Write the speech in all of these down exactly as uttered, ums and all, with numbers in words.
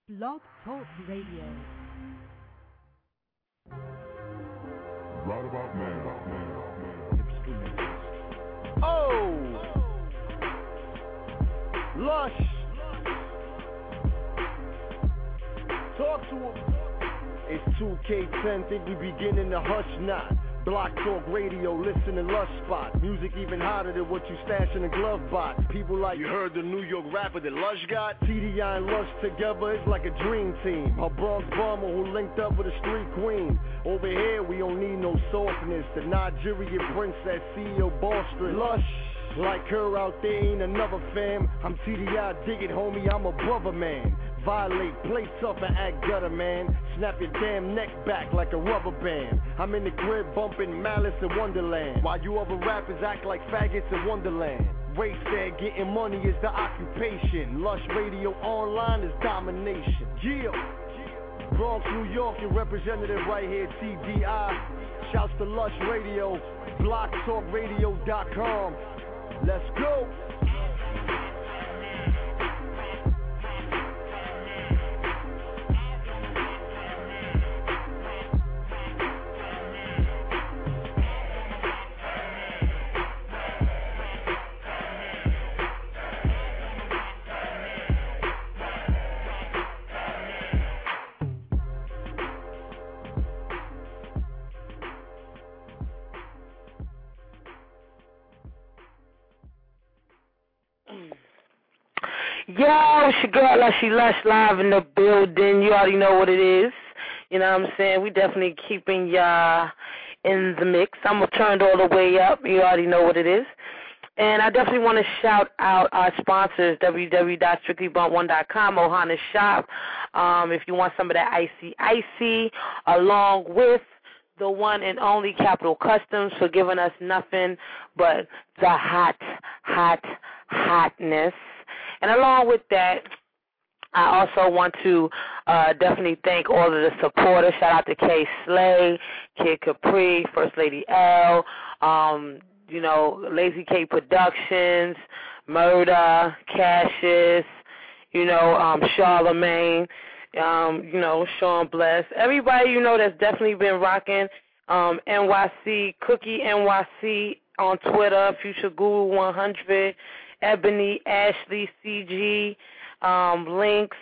Blog Talk Radio. Right about now. Oh! Lush! Talk to him. It's two K ten, think we beginning to hush not. Block Talk Radio, listen to Lush Spot. Music even hotter than what you stash in a glove box. People like, you heard the New York rapper that Lush got? T D I and Lush together, it's like a dream team. A Bronx bomber who linked up with a street queen. Over here, we don't need no softness. The Nigerian princess, C E O Boston. Lush, like her out there ain't another fam. I'm T D I, dig it homie, I'm a brother man. Violate, play tough and act gutter, man. Snap your damn neck back like a rubber band. I'm in the crib bumping Malice in Wonderland, while you other rappers act like faggots in Wonderland. Ray said getting money is the occupation. Lush Radio Online is domination. Yeah. Bronx, New York, your representative right here, T D I. Shouts to Lush Radio, blog talk radio dot com. Let's go. Yo, it's your girl Lushy Lush live in the building. You already know what it is. You know what I'm saying? We definitely keeping y'all in the mix. I'm turned all the way up. You already know what it is. And I definitely want to shout out our sponsors, w w w dot strictly blunt one dot com, Ohana Shop. Um, if you want some of that icy icy, along with the one and only Capital Customs for giving us nothing but the hot, hot, hotness. And along with that, I also want to uh, definitely thank all of the supporters. Shout out to K Slay, Kid Capri, First Lady L, um, you know, Lazy K Productions, Murder, Cassius, you know, um, Charlemagne, um, you know, Sean Bless. Everybody, you know, that's definitely been rocking um, N Y C, Cookie N Y C on Twitter, Future Guru one hundred. Ebony, Ashley, C G, um, Links,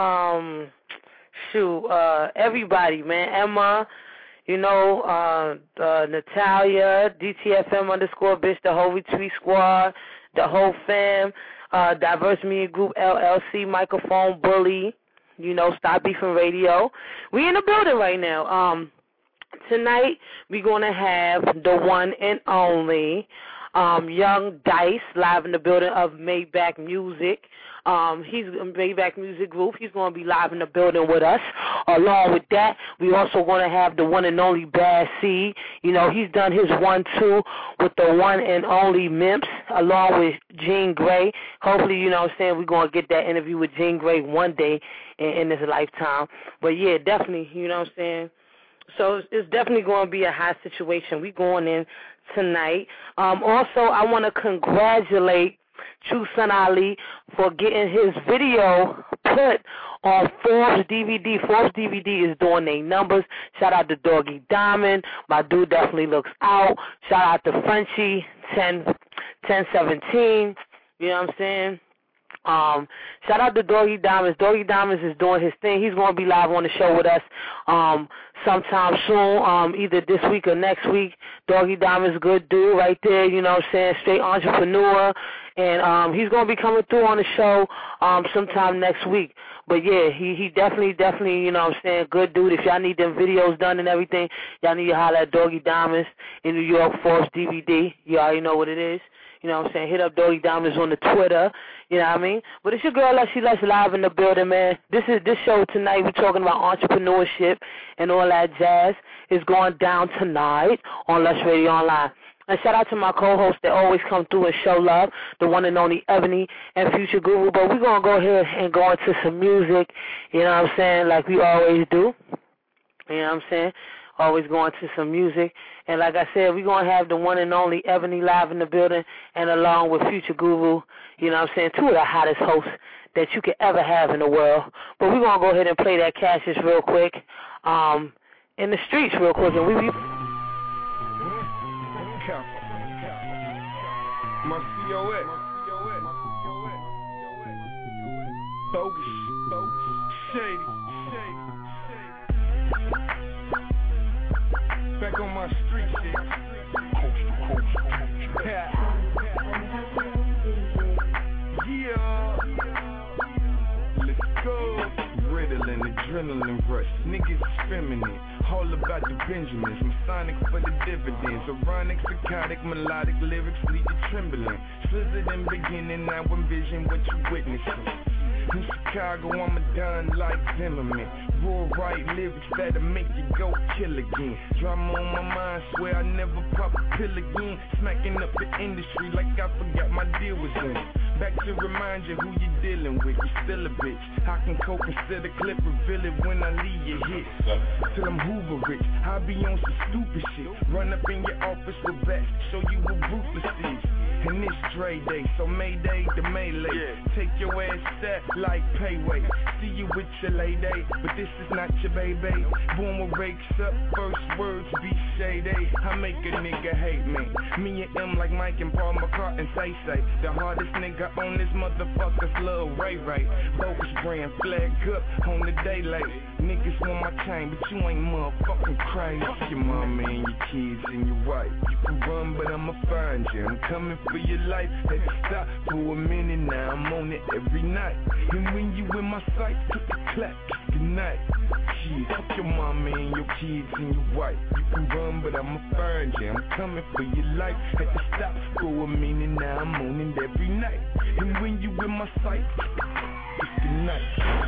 um, shoot, uh, everybody, man. Emma, you know, uh, uh, Natalia, D T F M underscore bitch, the whole retweet squad, the whole fam, uh, Diverse Media Group L L C, Microphone Bully, you know, Stop Beefing Radio. We in the building right now. Um, tonight we gonna have the one and only Um, Young Dice, live in the building of Maybach Music. Um, he's Maybach Music Group. He's going to be live in the building with us. Along with that, we also going to have the one and only Bad C. You know, he's done his one two with the one and only Mimps, along with Jean Grey. Hopefully, you know what I'm saying, we're going to get that interview with Jean Grey one day in, in this lifetime. But, yeah, definitely, you know what I'm saying. So it's, it's definitely going to be a hot situation. We going in tonight. Um, also, I want to congratulate True Son Ali for getting his video put on Forbes D V D. Forbes D V D is doing their numbers. Shout out to Doggy Diamond. My dude definitely looks out. Shout out to Frenchie ten seventeen. You know what I'm saying? Um, shout out to Doggy Diamonds. Doggy Diamonds is doing his thing. He's going to be live on the show with us um, sometime soon, um, either this week or next week. Doggy Diamonds, good dude right there, you know what I'm saying, straight entrepreneur. And um, he's going to be coming through on the show um, sometime next week. But, yeah, he, he definitely, definitely, you know what I'm saying, good dude. If y'all need them videos done and everything, y'all need to holler at Doggy Diamonds in New York, Forbes D V D. You already know what it is. You know what I'm saying? Hit up Doggy Diamonds on the Twitter. You know what I mean? But it's your girl, Lushy Lush, live in the building, man. This is this show tonight. We're talking about entrepreneurship and all that jazz. Is going down tonight on Lush Radio Online. And shout out to my co-hosts that always come through and show love, the one and only Ebony and Future Guru. But we're going to go ahead and go into some music, you know what I'm saying, like we always do. You know what I'm saying? Always going to some music. And like I said, we're going to have the one and only Ebony live in the building, and along with Future Guru, you know what I'm saying, two of the hottest hosts that you could ever have in the world. But we're going to go ahead and play that Cassius real quick um, in the streets real quick. And we be... My C O X. Bogus. Shady. Back on my street shit. Coast to coast. Yeah. Let's go. Riddling, adrenaline rush. Niggas feminine. All about the Benjamins. Masonic for the dividends. Ironic, psychotic, melodic lyrics lead to trembling. Slizzard in beginning, now envision what you witnessing. In Chicago, I'm a don like Zimmerman. Raw right lyrics that'll make you go kill again. Drama on my mind, swear I never pop a pill again. Smacking up the industry like I forgot my deal was in. Back to remind you who you dealing with, you still a bitch. I can cope instead of clip, reveal it when I leave your hits. Till I'm Hoover rich, I be on some stupid shit. Run up in your office with bats, show you what ruthless is. And it's Dre Day, so Mayday to Melee. Yeah. Take your ass set like payway. See you with your lady, but this is not your baby. Born with rakes up, first words be shady. I make a nigga hate me. Me and M like Mike and Paul McCartney and Say Say. The hardest nigga on this motherfucker's Lil Ray Ray. Bogus brand flag up on the daylight. Niggas want my chain, but you ain't motherfucking crazy. Your mama and your kids and your wife. You can run, but I'ma find you. I'm coming for your life. Had to stop for a minute, now I'm on it every night. And when you in my sight, click the clap, good night. Shit, fuck your mama and your kids and your wife. You can run, but I'ma find you. I'm coming for your life. Had to stop for a minute, now I'm on it every night. And when you in my sight, it's good night.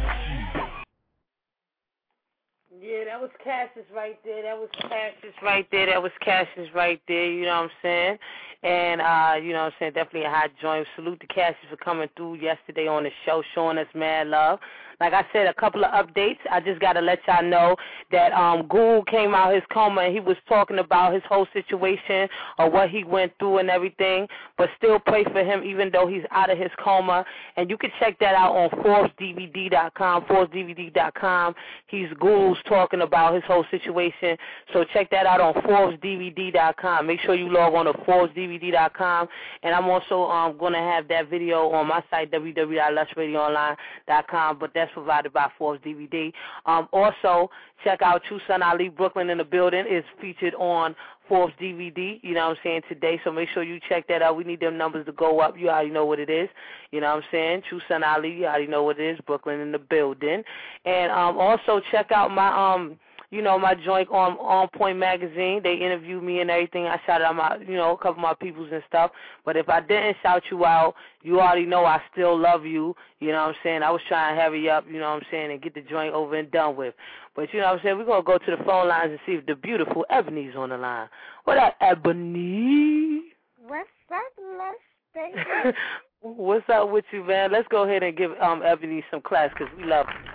Yeah, that was Cassius right there. That was Cassius right there. That was Cassius right there. You know what I'm saying? And, uh, you know what I'm saying, definitely a hot joint. Salute to Cassius for coming through yesterday on the show, showing us mad love. Like I said, a couple of updates. I just got to let y'all know that um, Ghoul came out his coma and he was talking about his whole situation or what he went through and everything, but still pray for him even though he's out of his coma. And you can check that out on Forbes D V D dot com, Forbes D V D dot com. He's Ghoul's talking about his whole situation. So check that out on Forbes D V D dot com. Make sure you log on to Forbes D V D dot com. And I'm also um, going to have that video on my site, w w w dot lush radio online dot com. But that's provided by Forbes D V D. Um, also, check out True Son Ali Brooklyn in the Building. It's featured on Forbes D V D, you know what I'm saying, today. So make sure you check that out. We need them numbers to go up. You already know what it is. You know what I'm saying? True Son Ali, you already know what it is. Brooklyn in the Building. And um, also check out my, um, you know, my joint on On Point Magazine. They interviewed me and everything. I shouted out my, you know, a couple of my peoples and stuff. But if I didn't shout you out, you already know I still love you. You know what I'm saying? I was trying to hurry up, you know what I'm saying, and get the joint over and done with. But you know what I'm saying? We're going to go to the phone lines and see if the beautiful Ebony's on the line. What up, Ebony? What's up, Lush baby? What's up with you, man? Let's go ahead and give um Ebony some class because we love her.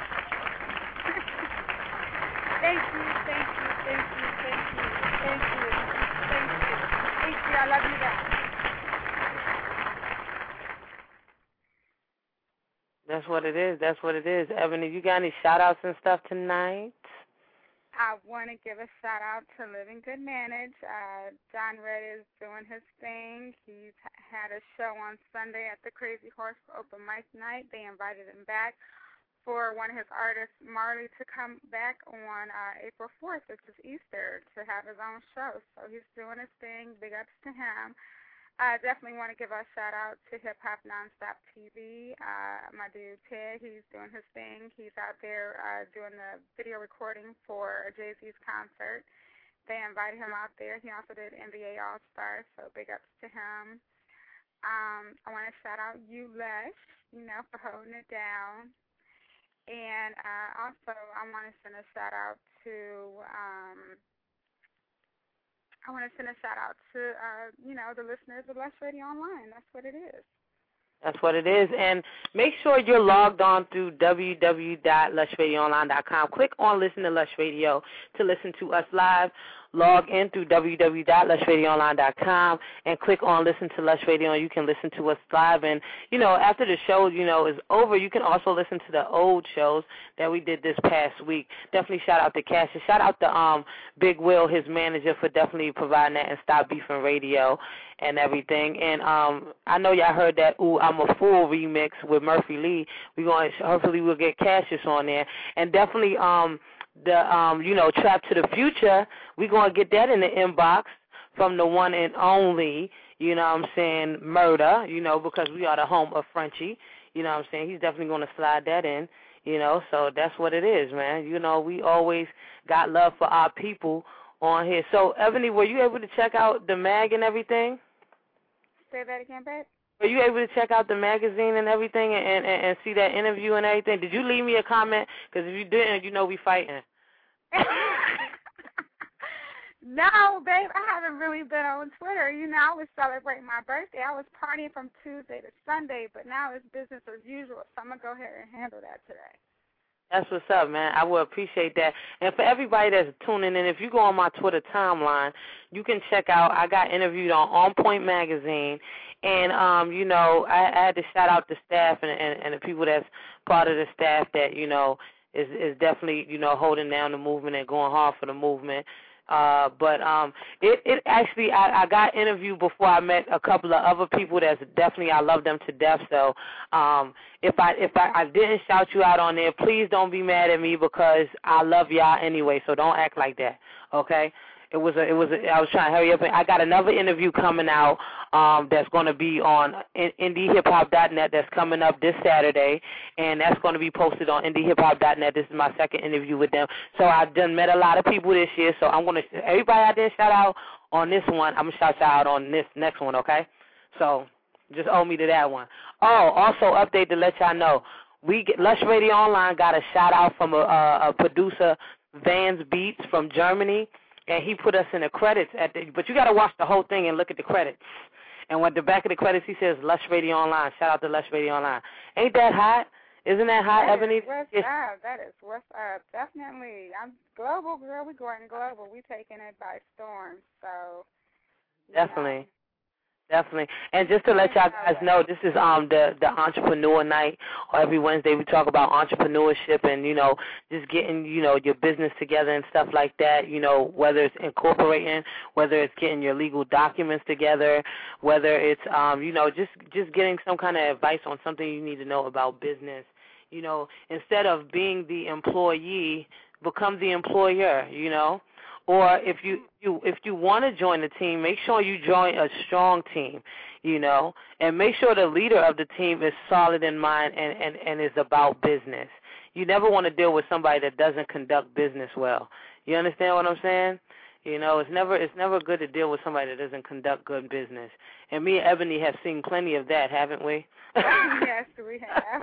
Thank you, thank you, thank you, thank you, thank you, thank you, thank you, I love you guys. That's what it is, that's what it is. Ebony, you got any shout-outs and stuff tonight? I want to give a shout-out to Living Good Manage. Uh, John Red is doing his thing. He's had a show on Sunday at the Crazy Horse for open mic night. They invited him back for one of his artists, Marley, to come back on uh, April fourth, which is Easter, to have his own show. So he's doing his thing. Big ups to him. I definitely want to give a shout-out to Hip Hop Nonstop T V. Uh, my dude, Ted, he's doing his thing. He's out there uh, doing the video recording for Jay-Z's concert. They invited him out there. He also did N B A All-Star, so big ups to him. Um, I want to shout out you, Lush, you know, for holding it down. And uh, also, I want to send a shout out to, um, I want to send a shout out to, uh, you know, the listeners of Lush Radio Online. That's what it is. That's what it is. And make sure you're logged on through w w w dot lush radio online dot com. Click on Listen to Lush Radio to listen to us live log in through w w w dot lush radio online dot com and click on Listen to Lush Radio, and you can listen to us live. And, you know, after the show, you know, is over, you can also listen to the old shows that we did this past week. Definitely shout out to Cassius. Shout out to um Big Will, his manager, for definitely providing that, and Stop Beefing Radio and everything. And um I know y'all heard that Ooh, I'm a Fool remix with Murphy Lee. We're going to, hopefully we'll get Cassius on there. And definitely um the, um you know, Trap to the Future, we're going to get that in the inbox from the one and only, you know what I'm saying, Murder, you know, because we are the home of Frenchie. You know what I'm saying? He's definitely going to slide that in, you know, so that's what it is, man. You know, we always got love for our people on here. So, Ebony, were you able to check out the mag and everything? Say that again, babe? Were you able to check out the magazine and everything and, and, and see that interview and everything? Did you leave me a comment? Because if you didn't, you know we fighting. No, babe, I haven't really been on Twitter. You know, I was celebrating my birthday. I was partying from Tuesday to Sunday, but now it's business as usual, so I'm going to go ahead and handle that today. That's what's up, man. I will appreciate that. And for everybody that's tuning in, if you go on my Twitter timeline, you can check out, I got interviewed on On Point Magazine, and, um, you know, I, I had to shout out the staff and, and, and the people that's part of the staff that, you know, is, is definitely, you know, holding down the movement and going hard for the movement. Uh, but um, it, it actually, I, I got interviewed before I met a couple of other people that's definitely, I love them to death. So um, if I if I, I didn't shout you out on there, please don't be mad at me because I love y'all anyway. So don't act like that, okay? It was a, it was a, I was trying to hurry up. I got another interview coming out um, that's going to be on indie hip hop dot net that's coming up this Saturday, and that's going to be posted on indie hip hop dot net. This is my second interview with them. So I've done met a lot of people this year, so I'm going to, everybody I did shout out on this one, I'm going to shout you out on this next one, okay? So just owe me to that one. Oh, also update to let y'all know, we get, Lush Radio Online got a shout out from a, a, a producer, Vans Beats from Germany. And he put us in the credits at the, but you got to watch the whole thing and look at the credits. And at the back of the credits, he says Lush Radio Online. Shout out to Lush Radio Online. Ain't that hot? Isn't that hot, that Ebony? Is what's up. That is what's up. Definitely. I'm global, girl. We going global. We taking it by storm. So definitely. Know. Definitely. And just to let y'all guys know, this is um the, the Entrepreneur Night. Every Wednesday we talk about entrepreneurship and, you know, just getting, you know, your business together and stuff like that, you know, whether it's incorporating, whether it's getting your legal documents together, whether it's, um, you know, just, just getting some kind of advice on something you need to know about business. You know, instead of being the employee, become the employer, you know. Or if you, you if you want to join the team, make sure you join a strong team, you know, and make sure the leader of the team is solid in mind and, and, and is about business. You never want to deal with somebody that doesn't conduct business well. You understand what I'm saying? You know, it's never it's never good to deal with somebody that doesn't conduct good business. And me and Ebony have seen plenty of that, haven't we? Yes, we have.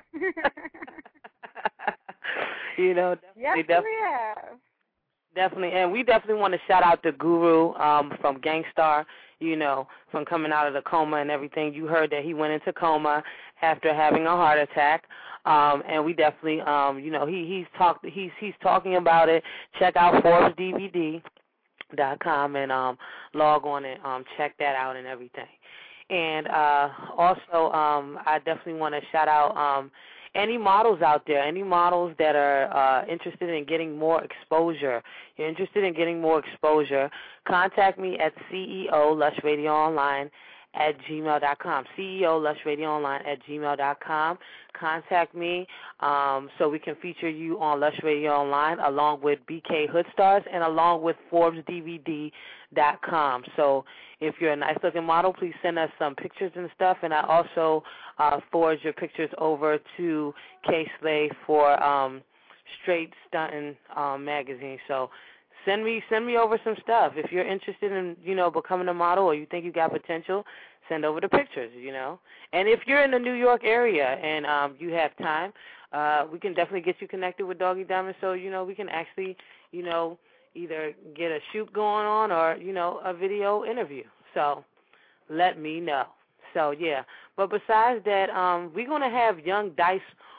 You know, definitely, yes, definitely. we have. Definitely, and we definitely want to shout out to Guru um, from Gangstar, you know, from coming out of the coma and everything. You heard that he went into coma after having a heart attack, um, and we definitely, um, you know, he he's talked he's he's talking about it. Check out Forbes D V D dot com and um, log on and um, check that out and everything. And uh, also, um, I definitely want to shout out. Um, Any models out there, any models that are uh, interested in getting more exposure, you're interested in getting more exposure, contact me at C E O Lush Radio Online at gmail dot com. C E O Lush Radio Online at gmail dot com. Contact me um, so we can feature you on Lush Radio Online along with B K Hoodstars and along with Forbes D V D dot com. So if you're a nice-looking model, please send us some pictures and stuff, and I also uh, forward your pictures over to K-Slay for um, Straight Stuntin' um, magazine. So send me send me over some stuff. If you're interested in, you know, becoming a model or you think you got potential, send over the pictures, you know. And if you're in the New York area and um, you have time, uh, we can definitely get you connected with Doggy Diamond so, you know, we can actually, you know, either get a shoot going on or, you know, a video interview. So let me know. So, yeah. But besides that, um, we're going to have Young Dice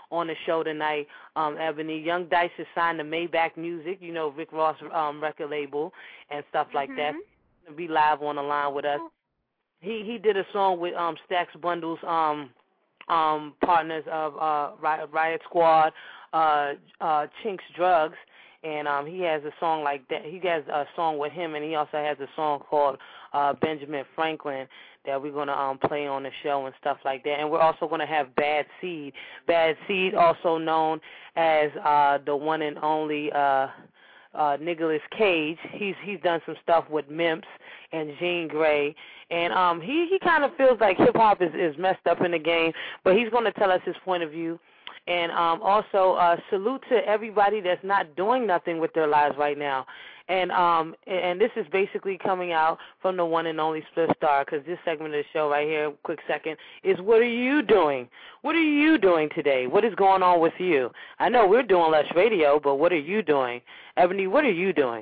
on the show tonight, um, Ebony. Young Dice is signed to Maybach Music, you know, Rick Ross um, record label and stuff like mm-hmm. that. He'll be live on the line with us. He he did a song with um, Stax Bundles, um, um, partners of uh, Riot Squad, uh, uh, Chinks Drugs, and um, he has a song like that. He has a song with him, and he also has a song called uh, Benjamin Franklin that we're going to um, play on the show and stuff like that. And we're also going to have Bad Seed. Bad Seed, also known as uh, the one and only uh, uh, Nicolas Cage. He's he's done some stuff with Mimps and Jean Grey. And um, he, he kind of feels like hip-hop is, is messed up in the game, but he's going to tell us his point of view. And um, also, uh, salute to everybody that's not doing nothing with their lives right now. And um, and this is basically coming out from the one and only Spliff Star, because this segment of the show right here, quick second, is what are you doing? What are you doing today? What is going on with you? I know we're doing Lush Radio, but what are you doing? Ebony, what are you doing?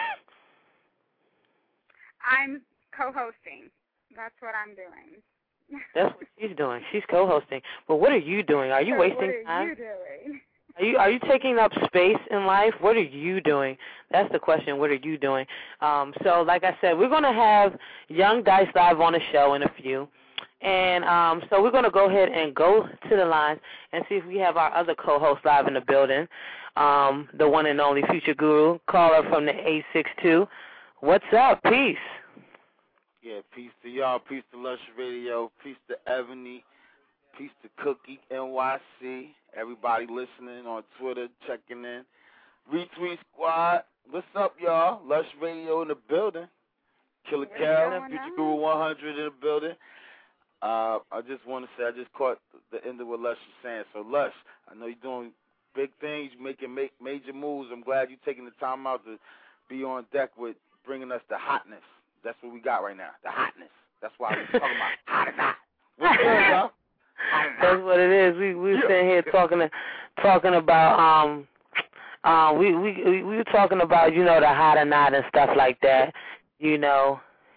I'm co-hosting. That's what I'm doing. That's what she's doing. She's co-hosting. But what are you doing? Are you so wasting what are time? you doing? Are you are you taking up space in life? What are you doing? That's the question. What are you doing? Um, so, like I said, we're going to have Young Dice live on the show in a few. And um, so we're going to go ahead and go to the lines and see if we have our other co-host live in the building, um, the one and only Future Guru, caller from the eight six two. What's up? Peace. Yeah, peace to y'all, peace to Lush Radio, peace to Ebony, peace to Cookie N Y C, everybody listening on Twitter, checking in. Retweet Squad, what's up, y'all? Lush Radio in the building. Killer Cal, Future Guru one hundred in the building. Uh, I just want to say, I just caught the end of what Lush was saying. So, Lush, I know you're doing big things, you're making make major moves. I'm glad you're taking the time out to be on deck with bringing us the hotness. That's what we got right now, the hotness. That's why we're talking about hot and hot. What's good, y'all? That's what it is. We we yeah. sitting here talking talking about um uh we we we were talking about, you know, the hot and not and stuff like that, you know.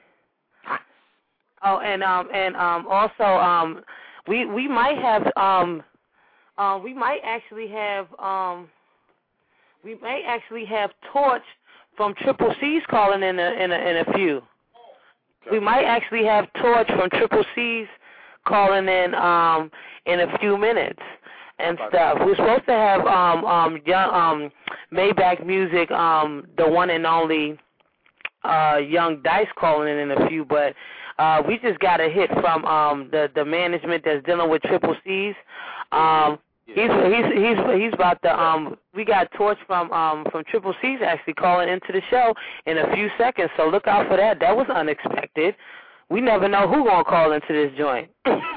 Oh, and um and um also um we we might have um uh, we might actually have um we might actually have Torch from Triple C's calling in a in a in a few. We might actually have Torch from Triple C's calling in um in a few minutes and stuff. We're supposed to have um um young um Maybach Music, um the one and only uh Young Dice calling in in a few, but uh we just got a hit from um the the management that's dealing with Triple C's. Um He's he's he's he's about to um we got Torch from um from Triple C's actually calling into the show in a few seconds, so look out for that. That was unexpected. We never know who gonna call into this joint.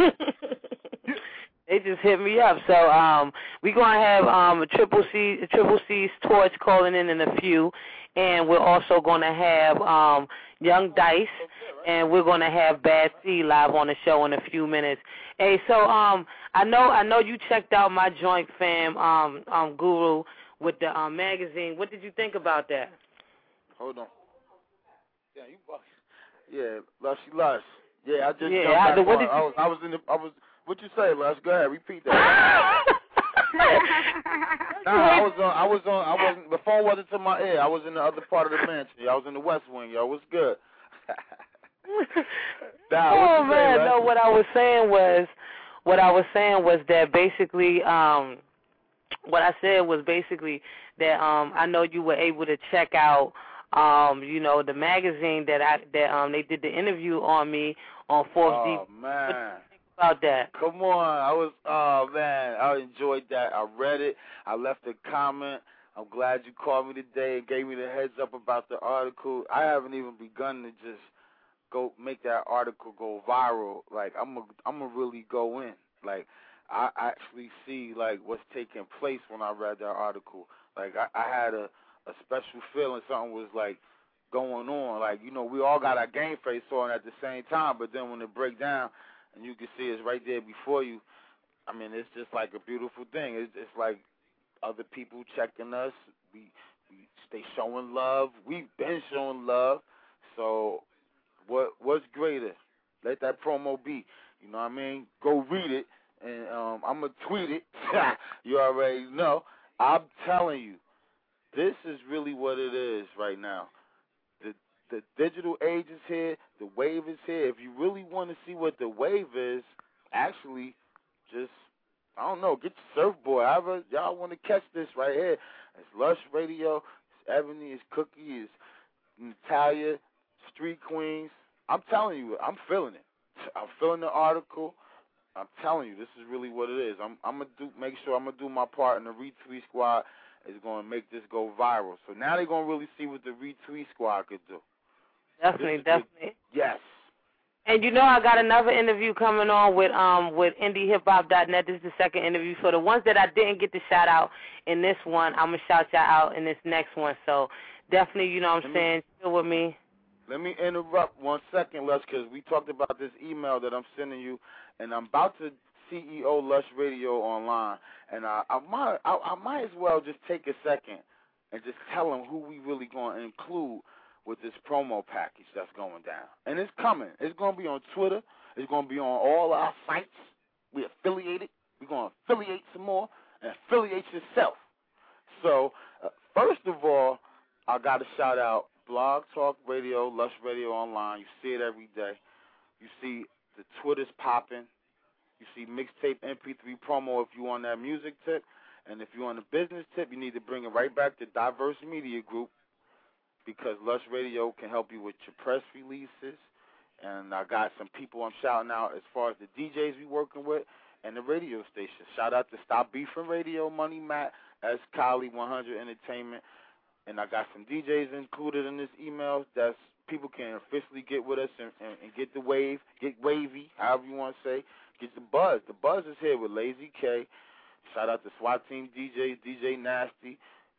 They just hit me up. So um we gonna have um Triple C Triple C's Torch calling in in a few, and we're also gonna have um Young Dice, and we're gonna have Bad C live on the show in a few minutes. Hey, so um I know I know you checked out my joint, fam, um um Guru, with the um, magazine. What did you think about that? Hold on. Yeah, you buck. Yeah, Lushy Lush. Yeah, I just yeah, jumped I, back what on. did you... I was I was in the I was what you say, Lush? Go ahead, repeat that. Nah, I was on I was on I wasn't the phone wasn't to my ear. I was in the other part of the mansion. I was in the West Wing, yo. What's good? Nah, oh what man, say, no, what I was saying was what I was saying was that basically um what I said was basically that um I know you were able to check out um you know the magazine that I that um they did the interview on me on Fourth oh, Deep. Oh man. What do you think about that? Come on. I was oh man, I enjoyed that. I read it. I left a comment. I'm glad you called me today and gave me the heads up about the article. I haven't even begun to just go make that article go viral. Like I'm a, I'm gonna really go in. Like I actually see like what's taking place when I read that article. Like I, I had a, a special feeling something was like going on. Like, you know, we all got our game face on at the same time, but then when it break down and you can see it's right there before you, I mean, it's just like a beautiful thing. It's, it's like other people checking us. We, we stay showing love. We've been showing love. So what what's greater? Let that promo be. You know what I mean? Go read it and um, I'm going to tweet it. You already know. I'm telling you, this is really what it is right now. The the digital age is here. The wave is here. If you really want to see what the wave is, actually, just, I don't know, get your surfboard. However, y'all want to catch this right here. It's Lush Radio. It's Ebony. It's Cookie. It's Natalia. Street Queens. I'm telling you, I'm feeling it. I'm feeling the article. I'm telling you, this is really what it is. I'm, I'm gonna do, make sure I'm gonna do my part, and the retweet squad is gonna make this go viral. So now they're gonna really see what the retweet squad could do. Definitely, definitely. Good. Yes. And you know, I got another interview coming on with um with indie hip hop dot net. This is the second interview. So the ones that I didn't get to shout out in this one, I'm gonna shout y'all out in this next one. So definitely, you know what I'm Let saying, me, chill with me. Let me interrupt one second, Lush, because we talked about this email that I'm sending you, and I'm about to C E O Lush Radio online, and I, I might I, I might as well just take a second and just tell them who we really going to include with this promo package that's going down. And it's coming. It's going to be on Twitter. It's going to be on all our sites. We affiliated. We're going to affiliate some more and affiliate yourself. So, uh, first of all, I got to shout out Blog Talk Radio, Lush Radio Online. You see it every day. You see the Twitter's popping. You see mixtape M P three promo if you on that music tip. And if you on the business tip, you need to bring it right back to Diverse Media Group, because Lush Radio can help you with your press releases. And I got some people I'm shouting out as far as the D Js we working with and the radio station. Shout out to Stop Beefing Radio, Money Matt, S. Kali, one hundred Entertainment. And I got some D Js included in this email that's people can officially get with us and, and, and get the wave, get wavy, however you want to say, get the buzz. The buzz is here with Lazy K. Shout out to SWAT Team D Js, D J Nasty,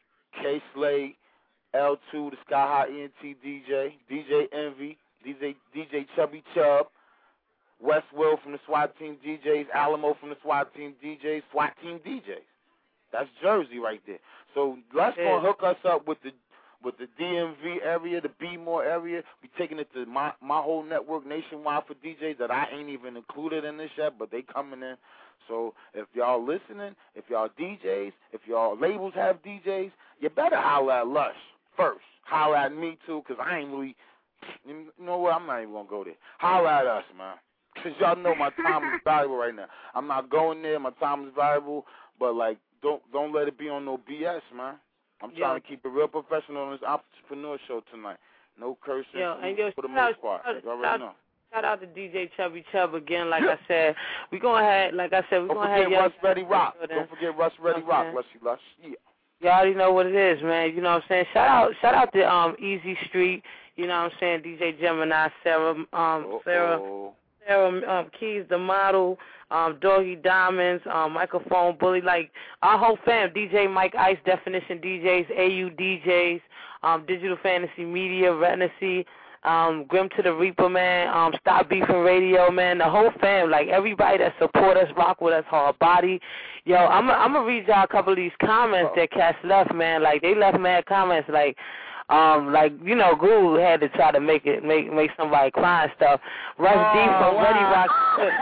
K Slade, L two, the Sky High E N T D J, D J Envy, D J D J Chubby Chub, West Will from the SWAT Team D Js, Alamo from the SWAT Team D Js, SWAT Team D Js. That's Jersey right there. So let's yeah. go hook us up with the with the D M V area, the B-more area. We taking it to my my whole network nationwide for D Js that I ain't even included in this yet, but they coming in. So if y'all listening, if y'all D Js, if y'all labels have D Js, you better holler at Lush first. Holler at me too, because I ain't really, you know what, I'm not even going to go there. Holler at us, man, because y'all know my time is valuable right now. I'm not going there. My time is valuable, but, like, don't don't let it be on no B S, man. I'm trying yo. to keep it real professional on this entrepreneur show tonight. No cursing Yo, and yo, for the shout, most part. shout, You already shout, know. shout out to D J Chubby Chub again. Like I said, we gonna have, like I said, we Don't gonna have forget Russ y'all. Ready Rock. Don't forget Russ Ready Rock. Let's see, Lush. Yeah. You already know what it is, man. You know what I'm saying? Shout out shout out to um Easy Street, you know what I'm saying, D J Gemini, Sarah um Uh-oh. Sarah Sarah um, Keys the model, um Doggy Diamonds, um Microphone Bully, like our whole fam, D J Mike Ice, Definition D Js, A U D Js, um Digital Fantasy Media, Retinacy, um Grim to the Reaper, man, um Stop Beefing Radio, man, the whole fam, like everybody that support us, rock with us, hard body. Yo, I'm I'm gonna read y'all a couple of these comments that cats left, man. Like they left mad comments, like, um, like you know, Guru had to try to make it make make somebody cry and stuff. Russ oh, D from wow. Ready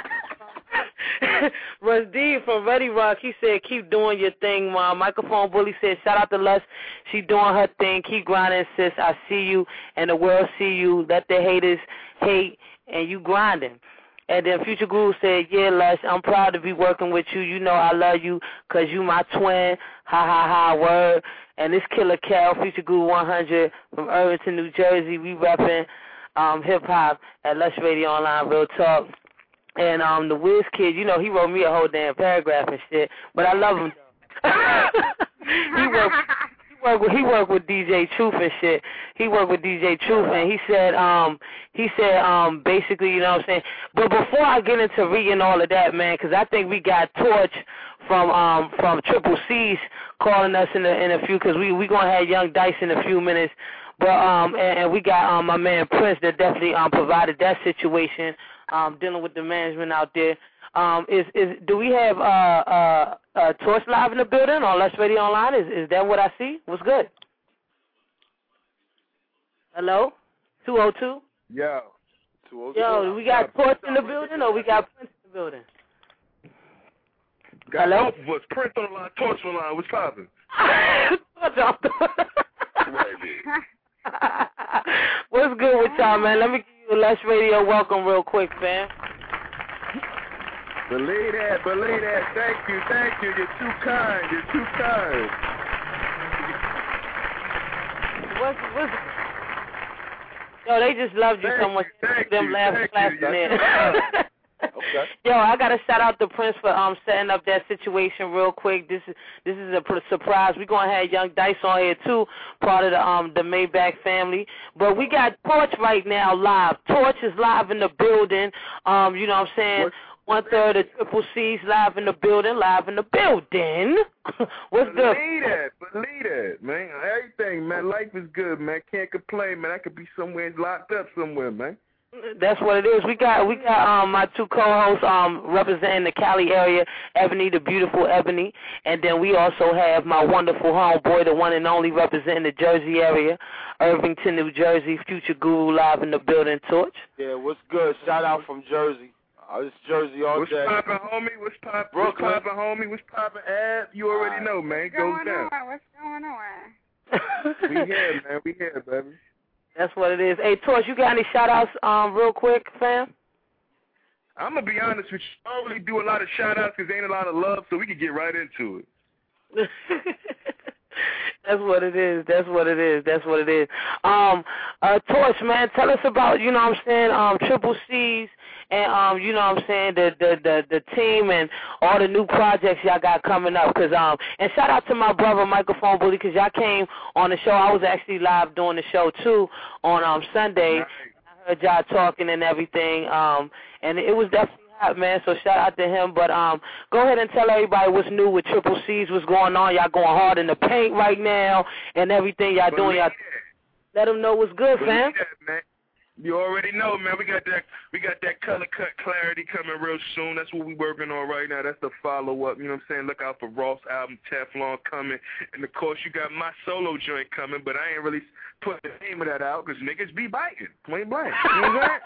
Rock. Russ D from Ready Rock, he said, keep doing your thing, Mom. Microphone Bully said, shout out to Lush. She doing her thing. Keep grinding, sis. I see you, and the world see you. Let the haters hate, and you grinding. And then Future Guru said, yeah, Lush, I'm proud to be working with you. You know I love you because you my twin. Ha, ha, ha, word. And this Killer Cal, Future Guru one hundred from Irvington, New Jersey. We repping um, hip-hop at Lush Radio Online, Real Talk. And um, the Wiz Kid, you know, he wrote me a whole damn paragraph and shit, but I love him. he worked he worked with he worked with D J Truth and shit. He worked with D J Truth, and he said um he said um basically, you know what I'm saying. But before I get into reading all of that, man, because I think we got Torch from um from Triple C's calling us in a in a few, because we we gonna have Young Dice in a few minutes. But um and, and we got um my man Prince that definitely um provided that situation. Um, dealing with the management out there. Um, is is do we have uh, uh, uh, Torch live in the building on Lush Radio Online? Is is that what I see? What's good? Hello, two oh two. Yo, two oh two. Yo, we got Torch in the building, or we got Prince in the building? Got Hello? both of us. Prince on the line, Torch on the line. What's poppin'? What's good with y'all, man? Let me give you a Lush Radio welcome real quick, fam. Believe that, believe that. Thank you, thank you. You're too kind. You're too kind. What's, what's, yo, they just loved you thank so much. You, thank them you, laughing, thank clapping you. in. Okay. Yo, I gotta shout out to Prince for um setting up that situation real quick. This is this is a pr- surprise. We gonna have Young Dice on here too, part of the um the Maybach family. But we got Torch right now live. Torch is live in the building. Um, you know what I'm saying? What? One third of Triple C's live in the building, live in the building. What's good? Believe that, believe that, man. Everything, man. Life is good, man. Can't complain, man. I could be somewhere locked up somewhere, man. That's what it is. We got we got um my two co-hosts um representing the Cali area, Ebony, the beautiful Ebony, and then we also have my wonderful homeboy, the one and only representing the Jersey area, Irvington, New Jersey, Future Guru live in the building. Torch. Yeah, what's good? Shout out from Jersey. Uh, it's Jersey all What's day. What's poppin', homie? What's poppin'? What's Brooklyn. poppin', homie? What's poppin', Ab? You already know, man. What's Goes going down. on? What's going on? We here, man. We here, baby. That's what it is. Hey, Torch, you got any shout-outs um, real quick, fam? I'm going to be honest with you. I don't really do a lot of shout-outs because there ain't a lot of love, so we can get right into it. That's what it is. That's what it is. That's what it is. Um, uh, Torch, man, tell us about, you know what I'm saying, um, Triple C's and, um, you know what I'm saying, the, the, the, the team and all the new projects y'all got coming up. Cause, um, and shout out to my brother, Microphone Bully, because y'all came on the show. I was actually live doing the show, too, on um, Sunday. Nice. I heard y'all talking and everything, um, and it was definitely hot, man, so shout out to him. But um, go ahead and tell everybody what's new with Triple C's, what's going on. Y'all going hard in the paint right now and everything y'all doing. Y'all let them know what's good, Believe fam. that, man. You already know, man. We got that. We got that color cut clarity coming real soon. That's what we working on right now. That's the follow up. You know what I'm saying? Look out for Ross' album Teflon coming, and of course you got my solo joint coming. But I ain't really put the name of that out because niggas be biting, plain blank. You know what I'm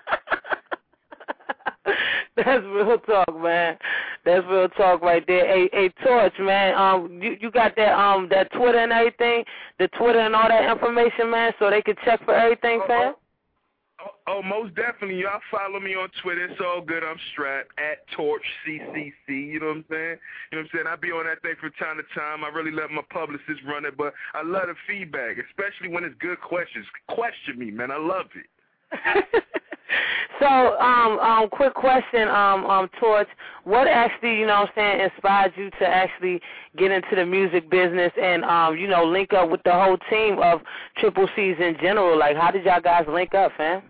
saying? That's real talk, man. That's real talk right there. Hey, hey, Torch, man. Um, you you got that um that Twitter and everything, the Twitter and all that information, man, so they can check for everything, oh, fam. Oh, oh, most definitely. Y'all follow me on Twitter. It's all good. I'm strapped at Torch C C C. You know what I'm saying? You know what I'm saying? I be on that thing from time to time. I really let my publicist run it, but I love the feedback, especially when it's good questions. Question me, man. I love it. So, um, um, quick question, um, um, Torch. What actually, you know what I'm saying, inspired you to actually get into the music business and, um, you know, link up with the whole team of Triple C's in general? Like, how did y'all guys link up, fam?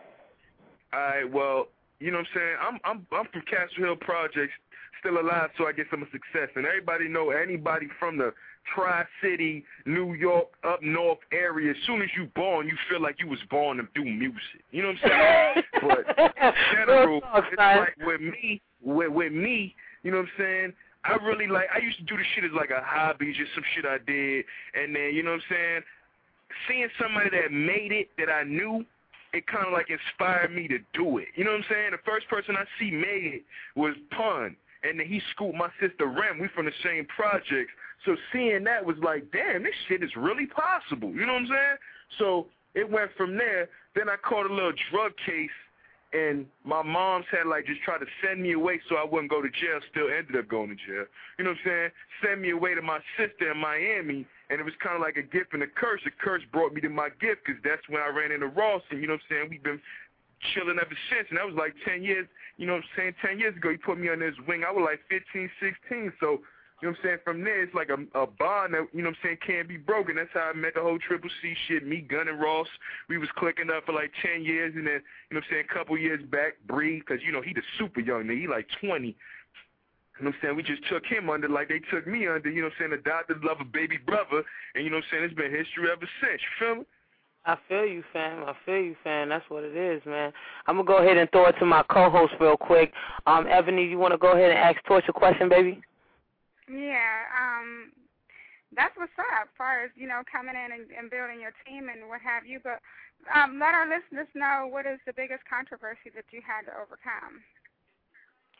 All right, well, you know what I'm saying? I'm I'm I'm from Castle Hill Projects, still alive, so I guess I'm a success. And everybody know anybody from the Tri-City, New York, up north area, as soon as you born, you feel like you was born to do music. You know what I'm saying? But in general, it's like with me, with, with me, you know what I'm saying? I really like, I used to do this shit as like a hobby, just some shit I did. And then, you know what I'm saying? Seeing somebody that made it that I knew, it kind of like inspired me to do it. You know what I'm saying? The first person I see made it was Pun. And then he scooped my sister Rem. We from the same projects. So seeing that was like, damn, this shit is really possible. You know what I'm saying? So it went from there. Then I caught a little drug case, and my mom's had like just tried to send me away so I wouldn't go to jail. Still ended up going to jail. You know what I'm saying? Send me away to my sister in Miami, and it was kind of like a gift and a curse. A curse brought me to my gift because that's when I ran into Ross, and you know what I'm saying? We've been chilling ever since, and that was like ten years, you know what I'm saying, ten years ago. He put me on his wing. I was like fifteen, sixteen, so, you know what I'm saying, from there, it's like a, a bond that, you know what I'm saying, can't be broken. That's how I met the whole Triple C shit, me, Gunn, and Ross. We was clicking up for like ten years, and then, you know what I'm saying, a couple years back, Bree, because, you know, he the super young nigga, he like twenty. You know what I'm saying, we just took him under like they took me under, you know what I'm saying, adopted lover, baby brother, and, you know what I'm saying, it's been history ever since, you feel me? I feel you, fam. I feel you, fam. That's what it is, man. I'm going to go ahead and throw it to my co-host real quick. Um, Ebony, you want to go ahead and ask Torch a question, baby? Yeah, um, that's what's up, as far as, you know, coming in and, and building your team and what have you. But um, let our listeners know, what is the biggest controversy that you had to overcome?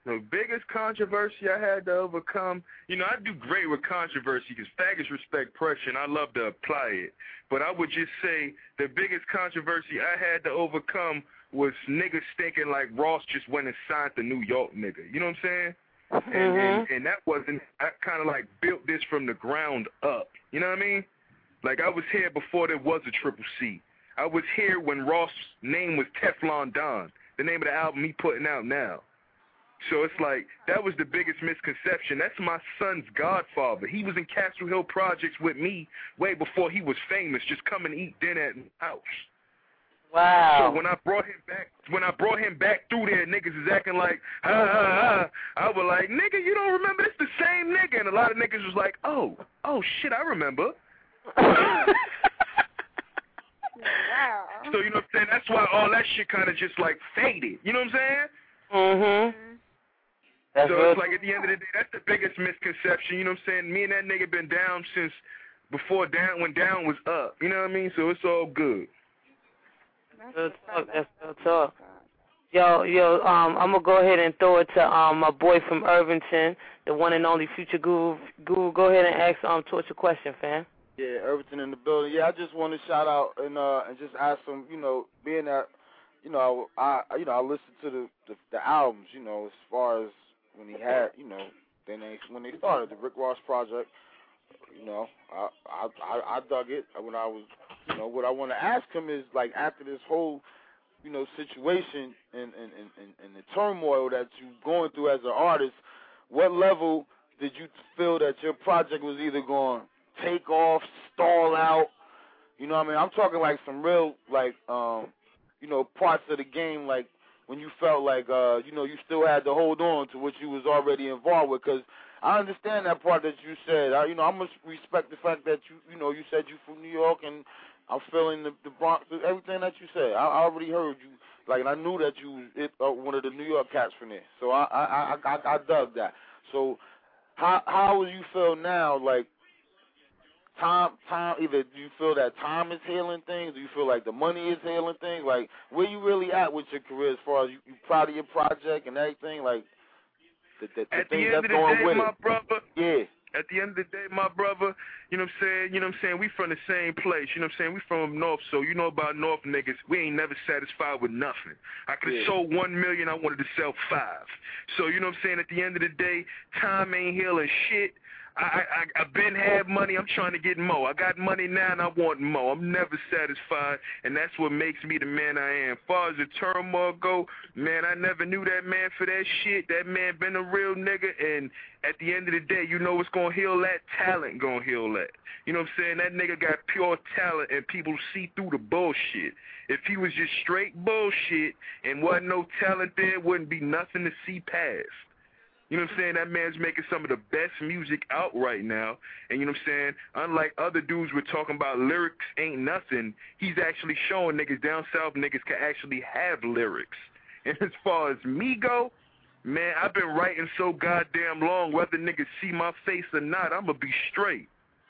The biggest controversy I had to overcome, you know, I do great with controversy because faggots respect pressure, and I love to apply it. But I would just say the biggest controversy I had to overcome was niggas thinking like Ross just went and signed the New York nigga. You know what I'm saying? Mm-hmm. And, and and that wasn't, I kind of like built this from the ground up. You know what I mean? Like I was here before there was a Triple C. I was here when Ross' name was Teflon Don, the name of the album he putting out now. So it's like, that was the biggest misconception. That's my son's godfather. He was in Castle Hill Projects with me way before he was famous, just come and eat dinner at my house. Wow. So when I brought him back, when I brought him back through there, niggas is acting like, ha, ha, ha. I was like, nigga, you don't remember? It's the same nigga. And a lot of niggas was like, oh, oh, shit, I remember. Wow. So, you know what I'm saying? That's why all that shit kind of just, like, faded. You know what I'm saying? Mm-hmm. That's so good. it's like at the end of the day, that's the biggest misconception. You know what I'm saying? Me and that nigga been down since before down, when down was up. You know what I mean? So it's all good. Good talk. That's good talk. Yo, yo, um, I'm gonna go ahead and throw it to um my boy from Irvington, the one and only Future Guru. Guru, go ahead and ask um Torch a question, fam. Yeah, Irvington in the building. Yeah, I just want to shout out and uh and just ask him, you know, being that, you know, I you know I listened to the, the the albums, you know, as far as when he had, you know, then they when they started the Rick Ross project, you know, I I I, I dug it when I was, you know, what I want to ask him is like after this whole, you know, situation and and, and, and the turmoil that you're going through as an artist, what level did you feel that your project was either going to take off, stall out? You know what I mean? I'm talking like some real, like, um, you know, parts of the game, like when you felt like, uh, you know, you still had to hold on to what you was already involved with. Because I understand that part that you said. I, you know, I must respect the fact that you, you know, you said you from New York, and I'm feeling the, the Bronx, everything that you said. I, I already heard you, like, and I knew that you was it, uh, one of the New York cats from there. So I, I, I, I, I dug that. So how, how do you feel now, like, Time, time. Either do you feel that time is healing things? Do you feel like the money is healing things? Like, where you really at with your career as far as you, you proud of your project and everything? Like, the, the, the At the things end that's of the going day, with my it. brother. Yeah. At the end of the day, my brother, you know what I'm saying? You know what I'm saying? We from the same place. You know what I'm saying? We from up north, so you know about north niggas. We ain't never satisfied with nothing. I could have Yeah. sold one million. I wanted to sell five. So you know what I'm saying? At the end of the day, time ain't healing shit. I, I, I've been had money, I'm trying to get more. I got money now and I want more. I'm never satisfied, and that's what makes me the man I am. As far as the turmoil go, man, I never knew that man for that shit. That man been a real nigga, and at the end of the day, you know what's going to heal that? Talent going to heal that. You know what I'm saying? That nigga got pure talent, and people see through the bullshit. If he was just straight bullshit and wasn't no talent there, wouldn't be nothing to see past. You know what I'm saying? That man's making some of the best music out right now. And you know what I'm saying? Unlike other dudes we're talking about lyrics ain't nothing, he's actually showing niggas down south niggas can actually have lyrics. And as far as me go, man, I've been writing so goddamn long, whether niggas see my face or not, I'm going to be straight.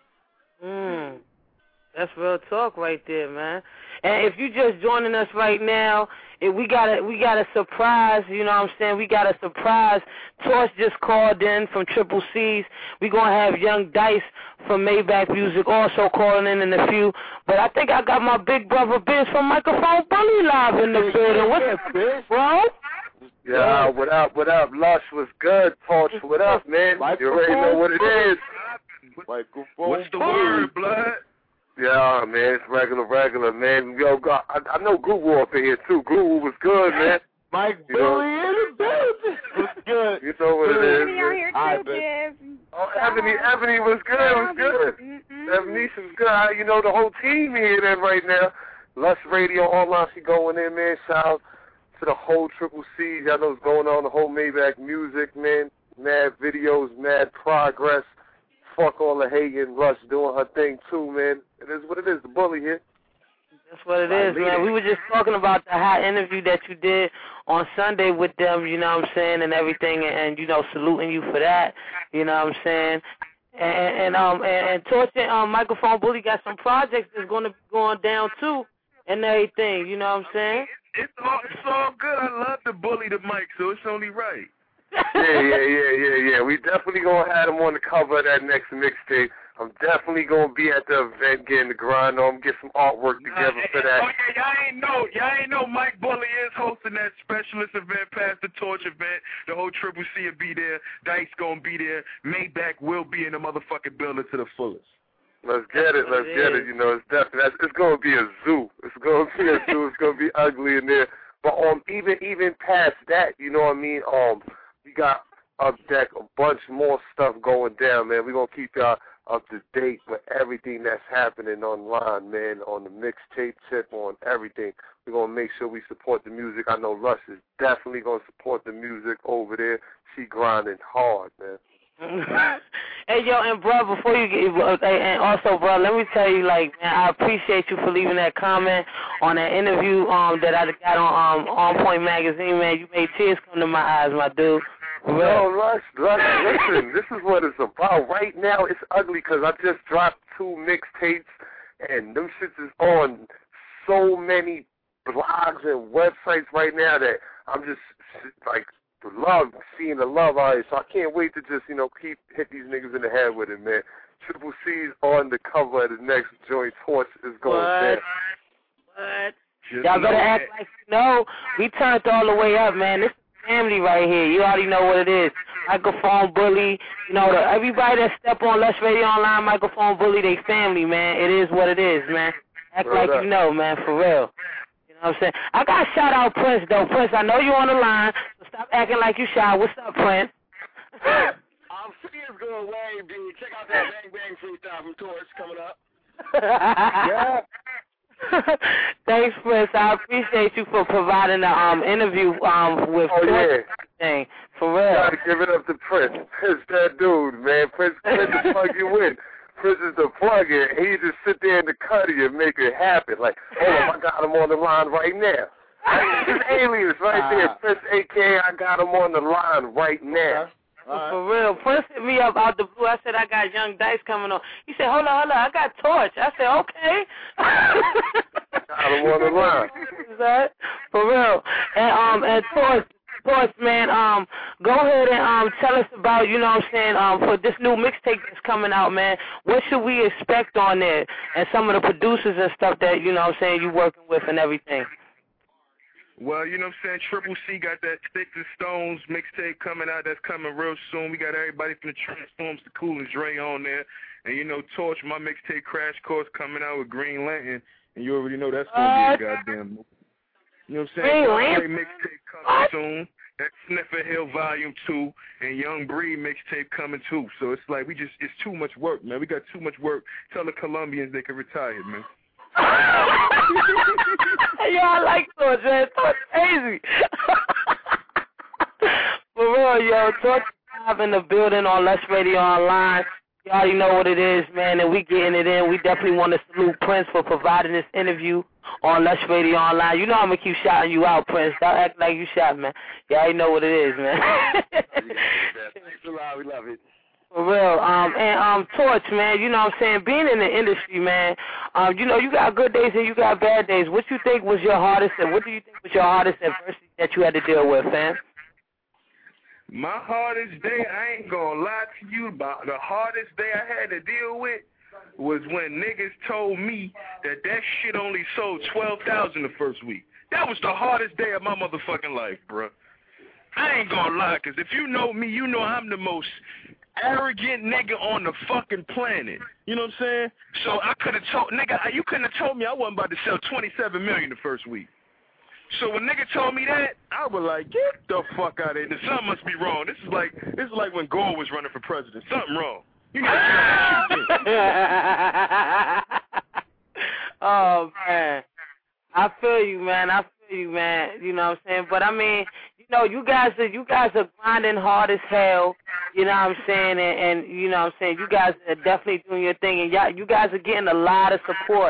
Mm. That's real talk right there, man. And if you just joining us right now, if we got a we got a surprise, you know what I'm saying? We got a surprise. Torch just called in from Triple C's. We gonna have Young Dice from Maybach Music also calling in in a few. But I think I got my big brother Biz from Microphone Bully live in the building. What's up, Biz, bro? Yeah, what up, what up? Lush was good. Torch, what up, man? You already know what it is. What's the word, blood? Yeah, man, it's regular, regular, man. Yo, God, I, I know Guru up in here, too. Guru was good, man. Mike You Billy know. in the building. What's good? You know what it is, Ebony out man. here All right, too, babe. Biz. Oh, Ebony, Ebony was good, was good. Mm-mm. Ebony was good. I, you know, the whole team here then right now. Lush Radio, online, she going in, man. Shout out to the whole Triple C. Y'all know what's going on, the whole Maybach Music, man. Mad videos, mad progress. Fuck all the hating. Lush doing her thing, too, man. It is what it is, the bully here. That's what it is, man. We were just talking about the hot interview that you did on Sunday with them, you know what I'm saying, and everything, and, and you know, saluting you for that, you know what I'm saying. And, and um and, and Torch and um, Microphone Bully got some projects that's going to be going down, too, and everything, you know what I'm saying. It's all, it's all good. I love to bully the mic, so it's only right. yeah, yeah, yeah, yeah, yeah. We definitely gonna have him on the cover of that next mixtape. I'm definitely gonna be at the event getting the grind on, get some artwork together uh, for that. Oh yeah, y'all ain't know, y'all ain't know Mike Bully is hosting that specialist event, Pass the Torch event. The whole Triple C will be there. Dice gonna be there. Maybach will be in the motherfucking building to the fullest. Let's get it, let's get it. You know, it's definitely it's gonna be a zoo. It's gonna be a zoo. It's gonna be ugly in there. But um, even even past that, you know what I mean? Um, we got up deck a bunch more stuff going down, man. We're gonna keep y'all up to date with everything that's happening online, man, on the mixtape tip, on everything. We're going to make sure we support the music. I know Lush is definitely going to support the music over there. She grinding hard, man. Hey, yo, and, bro, before you get, and also, bro, let me tell you, like, man, I appreciate you for leaving that comment on that interview um, that I got on um, On Point Magazine, man. You made tears come to my eyes, my dude. No, Lush, Lush, listen, this is what it's about. Right now, it's ugly because I just dropped two mixtapes, and them shits is on so many blogs and websites right now that I'm just, like, love, seeing the love out here. So I can't wait to just, you know, keep hit these niggas in the head with it, man. Triple C's on the cover of the next joint. Torch is going what? down. What? Y'all better act like you know. We turned all the way up, man. This family right here. You already know what it is. Microphone Bully. You know, the, everybody that step on Lush Radio Online, Microphone Bully, they family, man. It is what it is, man. Act Right like up. you know, man, for real. You know what I'm saying? I got to shout out Prince, though. Prince, I know you on the line, so stop acting like you shy. What's up, Prince? I'm seeing it's going way, B. Check out that Bang Bang freestyle from Torch coming up. Yeah. Thanks, Prince. I appreciate you for providing the um interview um with Oh, Prince. yeah. Thing. For real. Gotta give it up to Prince. Prince, that dude, man. Prince, Prince will plug you in. Prince is the plug-in. He just sit there in the cutty and make it happen. Like, hold on, I got him on the line right now. His alias right there, Prince, a k a. I got him on the line right now. Right. For real. Prince hit me up out the blue. I said, I got Young Dice coming on. He said, hold on, hold on, I got Torch. I said, okay. Got him on the line. Is that? For real. And, um, and Torch, Torch, man, um, go ahead and um, tell us about, you know what I'm saying, um, for this new mixtape that's coming out, man. What should we expect on there? And some of the producers and stuff that, you know what I'm saying, you working with and everything. Well, you know what I'm saying? Triple C got that Sticks and Stones mixtape coming out that's coming real soon. We got everybody from the Transforms to Cool and Dre on there. And, you know, Torch, my mixtape Crash Course coming out with Green Lantern. And you already know that's going to be a goddamn... You know what I'm saying? Green Lantern? mixtape coming soon. That Sniffer Hill Volume two. And Young Breed mixtape coming too. So it's like we just... It's too much work, man. We got too much work. Tell the Colombians they can retire, man. Yo, I like Torch, man. Torch crazy. For real, yo. Torch live in the building on Lush Radio Online. You already know what it is, man, and we getting it in. We definitely want to salute Prince for providing this interview on Lush Radio Online. You know I'm going to keep shouting you out, Prince. Don't act like you shot, man. You already know what it is, man. Thanks a lot. We love it. For real. Um, and um, Torch, man, you know what I'm saying, being in the industry, man, um, you know, you got good days and you got bad days. What you think was your hardest, and what do you think was your hardest adversity that you had to deal with, fam? My hardest day, I ain't gonna lie to you, about the hardest day I had to deal with was when niggas told me that that shit only sold twelve thousand the first week. That was the hardest day of my motherfucking life, bro. I ain't gonna lie, because if you know me, you know I'm the most arrogant nigga on the fucking planet. You know what I'm saying? So I could have told, nigga, you couldn't have told me I wasn't about to sell twenty-seven million the first week. So when nigga told me that, I was like, get the fuck out of here. Something must be wrong. This is like this is like when Gore was running for president. Something wrong. You need to tell that shit. Oh, man. I feel you, man. I feel you, man. You know what I'm saying? But, I mean, you know, you guys are, you guys are grinding hard as hell. You know what I'm saying? And, and, you know what I'm saying? You guys are definitely doing your thing. And y'all, you guys are getting a lot of support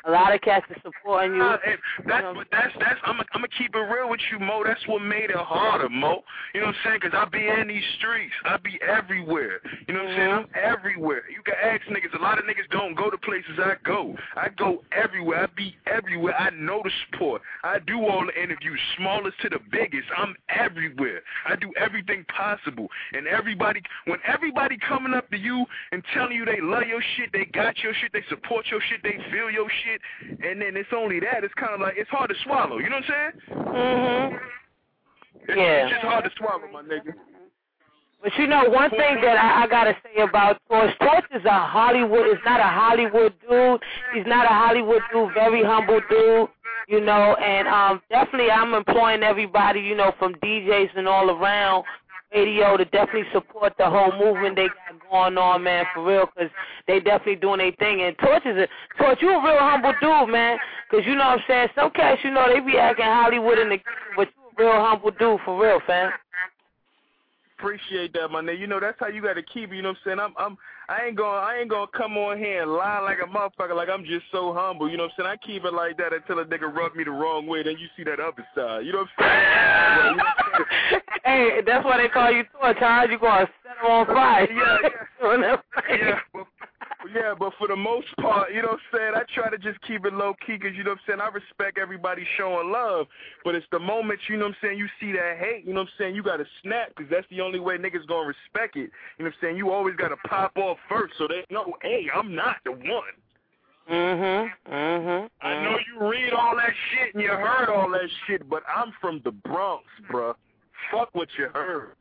A lot of cats are supporting you. Uh, that's what that's that's. I'm I'm gonna keep it real with you, Mo. That's what made it harder, Mo. You know what I'm saying? Cause I be in these streets. I be everywhere. You know what I'm saying? I'm everywhere. You can ask niggas. A lot of niggas don't go to places I go. I go everywhere. I be everywhere. I know the sport. I do all the interviews, smallest to the biggest. I'm everywhere. I do everything possible. And everybody, when everybody coming up to you and telling you they love your shit, they got your shit, they support your shit, they feel your shit, and then it's only that, it's kind of like, it's hard to swallow. You know what I'm saying? Mm-hmm. It's, yeah. It's just hard to swallow, my nigga. But you know, one thing that I, I gotta say about Torch, Torch is a Hollywood, is not a Hollywood dude. He's not a Hollywood dude, very humble dude, you know, and um, definitely I'm employing everybody, you know, from D Js and all around radio to definitely support the whole movement they got going on, man, for real, because they definitely doing their thing. And Torch is a, Torch, you a real humble dude, man, because you know what I'm saying, some cats, you know, they be acting Hollywood in the, but you a real humble dude, for real, fam. Appreciate that, my nigga. You know, that's how you gotta keep it, you know what I'm saying? I'm I'm I ain't gonna I ain't gonna come on here and lie like a motherfucker like I'm just so humble, you know what I'm saying? I keep it like that until a nigga rub me the wrong way, then you see that other side. You know what I'm saying? Hey, that's why they call you Torch, huh? You gonna set them on fire. Yeah, yeah. yeah, but, yeah, but for the most part, you know what I'm saying, I try to just keep it low-key because, you know what I'm saying, I respect everybody showing love, but it's the moment, you know what I'm saying, you see that hate, you know what I'm saying, you got to snap because that's the only way niggas going to respect it. You know what I'm saying, you always got to pop off first so they know, hey, I'm not the one. Mm-hmm, mm-hmm. I know you read all that shit and you heard all that shit, but I'm from the Bronx, bruh. Fuck what you heard.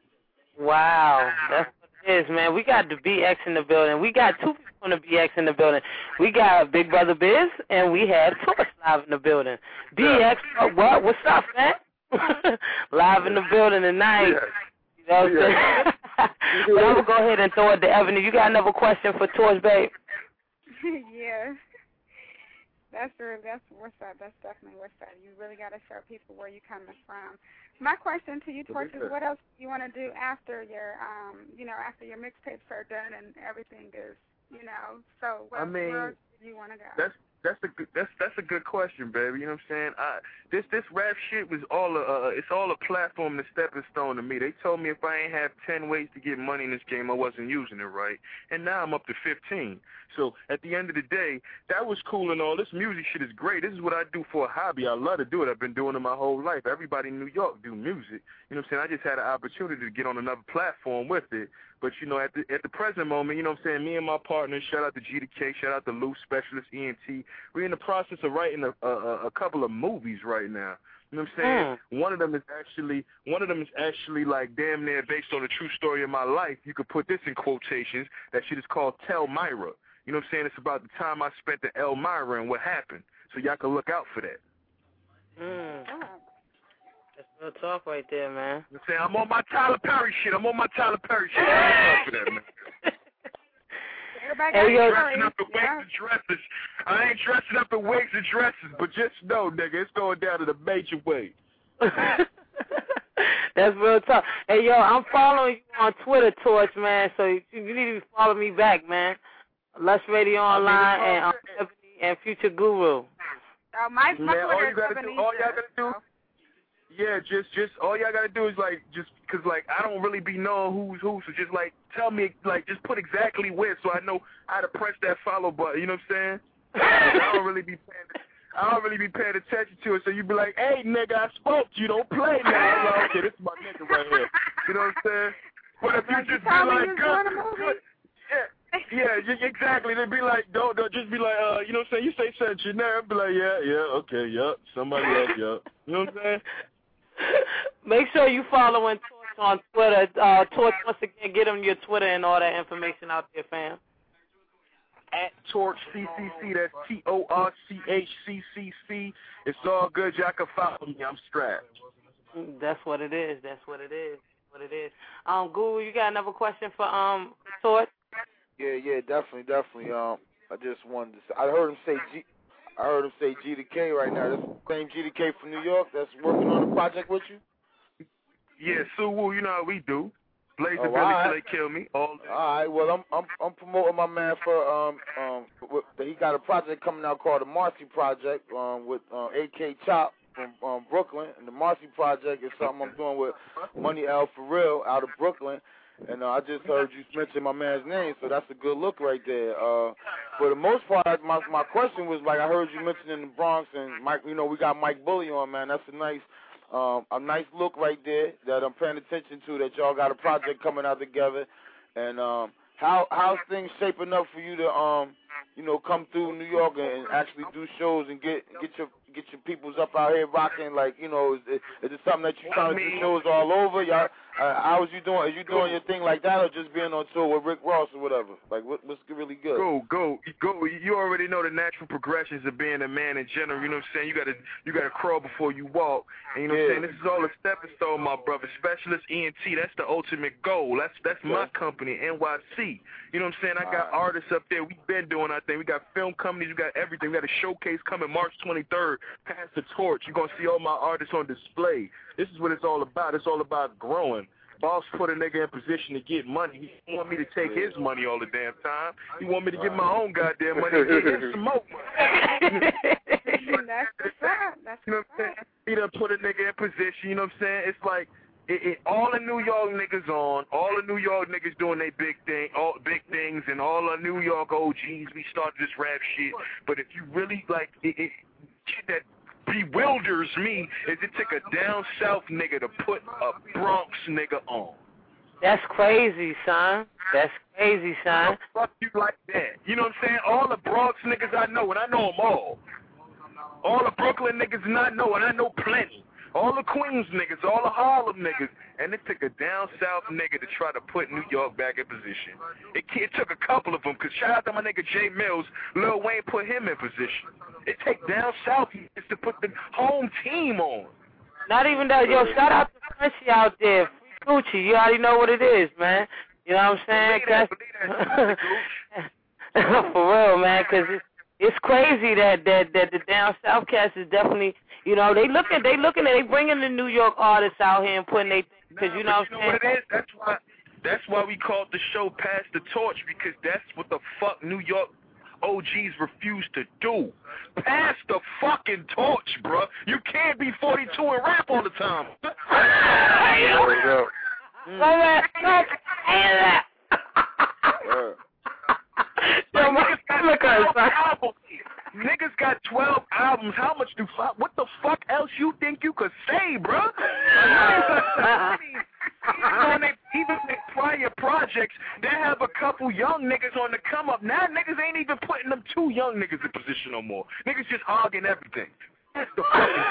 Wow, that's what it is, man. We got the B X in the building. We got two people in the B X in the building. We got Big Brother Biz, and we have Torch live in the building. B X, uh, what? What's up, man? Live in the building tonight. Yeah. You know what I'm saying? But I'm going to go ahead and throw it to Ebony. You got another question for Torch, babe? Yes. That's really, that's what's up. That's definitely what's up. You really got to show people where you're coming from. My question to you, Torch, is what else do you want to do after your, um, you know, after your mixtapes are done and everything is, you know, so where, I mean, where do you want to go? That's that's a good that's that's a good question, baby. You know what I'm saying? I this this rap shit was all a uh, it's all a platform and a stepping stone to me. They told me if I ain't have ten ways to get money in this game, I wasn't using it right, and now I'm up to fifteen. So at the end of the day, that was cool and all. This music shit is great. This is what I do for a hobby. I love to do it. I've been doing it my whole life. Everybody in New York do music. You know what I'm saying? I just had an opportunity to get on another platform with it. But, you know, at the at the present moment, you know what I'm saying, me and my partner, shout out to G to K, shout out to Lou, Specialist E N T, we're in the process of writing a, a, a couple of movies right now. You know what I'm saying? Mm. One of them is actually, one of them is actually like damn near based on a true story of my life. You could put this in quotations. That shit is called Tell Myra. You know what I'm saying? It's about the time I spent at Elmira and what happened. So y'all can look out for that. Mm. That's real talk right there, man. You know what I'm saying? I'm on my Tyler Perry shit. I'm on my Tyler Perry shit. Look out for that, man. Everybody I ain't got dressing up in wigs and dresses. I ain't dressing up in wigs and dresses, but just know, nigga, it's going down to the major way. That's real talk. Hey, yo, I'm following you on Twitter, Torch, man, so you, you need to follow me back, man. Lux Radio Online I mean, and um, Ebony and Future Guru. Oh, my, my man, all you gotta do, all y'all gotta do, yeah, just, just all y'all gotta do is like, just, cause like I don't really be knowing who's who, so just like tell me, like, just put exactly where, so I know how to press that follow button. You know what I'm saying? I don't really be paying, I don't really be paying attention to it. So you be like, hey, nigga, I spoke to you. Don't play, man. I'm like, okay, this is my nigga right here. You know what I'm saying? But if you just be like, good, good, yeah. Yeah, exactly. They'd be like, don't, don't just be like, uh, you know what I'm saying? You say something generic, be like, yeah, yeah, okay, yep, somebody else, yep. You know what I'm saying? Make sure you following Torch on Twitter. Uh, Torch, once again, get them your Twitter and all that information out there, fam. At Torch C C C, that's T O R C H C C C. It's all good. Y'all can follow me. I'm strapped. That's what it is. That's what it is. What it is. Um, Guru, you got another question for um Torch? Yeah, yeah, definitely, definitely. Um, I just wanted to say, I heard him say G, I heard him say G to K right now. That's the same G to K from New York that's working on the project with you? Yeah, Sue Woo, you know how we do. Blaze oh, and Billy right. till they kill me. All, all right, well, I'm I'm I'm promoting my man for um um with, he got a project coming out called the Marcy Project um, with uh, A K Chop from um, Brooklyn. And the Marcy Project is something I'm doing with Money L for Real out of Brooklyn. And uh, I just heard you mention my man's name, so that's a good look right there. Uh, for the most part, my my question was like I heard you mentioning the Bronx and Mike. You know, we got Mike Bully on, man. That's a nice, um, a nice look right there that I'm paying attention to. That y'all got a project coming out together, and um, how how's things shaping up for you to um, you know, come through New York and actually do shows and get get your get your peoples up out here rocking? Like, you know, is it, is it something that you trying to do shows all over? Y'all, uh, how is you doing? Are you doing your thing like that, or just being on tour with Rick Ross or whatever? Like, what, what's really good? Go, go, go. You already know the natural progressions of being a man in general. You know what I'm saying? You gotta, you gotta crawl before you walk. And you know yeah. what I'm saying? This is all a stepping stone, my brother. Specialist E N T. That's the ultimate goal. That's that's yeah. my company, N Y C. You know what I'm saying? I got right. artists up there. We've been doing our thing. We got film companies. We got everything. We got a showcase coming March twenty-third. Pass the torch. You're gonna see all my artists on display. This is what it's all about. It's all about growing. Boss put a nigga in position to get money. He want me to take his money all the damn time. He want me to get my own goddamn money and get him some more money. That's the fact. That's you know what I'm saying? He done put a nigga in position. You know what I'm saying? It's like it, it, all the New York niggas on, all the New York niggas doing their big thing, all big things, and all the New York O Gs. We started this rap shit. But if you really like it, it shit that bewilders me is it took a down south nigga to put a Bronx nigga on. That's crazy, son. That's crazy, son. Fuck you like that. You know what I'm saying? All the Bronx niggas I know, and I know them all. All the Brooklyn niggas and I know, and I know plenty. All the Queens niggas, all the Harlem niggas. And it took a down south nigga to try to put New York back in position. It, it took a couple of them, because shout out to my nigga Jay Mills, Lil Wayne put him in position. It take down south niggas to put the home team on. Not even that. Yo, shout out to Frenchie out there. Free Gucci. You already know what it is, man. You know what I'm saying? Believe that, believe that. For real, man, because it's, it's crazy that, that, that the down south cast is definitely, you know, they looking, they looking at, they bringing the New York artists out here and putting they, because you know what I'm saying? You know what it is? That's why, that's why we called the show Pass the Torch, because that's what the fuck New York O Gs refuse to do. Pass the fucking torch, bruh. You can't be forty-two and rap all the time. Yo, niggas got twelve albums. Niggas got twelve albums. How much do fuck? What the fuck else you think you could say, bruh? Even their, even their prior projects, they have a couple young niggas on the come up. Now niggas ain't even putting them two young niggas in position no more. Niggas just hogging everything. That's the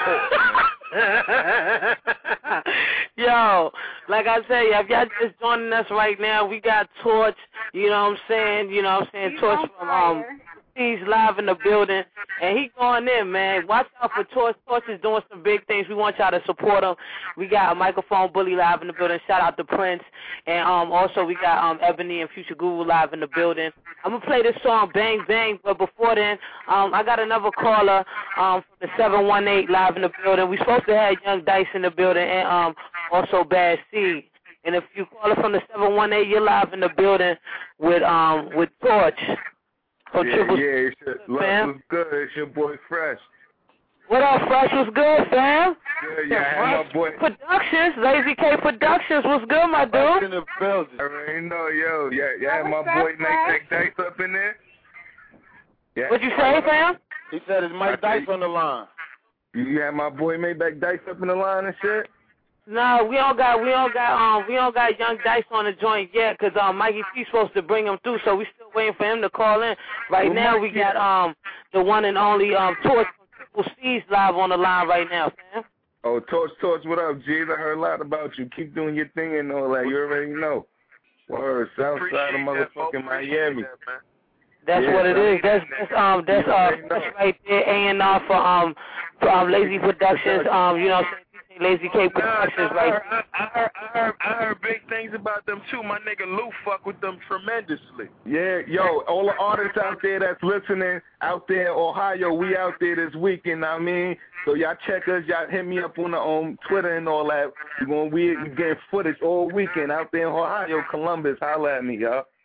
fucking point. Yo, like I say, if y'all just joining us right now, we got Torch, you know what I'm saying, you know what I'm saying, He's Torch from, um, he's live in the building, and he going in, man. Watch out for Torch. Torch is doing some big things. We want y'all to support him. We got a Microphone Bully live in the building. Shout out to Prince. And um, also we got um, Ebony and Future Guru live in the building. I'm going to play this song, Bang Bang, but before then, um, I got another caller um, from the seven one eight live in the building. We supposed to have Young Dice in the building and um, also Bad Seed. And if you call it from the seven one eight, you're live in the building with um with Torch. Oh, yeah, Triple yeah, it's your, love was good. It's your boy Fresh. What up, Fresh? What's good, fam? Good, yeah, yeah my boy. Productions, Lazy K Productions. What's good, my dude? In the building. I already know, yo. Yeah, yeah, my boy Mike Dice up in there. Yeah. What'd you say, fam? He said it's Mike Dice on the line. You got my boy Maybach Dice up in the line and shit? No, we don't got we don't got um we don't got Young Dice on the joint yet, cause um Mikey T's supposed to bring him through, so we still waiting for him to call in. Right well, now we got um the one and only um Torch from Triple C's live on the line right now, fam. Oh, Torch, Torch, what up, G's? I heard a lot about you. Keep doing your thing and all that. You already know. Word, south side of motherfucking Miami. That, That's yeah, what it is. That's, that's um that's uh that's right there A and R for um for um Lazy Productions. Um you know what I'm saying? Lazy K Productions, I right? heard, I, I, heard, I, heard, I heard big things about them, too. My nigga Lou fuck with them tremendously. Yeah, yo, all the artists out there that's listening, out there in Ohio, we out there this weekend, I mean. So y'all check us, y'all hit me up on the on Twitter and all that. We're going to be getting footage all weekend out there in Ohio, Columbus. Holla at me, y'all.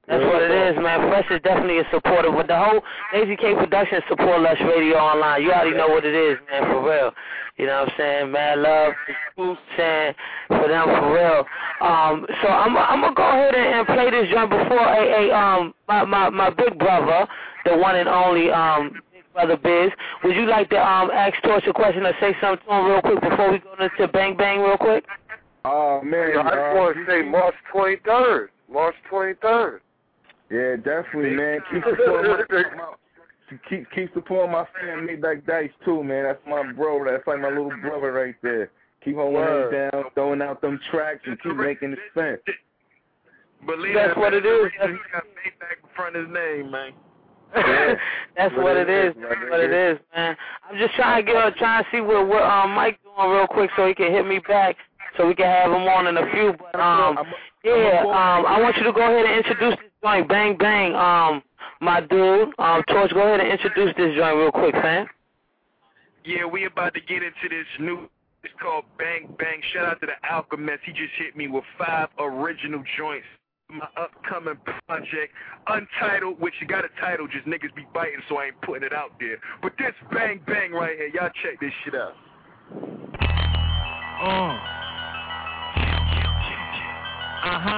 That's what it is, man. Fresh is definitely a supporter. But the whole Lazy K Productions support Lush Radio Online. You already know what it is, man, for real. You know what I'm saying? Mad love, saying for them, for real. Um, so I'm, I'm going to go ahead and, and play this joint before a, a, um, my, my, my big brother, the one and only um, Big Brother Biz. Would you like to um, ask Torch a question or say something to him real quick before we go into Bang Bang real quick? Oh, man. Yo, I just uh, want to say March twenty-third. March twenty-third. Yeah, definitely, man. Keep supporting my, my keep keep supporting my fan, Maybach Dice too, man. That's my bro. That's like my little brother right there. Keep holding him down, throwing out them tracks, and keep making it spin. Believe That's that, what man. it is. He got Maybach in front of his name, man. Yeah. That's what it is. That's what it is, man. I'm just trying to get trying to see what what um Mike doing real quick so he can hit me back so we can have him on in a few. But um yeah, um I want you to go ahead and introduce this joint, Bang Bang. Um my dude, um Torch, go ahead and introduce this joint real quick, fam. Yeah, we about to get into this new. It's called Bang Bang. Shout out to the Alchemist. He just hit me with five original joints. My upcoming project, Untitled, which you got a title, just niggas be biting, so I ain't putting it out there. But this Bang Bang right here, y'all check this shit out. Uh. Uh-huh.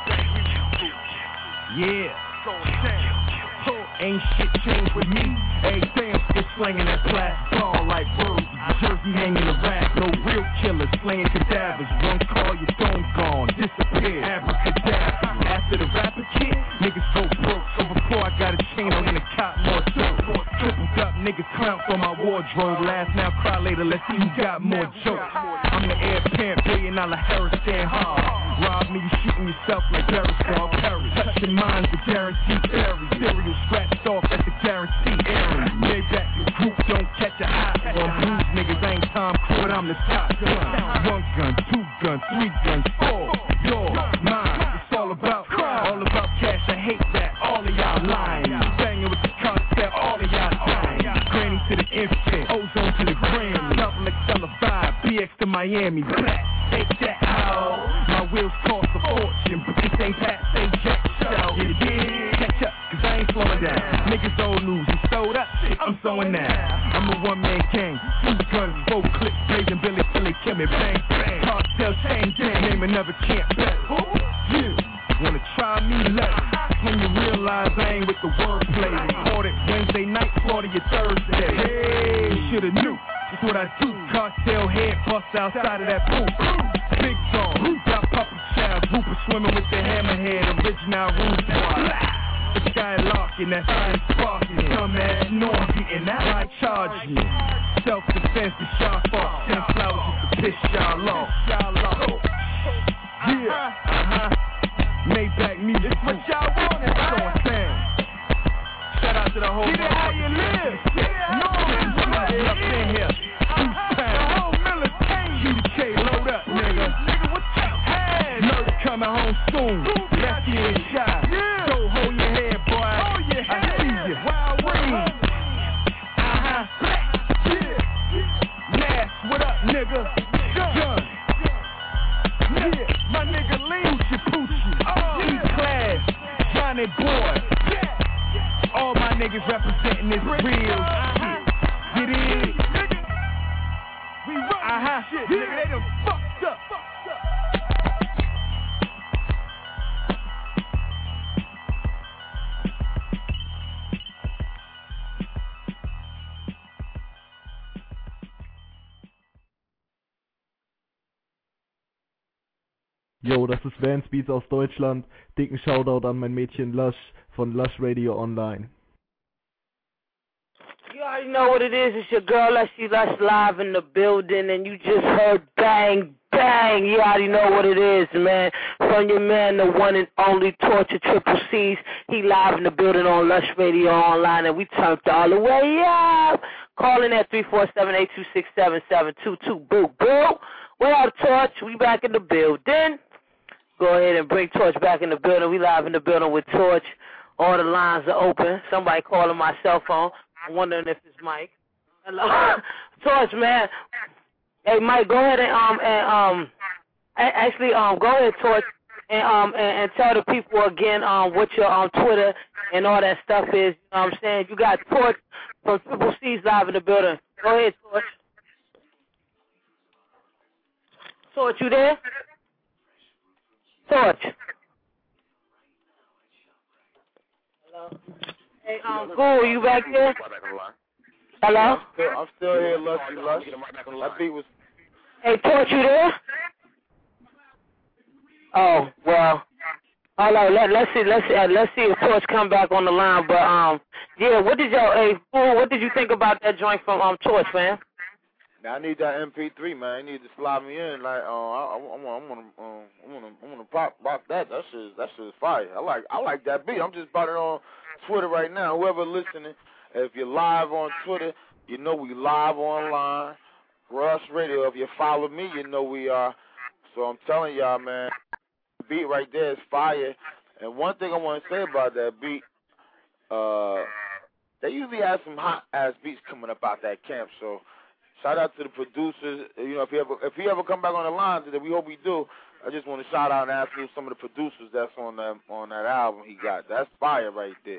Yeah. Ain't shit changed with me. Every day I'm still slinging that flat ball like birds. Jersey hanging the rack, no real killers, slaying cadavers. One call, your phone gone, disappear, abracadabra. After the rapper kid, niggas go broke. So before I got a chain, I'm gonna cop more dope. Tripled up, niggas clown for my wardrobe. Laugh now, cry later, let's see who got more jokes. I'm the heir apparent, billion dollar Harris stand hard. Rob me, you shooting yourself like Aerosol Perry. Touching minds, the guaranteed fairy. Serial scratched off at the guaranteed area. Maybach, your group don't catch a eye. On blues niggas, I ain't Tom Cruise, I'm the top gun. One gun, two guns, three guns, four. Yours, mine, it's all about, all about cash, I hate that. All of y'all lying. Banging with the cartel, all of y'all dying. Granny to the infant, ozone to the gram. Double X L vibe, B X to Miami. Black, take that out. My wheels cost a fortune, but this ain't Pat, say Jack Show. Get it, get catch up, cause I ain't slowing down. Niggas old news, you sold up, I'm sewing now. I'm a one-man gang, two guns, four clips, blazing Billy till they kill me, bang, bang. Cartel chain, gang, name another champ, bet. You wanna try me less, when you realize I ain't with the wordplay. Recorded Wednesday night, Florida your Thursday. Hey, you shoulda knew. That's what I do. Cartel head bust outside of that pool. Big song, got puppet child, Rupert swimming with the hammerhead, original room squad. The sky locking, that sign sparking. Dumbass norm getting out like charging. Self-defense is sharp off. Ten flowers just to piss y'all off. Yeah, uh-huh. Maybach music. It's what y'all want. It's going sound. Shout out to the whole. Get it how you live. No, it's up in here. The whole military. G D K, load up, nigga. Nigga, what you had? Murder coming home soon. Left you in shot. Yeah. So hold your head, boy. Oh, yeah. I see you. Wild wings. Uh-huh. Yeah. Nash, what up, nigga? Gun. Yeah. My nigga Lee. Poochie, Poochie. Oh. E-Class. Johnny Boy. Yeah. All my niggas representing this real shit. Get in. We run uh-huh. Shit, yeah. Nigga, they done fucked up. Yo, das ist Vance Beats aus Deutschland. Dicken Shoutout an mein Mädchen Lush von Lush Radio Online. You already know what it is. It's your girl, Leslie Lush, live in the building, and you just heard Bang Bang. You already know what it is, man. From your man, the one and only Torture Triple C's. He live in the building on Lush Radio Online, and we turned all the way up. Calling at three four seven, eight two six, seven seven two two. Boo, boo. What up, Torch? We back in the building. Go ahead and bring Torch back in the building. We live in the building with Torch. All the lines are open. Somebody calling my cell phone. I'm wondering if it's Mike. Hello, Torch, man. Hey, Mike, go ahead and um and um actually um go ahead, Torch. and um and, and tell the people again um what your um Twitter and all that stuff is. You know what I'm saying? You got Torch from Triple C's live in the building. Go ahead, Torch. Torch, you there? Torch. Hello. Hey, um, Ghoul, you back there? Hello? I'm still, I'm still here, Lusty Lush. That beat was... Hey, Torch, you there? Oh, well, hello, let, let's see, let's see, uh, let's see if Torch come back on the line, but, um, yeah, what did y'all, hey, Ghoul, what did you think about that joint from, um, Torch, man? Now I need that M P three, man. You need to slide me in, like, uh, I, I, I want, I want to, um, I want to, I want to pop, pop that. That shit, that shit is fire. I like, I like that beat. I'm just about it on Twitter right now. Whoever listening, if you're live on Twitter, you know we live online. Rush Radio. If you follow me, you know we are. So I'm telling y'all, man, the beat right there is fire. And one thing I want to say about that beat, uh, they usually have some hot ass beats coming up out that camp. So. Shout out to the producers. You know, if he ever if he ever come back on the line today, we hope we do. I just want to shout out and ask you some of the producers that's on that on that album he got. That's fire right there.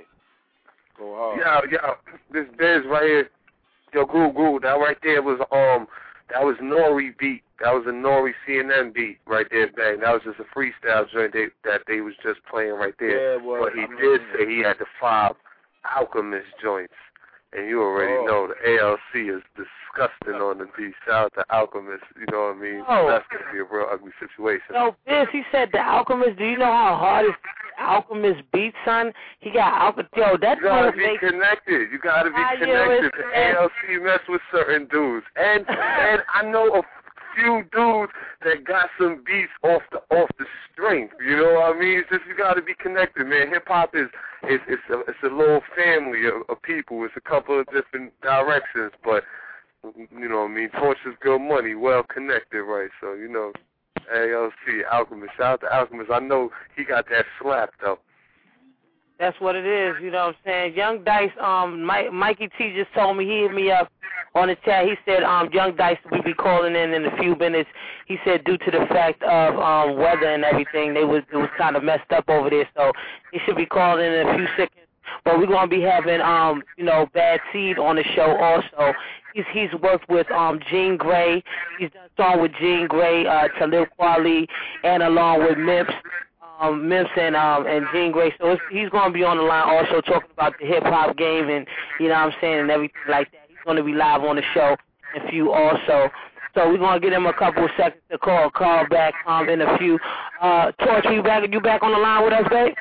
Go hard. Yeah, yeah. This Biz right here, yo, Goo Goo. That right there was um, that was Nori beat. That was a Nori C N N beat right there, bang. That was just a freestyle joint they, that they was just playing right there. Yeah, well, but he I mean, did say he had the five Alchemist joints. And you already oh. know the A L C is disgusting on the beat. Shout out to Alchemist, you know what I mean? Oh. That's going to be a real ugly situation. Yo, Biz, he said the Alchemist, do you know how hard is Alchemist beat, son? He got Alchemist, yo, that You got to be make... connected. You got to be I connected. The A L C mess with certain dudes. And and I know a few dudes that got some beats off the off the string. You know what I mean? It's just you got to be connected, man. Hip hop is it's it's a it's a little family of, of people. It's a couple of different directions, but you know what I mean. Torch is good money, well connected, right? So you know, A L C Alchemist. Shout out to Alchemist. I know he got that slap though. That's what it is, you know what I'm saying? Young Dice, um, Mike, Mikey T just told me, he hit me up on the chat. He said, um, Young Dice will be calling in in a few minutes. He said due to the fact of um, weather and everything, they was it was kind of messed up over there, so he should be calling in a few seconds. But we're gonna be having, um, you know, Bad Seed on the show also. He's he's worked with um Jean Grey. He's done a song with Jean Grey, uh, Talib Kweli, and along with Mims. Um, Mims and, um, and Jean Grey, so it's, he's going to be on the line also talking about the hip-hop game and, you know what I'm saying, and everything like that. He's going to be live on the show in a few also. So we're going to give him a couple of seconds to call call back um, in a few. Uh, Torch, you back, you back on the line with us, babe?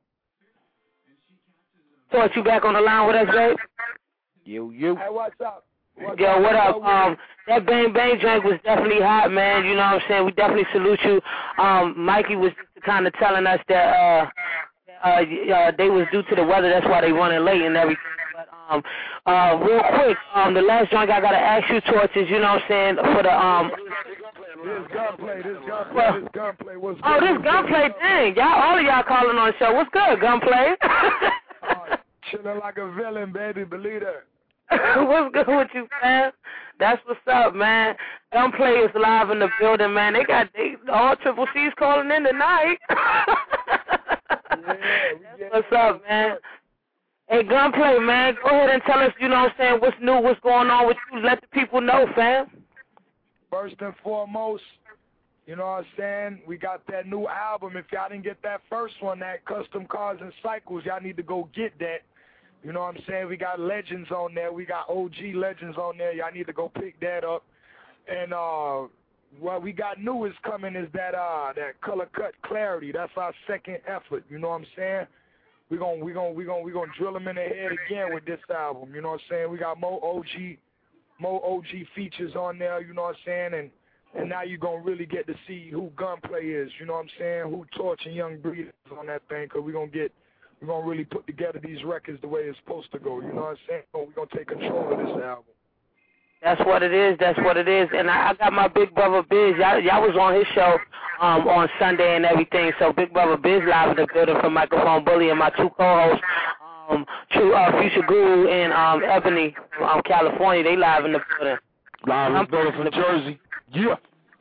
Torch, you back on the line with us, babe? You, you. Hey, what's up? What's Yo, up? what up? Um, that Bang Bang drink was definitely hot, man. You know what I'm saying? We definitely salute you. Um, Mikey was kind of telling us that uh, uh, uh, they was due to the weather. That's why they running late and everything. But um, uh, real quick, um, the last drink I gotta ask you, Torch, is, you know what I'm saying, for the um. This gunplay, this gunplay, this gunplay. What's oh, good? this gunplay thing. Y'all, all of y'all calling on the show. What's good, gunplay? uh, chilling like a villain, baby. Believe that. What's good with you, man? That's what's up, man. Gunplay is live in the building, man. They got they, all Triple C's calling in tonight. yeah, That's what's up, man. Hey, Gunplay, man, go ahead and tell us, you know what I'm saying, what's new, what's going on with you. Let the people know, fam. First and foremost, you know what I'm saying, we got that new album. If y'all didn't get that first one, that Custom Cars and Cycles, y'all need to go get that. You know what I'm saying? We got legends on there. We got O G legends on there. Y'all need to go pick that up. And uh, what we got new is coming is that uh, that Color Cut Clarity. That's our second effort. You know what I'm saying? We're going we gonna, we gonna, we gonna drill them in the head again with this album. You know what I'm saying? We got more O G, more O G features on there. You know what I'm saying? And and now you're going to really get to see who Gunplay is. You know what I'm saying? Who Torch and Young Breed is on that thing, because we're going to get We're going to really put together these records the way it's supposed to go. You know what I'm saying? We're going to take control of this album. That's what it is. That's what it is. And I, I got my big brother Biz. Y'all, y'all was on his show um, on Sunday and everything. So Big Brother Biz live in the building from Microphone Bully, and my two co-hosts, um, True uh, Future Guru and um, Ebony from um, California, they live in the building. Live in the building from Jersey. Yeah.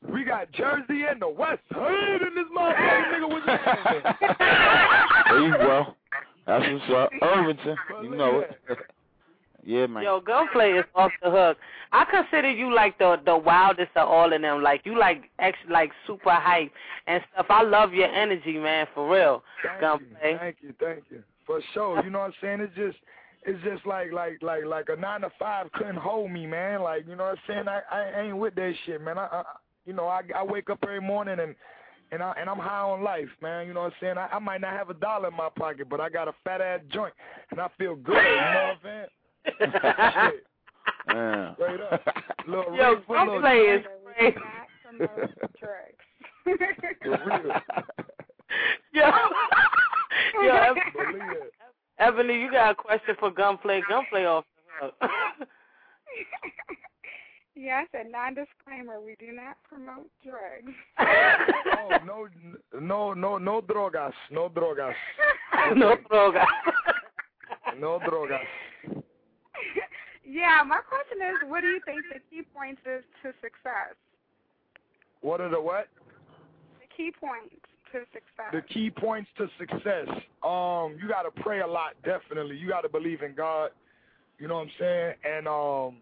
We got Jersey and the West Hood in this motherfucker, nigga. What's your name? There you go. That's what's up. Irvington, you know it. Yeah, man. Yo, Gunplay is off the hook. I consider you like the the wildest of all of them. Like you like extra, like super hype and stuff. I love your energy, man, for real. Thank Gunplay. you, thank you, thank you. For sure. You know what I'm saying? It's just it's just like like like like a nine to five couldn't hold me, man. Like, you know what I'm saying? I, I ain't with that shit, man. I, I you know, I I wake up every morning and And, I, and I'm high on life, man. You know what I'm saying? I, I might not have a dollar in my pocket, but I got a fat-ass joint, and I feel good. You know what I'm saying? Shit. Yeah. Straight up. Little Yo, Gunplay is crazy. Yo, yo, Ebony, Ebony, you got a question for Gunplay? Gunplay off the hook. Yeah, I said non-disclaimer. We do not promote drugs. Oh, no, no, no, no drogas, no drogas. No drogas. No drogas. Yeah, my question is, what do you think the key points is to success? What are the what? The key points to success. The key points to success. Um, you got to pray a lot, definitely. You got to believe in God. You know what I'm saying? And um,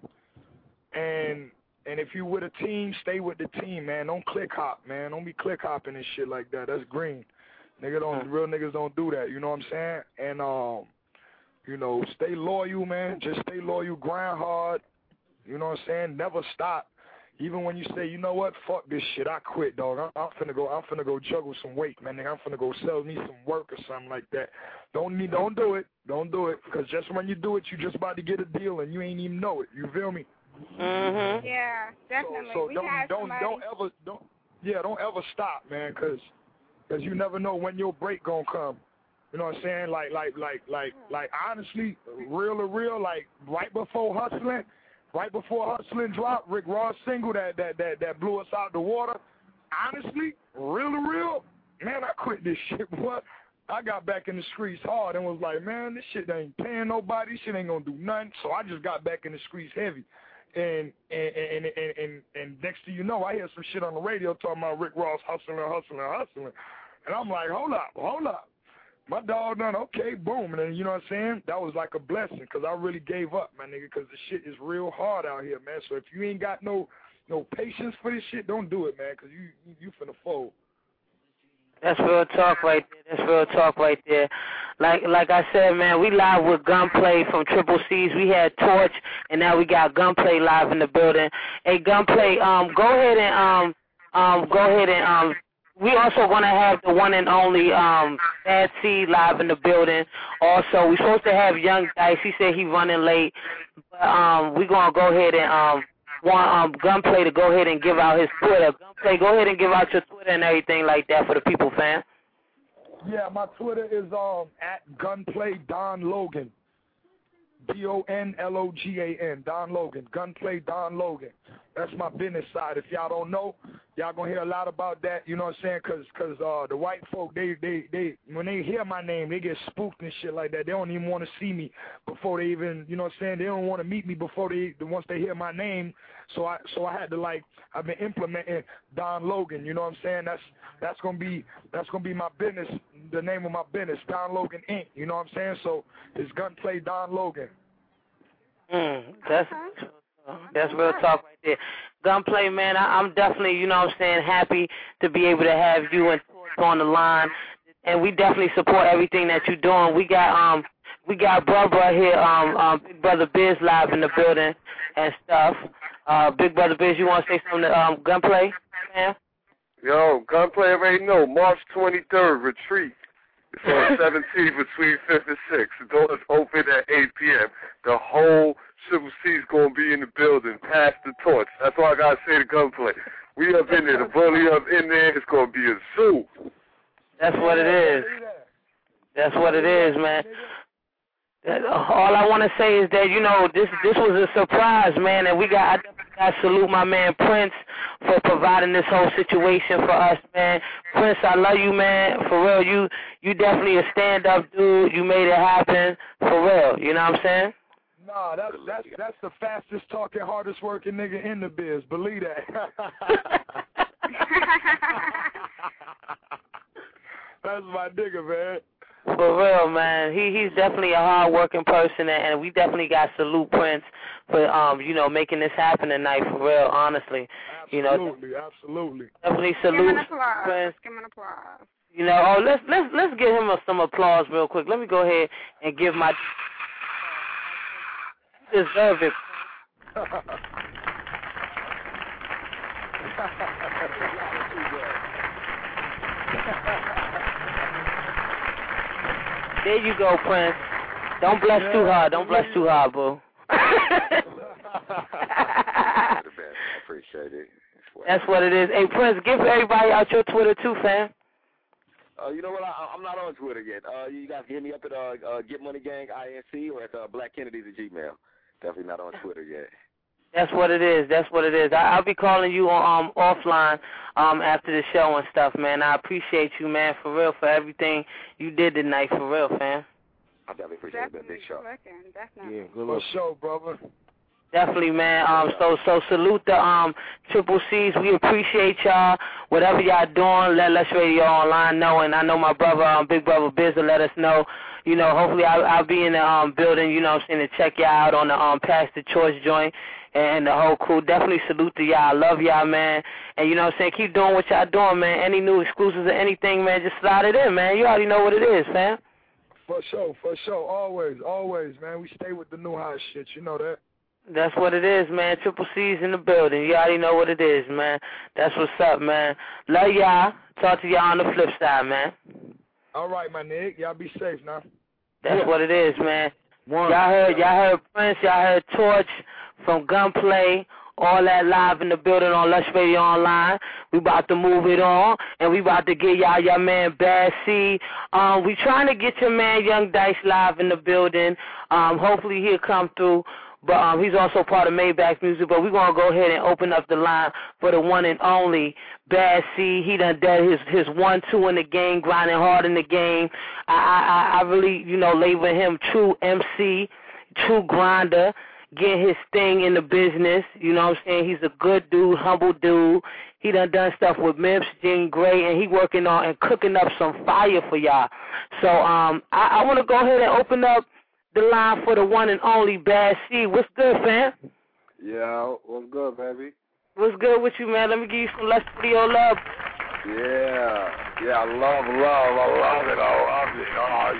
and and if you with a team, stay with the team, man. Don't click hop, man. Don't be click hopping and shit like that. That's green. Nigga don't real niggas don't do that. You know what I'm saying? And um, you know, stay loyal, man. Just stay loyal. Grind hard. You know what I'm saying? Never stop. Even when you say, you know what, fuck this shit, I quit, dog. I'm, I'm finna go. I'm finna go juggle some weight, man. Nigga, I'm finna go sell me some work or something like that. Don't need. Don't do it. Don't do it. Because just when you do it, you just about to get a deal and you ain't even know it. You feel me? Mhm. Yeah, definitely. So, so we don't had don't somebody... don't ever don't yeah don't ever stop, man. Because cause you never know when your break gonna come. You know what I'm saying? Like like like like like honestly, real to real, like right before hustling. Right before Hustling dropped, Rick Ross single that, that that that blew us out the water. Honestly, real to real, man, I quit this shit, boy. I got back in the streets hard and was like, man, this shit ain't paying nobody. This shit ain't gonna do nothing. So I just got back in the streets heavy. And and and and and, and next thing you know, I hear some shit on the radio talking about Rick Ross hustling, hustling, hustling. And I'm like, hold up, hold up. My dog done, okay, boom. And then, you know what I'm saying? That was like a blessing because I really gave up, my nigga, because the shit is real hard out here, man. So if you ain't got no no patience for this shit, don't do it, man, because you, you, you finna fold. That's real talk right there. That's real talk right there. Like like I said, man, we live with Gunplay from Triple C's. We had Torch, and now we got Gunplay live in the building. Hey, Gunplay, um, go ahead and um, um, go ahead and um. We also going to have the one and only um, Bad Seed live in the building. Also, we're supposed to have Young Dice. He said he running late. But um, we're going to go ahead and um, want um, Gunplay to go ahead and give out his Twitter. Gunplay, go ahead and give out your Twitter and everything like that for the people, fam. Yeah, my Twitter is um at Gunplay Don Logan. D O N L O G A N, Don Logan. Gunplay Don Logan. That's my business side. If y'all don't know, y'all gonna hear a lot about that, you know what I'm saying? Cause, cause uh, the white folk, they, they, they, when they hear my name, they get spooked and shit like that. They don't even want to see me before they even, you know what I'm saying? They don't want to meet me before they, once they hear my name. So I, so I had to like, I've been implementing Don Logan. You know what I'm saying? That's, that's gonna be, that's gonna be my business, the name of my business, Don Logan Incorporated. You know what I'm saying? So it's Gunplay Don Logan. Mm, that's that's real talk right there. Gunplay, man, I, I'm definitely, you know what I'm saying, happy to be able to have you and Torch on the line, and we definitely support everything that you're doing. We got um we got Brother here, um, um Big Brother Biz live in the building and stuff. Uh, Big Brother Biz, you want to say something to um Gunplay, man? Yo, Gunplay already know. March twenty-third, retreat. It's on seventeenth between fifth and sixth. The doors open at eight p.m. The whole Triple C's going to be in the building. Pass the torch. That's all I got to say to Gunplay. We up in there. The bully up in there. It's going to be a zoo. That's what it is. That's what it is, man. That, all I want to say is that, you know, this this was a surprise, man, and we got, I salute my man Prince for providing this whole situation for us, man. Prince, I love you, man. For real, you you definitely a stand-up dude. You made it happen, for real. You know what I'm saying? Nah, that's that's that's the fastest talking, hardest working nigga in the biz. Believe that. That's my nigga, man. For real, man. He he's definitely a hard working person, and, and we definitely got salute Prince for um you know making this happen tonight. For real, honestly. Absolutely, you know, absolutely. Definitely Give him salute an applause. Prince. Give him an applause. You know, oh let's let's let's give him a, some applause real quick. Let me go ahead and give my you deserve it. There you go, Prince. Don't bless too hard. Don't bless too hard, boo. I appreciate it. That's what it is. Hey, Prince, give everybody out your Twitter too, fam. Uh, you know what? I, I'm not on Twitter yet. Uh, you guys can hit me up at uh, uh, Get Money Gang I N C or at uh, Black Kennedys at Gmail. Definitely not on Twitter yet. That's what it is. That's what it is. I, I'll be calling you on um offline um after the show and stuff, man. I appreciate you, man, for real, for everything you did tonight, for real, fam. I definitely appreciate that big show. Definitely. Yeah, good for sure, brother. Definitely, man. Um, so so salute the um Triple C's. We appreciate y'all. Whatever y'all doing, let Lush Radio Online know. And I know my brother, um, Big Brother Biz, will let us know. You know, hopefully I'll, I'll be in the um building. You know, what I'm saying, to check y'all out on the um Pass the Choice joint and the whole crew. Definitely salute to y'all. Love y'all, man. And you know what I'm saying, keep doing what y'all doing, man. Any new exclusives or anything, man, just slide it in, man. You already know what it is, fam. For sure, for sure. Always, always, man. We stay with the new hot shit. You know that. That's what it is, man. Triple C's in the building. You already know what it is, man. That's what's up, man. Love y'all. Talk to y'all on the flip side, man. All right, my nigga. Y'all be safe now. That's yeah. what it is, man. One. Y'all heard, y'all heard Prince. Y'all heard Torch from Gunplay. All that live in the building on Lush Radio Online. We about to move it on, and we about to get y'all your man Bad C. Um, we trying to get your man Young Dice live in the building. Um, hopefully he'll come through. But um, he's also part of Maybach Music. But we're going to go ahead and open up the line for the one and only Bad C. He done done his, his one, two in the game, grinding hard in the game. I, I, I really, you know, label him true M C, true grinder, getting his thing in the business. You know what I'm saying? He's a good dude, humble dude. He done done stuff with Mims, Jean Grey, and he working on and cooking up some fire for y'all. So um, I, I want to go ahead and open up the line for the one and only Bad C. What's good, fam? Yeah, what's good, baby? What's good with you, man? Let me give you some Lush Radio love. Yeah, yeah, I love love. I love it. I love it. Oh,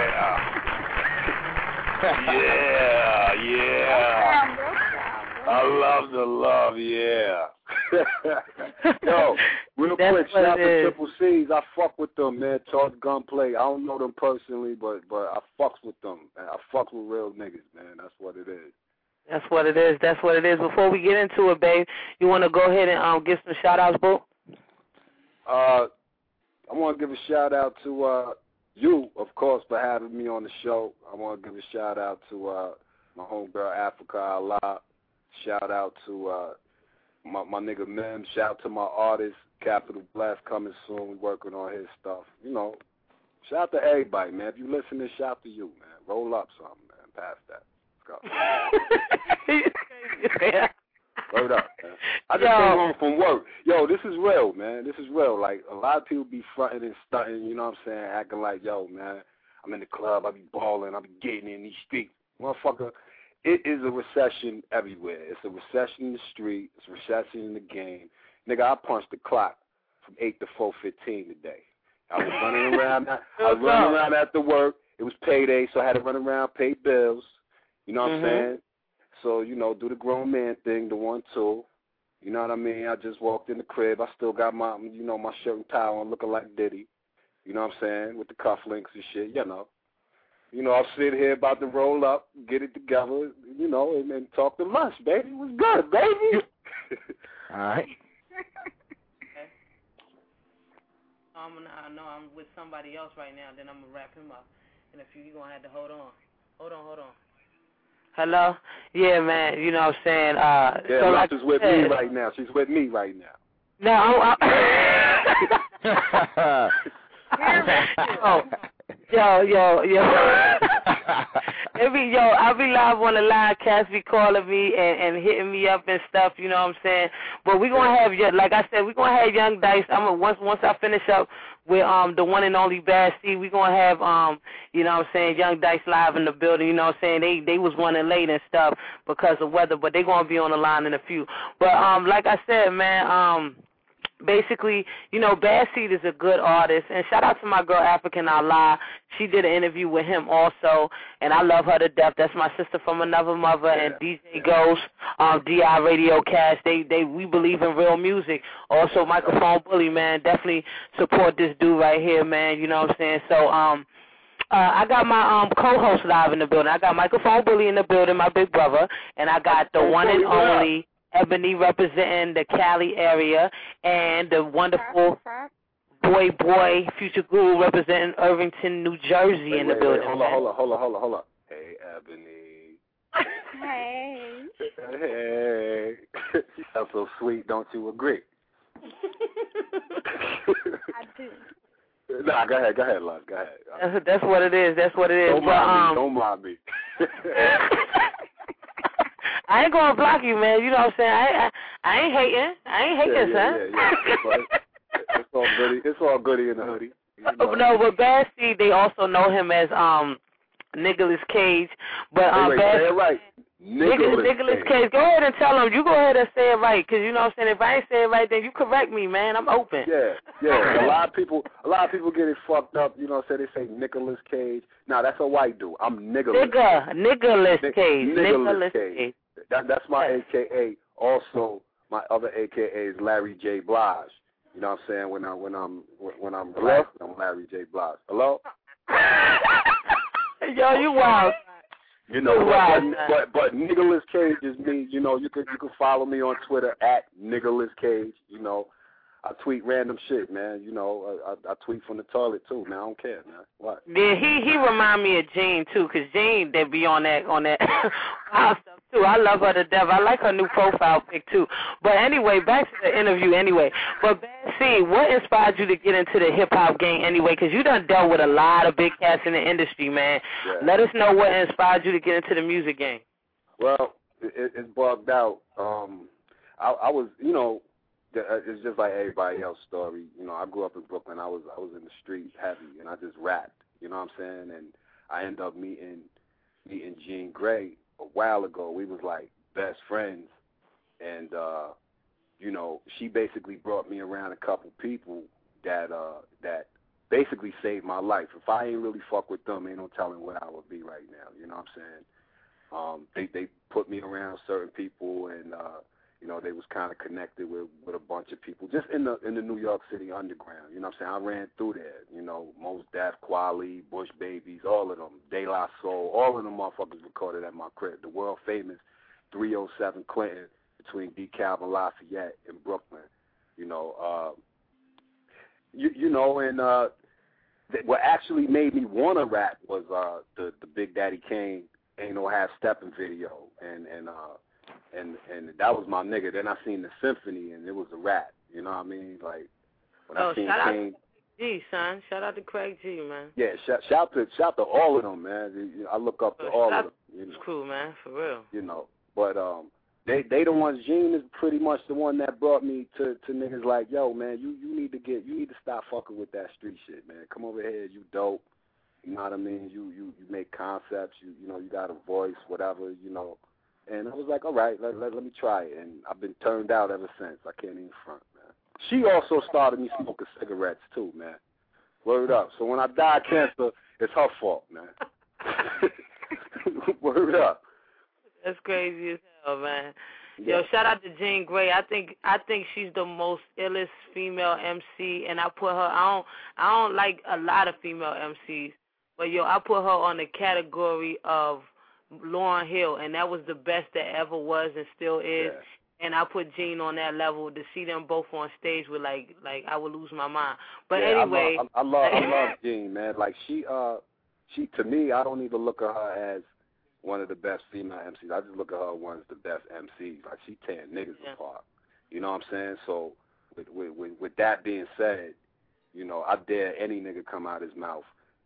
yeah. yeah, yeah. I love the love, yeah. Yo, real That's quick, shout out to is. Triple C's. I fuck with them, man. Talk Gunplay. I don't know them personally, but but I fucks with them. Man. I fucks with real niggas, man. That's what it is. That's what it is. That's what it is. Before we get into it, babe, you want to go ahead and um give some shout-outs, boo? Uh, I want to give a shout-out to uh you, of course, for having me on the show. I want to give a shout-out to uh my homegirl, Africa Allah. Shout-out to uh My, my nigga Mem, shout out to my artist, Capital Blast, coming soon. We working on his stuff. You know, shout out to everybody, man. If you listening, shout out to you, man. Roll up something, man. Pass that. Let's go. Word up, man. I just Yo. came home from work. Yo, this is real, man. This is real. Like, a lot of people be fronting and stunting, you know what I'm saying, acting like, yo, man, I'm in the club, I be balling, I be getting in these streets. Motherfucker, it is a recession everywhere. It's a recession in the street. It's a recession in the game. Nigga, I punched the clock from eight to four fifteen today. I was running around. I was running around after work. It was payday, so I had to run around, pay bills. You know what mm-hmm. I'm saying? So, you know, do the grown man thing, the one, two. You know what I mean? I just walked in the crib. I still got my, you know, my shirt and tie on looking like Diddy. You know what I'm saying? With the cufflinks and shit, you know. You know, I'll sit here about to roll up, get it together, you know, and, and talk to Lush, baby. What's good, baby? All right. Okay. Um, I know I'm with somebody else right now, then I'm going to wrap him up. And if you, you're going to have to hold on. Hold on, hold on. Hello? Yeah, man, you know what I'm saying? Uh, yeah, so Lush like is with said, me right now. She's with me right now. No, I, oh, yo, yo, yo. Maybe, yo, I'll be live on the line. Cats be calling me and, and hitting me up and stuff, you know what I'm saying? But we're going to have, like I said, we're going to have Young Dice. I'm gonna, once once I finish up with um the one and only Bad C, we're going to have, um you know what I'm saying, Young Dice live in the building, you know what I'm saying? They they was running late and stuff because of weather, but they're going to be on the line in a few. But um like I said, man, um... basically, you know, Bad Seed is a good artist, and shout out to my girl African Allah. She did an interview with him also, and I love her to death. That's my sister from another mother, yeah. And D J Ghost, um, D I Radio Cast. They, they, we believe in real music. Also, Microphone Bully, man, definitely support this dude right here, man. You know what I'm saying? So, um. Uh, I got my um co-host live in the building. I got Microphone Bully in the building, my big brother, and I got the one and only Ebony representing the Cali area, and the wonderful Boy Boy Future Guru representing Irvington, New Jersey wait, in the wait, building. Wait, hold on, hold on, hold on, hold on, hold on. Hey, Ebony. Hey. Hey. You sound so sweet, don't you agree? I do. Nah, go ahead, go ahead, love, go ahead. That's, that's what it is. That's what it is. Don't but, mind um, me. Don't mind me. I ain't gonna block you, man. You know what I'm saying? I I, I ain't hating. I ain't hating, yeah, son. Yeah, yeah, yeah. It's all goody. It's all goody in the hoodie. You know. No, but Bad Seed, they also know him as um Nicolas Cage. But um, hey, wait, Bad say it right. Nicolas, Nicolas Cage. Cage. Go ahead and tell him. You go ahead and say it right, because you know what I'm saying. If I ain't say it right, then you correct me, man. I'm open. Yeah, yeah. A lot of people, a lot of people get it fucked up. You know, what I'm saying? They say Nicolas Cage. Nah, that's a white dude. I'm Nicolas. Nigga, Nicolas Cage. Nicolas Cage. Cage. That, that's my A K A. Also, my other A K A is Larry J. Blige. You know what I'm saying? When I when I'm when I'm black, I'm Larry J. Blige. Hello. Yo, you wild. You know, but, but but Nicolas Cage is me. You know, you could you can follow me on Twitter at Nicolas Cage. You know, I tweet random shit, man. You know, I, I tweet from the toilet too, man. I don't care, man. What? Yeah, he he remind me of Jane too, cause Jane they be on that on that wild stuff too. I love her to death. I like her new profile pic too. But anyway, back to the interview anyway. But Bad C, what inspired you to get into the hip hop game anyway? Cause you done dealt with a lot of big cats in the industry, man. Yeah. Let us know what inspired you to get into the music game. Well, it, it's bugged out. Um, I, I was, you know. It's just like everybody else's story. You know, I grew up in Brooklyn. I was I was in the street heavy, and I just rapped. You know what I'm saying? And I ended up meeting meeting Jean Grey a while ago. We was like best friends, and uh, you know, she basically brought me around a couple people that uh, that basically saved my life. If I ain't really fuck with them, ain't no telling where I would be right now. You know what I'm saying? Um, they they put me around certain people, and uh, you know, they was kind of connected with, with a bunch of people just in the in the New York City underground. You know what I'm saying? I ran through there. You know, Mos Def, Kweli, Bush Babies, all of them, De La Soul, all of them motherfuckers recorded at my crib. The world famous three oh seven Clinton between DeKalb and Lafayette in Brooklyn. You know, uh, you you know, and uh, th- what actually made me want to rap was uh, the the Big Daddy Kane Ain't No Half Steppin' video, and and uh. And and that was my nigga. Then I seen the symphony, and it was a rap. You know what I mean? Like when oh, I seen shout Kane. out to Craig G, son. Shout out to Craig G, man. Yeah, shout, shout to shout to all of them, man. I look up to oh, all of them. You know. Cool, man, for real. You know, but um, they they the ones. Gene is pretty much the one that brought me to to niggas like, yo, man, you you need to get you need to stop fucking with that street shit, man. Come over here, you dope. You know what I mean? You you you make concepts. You you know you got a voice, whatever. You know. And I was like, all right, let, let, let me try it. And I've been turned out ever since. I can't even front, man. She also started me smoking cigarettes, too, man. Word up. So when I die of cancer, it's her fault, man. Word up. That's crazy as hell, man. Yeah. Yo, shout out to Jean Grey. I think I think she's the most illest female M C, and I put her. I don't I don't like a lot of female M Cs, but yo, I put her on the category of Lauryn Hill, and that was the best that ever was and still is. Yeah. And I put Jean on that level. To see them both on stage with like, like I would lose my mind. But yeah, anyway, I love, I, I love, I love Jean, man. Like she, uh, she to me, I don't even look at her as one of the best female M Cs. I just look at her as one of the best M Cs. Like she tearing niggas yeah. apart. You know what I'm saying? So with, with with with that being said, you know, I dare any nigga come out his mouth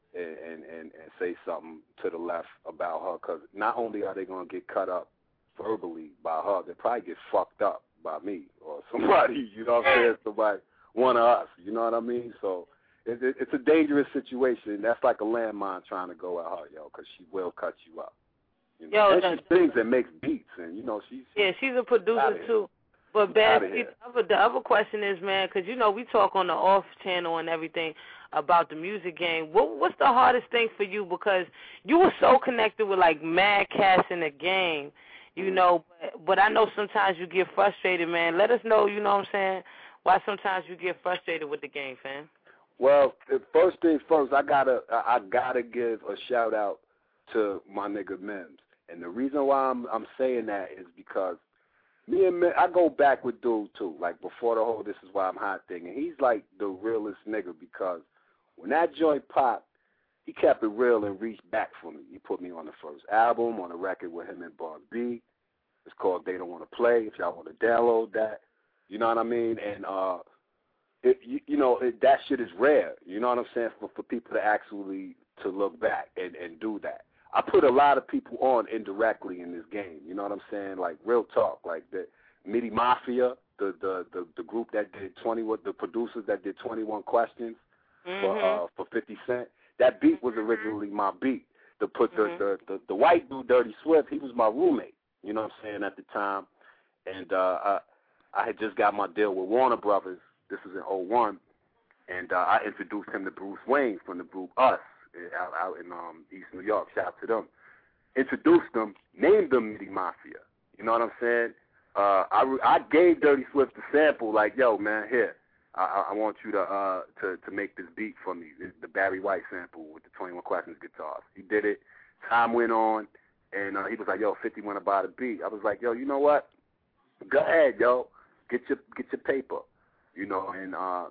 and, and, and, and say something to the left about her, because not only are they going to get cut up verbally by her, they probably get fucked up by me or somebody, you know what I'm saying, somebody, one of us, you know what I mean? So it, it, it's a dangerous situation. That's like a landmine trying to go at her, yo, because she will cut you up. You know? Yo, and she sings and makes beats, and, you know, she's... Yeah, she's a producer, too. But, Bad, the other, the other question is, man, because, you know, we talk on the off channel and everything about the music game. What, what's the hardest thing for you? Because you were so connected with, like, mad cats in the game, you know, but, but I know sometimes you get frustrated, man. Let us know, you know what I'm saying, why sometimes you get frustrated with the game, fam. Well, first things first, I gotta, I gotta give a shout out to my nigga Mims, and the reason why I'm, I'm saying that is because me and Mims, I go back with dude too, like before the whole "This Is Why I'm Hot" thing, and he's like the realest nigga because when that joint popped, he kept it real and reached back for me. He put me on the first album, on a record with him and Bun B. It's called "They Don't Want to Play." If y'all want to download that, you know what I mean, and uh. It, you, you know, it, that shit is rare, you know what I'm saying, for, for people to actually to look back and, and do that. I put a lot of people on indirectly in this game, you know what I'm saying, like real talk, like the Midi Mafia, the, the, the, the group that did twenty, the producers that did twenty-one Questions mm-hmm. for uh, for fifty Cent. That beat was originally my beat. The put the, mm-hmm. the, the, the white dude, Dirty Swift, he was my roommate, you know what I'm saying, at the time, and uh, I, I had just got my deal with Warner Brothers. This was in oh one, and uh, I introduced him to Bruce Wayne from the group Us out, out in um, East New York. Shout out to them. Introduced them, named them Midi Mafia. You know what I'm saying? Uh, I, I gave Dirty Swift the sample, like, yo, man, here, I, I want you to, uh, to to make this beat for me, the Barry White sample with the twenty-one Questions guitars. He did it. Time went on, and uh, he was like, yo, fifty want to buy the beat. I was like, yo, you know what? Go ahead, yo. Get your get your paper. You know, and uh,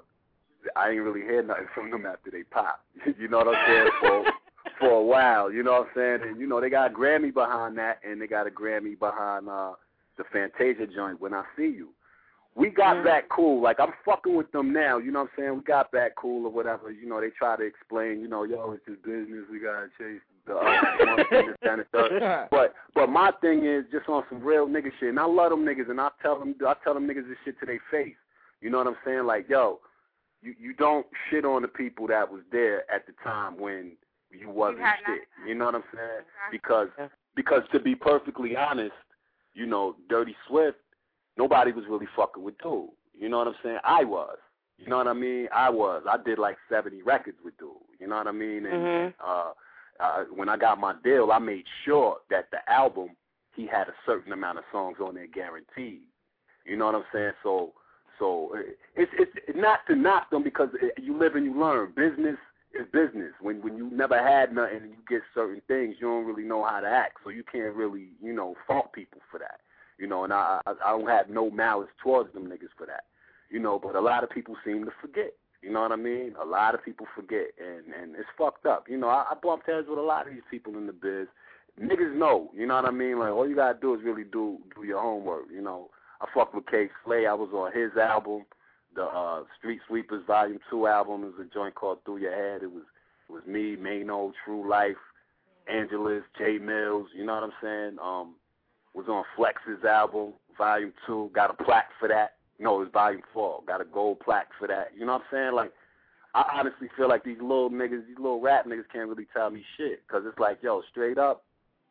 I ain't really heard nothing from them after they popped. You know what I'm saying? For, for a while, you know what I'm saying? And, you know, they got a Grammy behind that, and they got a Grammy behind uh, the Fantasia joint, When I See You. We got mm-hmm. back cool. Like, I'm fucking with them now, you know what I'm saying? We got back cool or whatever. You know, they try to explain, you know, yo, it's just business. We got to chase the uh, this, that, and third. But, but my thing is just on some real nigga shit. And I love them niggas, and I tell them, I tell them niggas this shit to their face. You know what I'm saying? Like, yo, you, you don't shit on the people that was there at the time when you wasn't you shit. Not. You know what I'm saying? Because because to be perfectly honest, you know, Dirty Swift, nobody was really fucking with Dude. You know what I'm saying? I was. You know what I mean? I was. I did like seventy records with Dude. You know what I mean? And mm-hmm. uh, uh, when I got my deal, I made sure that the album, he had a certain amount of songs on there guaranteed. You know what I'm saying? So... So it's it's not to knock them because you live and you learn. Business is business. When when you never had nothing and you get certain things, you don't really know how to act. So you can't really, you know, fault people for that. You know, and I I, I don't have no malice towards them niggas for that. You know, but a lot of people seem to forget. You know what I mean? A lot of people forget, and, and it's fucked up. You know, I, I bumped heads with a lot of these people in the biz. Niggas know. You know what I mean? Like, all you got to do is really do do your homework, you know. I fucked with K Slay. I was on his album, the uh, Street Sweepers Volume Two album. It was a joint called Through Your Head. It was it was me, Mano, True Life, Angelus, J Mills. You know what I'm saying? Um, was on Flex's album, Volume Two. Got a plaque for that. No, it was Volume Four. Got a gold plaque for that. You know what I'm saying? Like, I honestly feel like these little niggas, these little rap niggas can't really tell me shit. Because it's like, yo, straight up,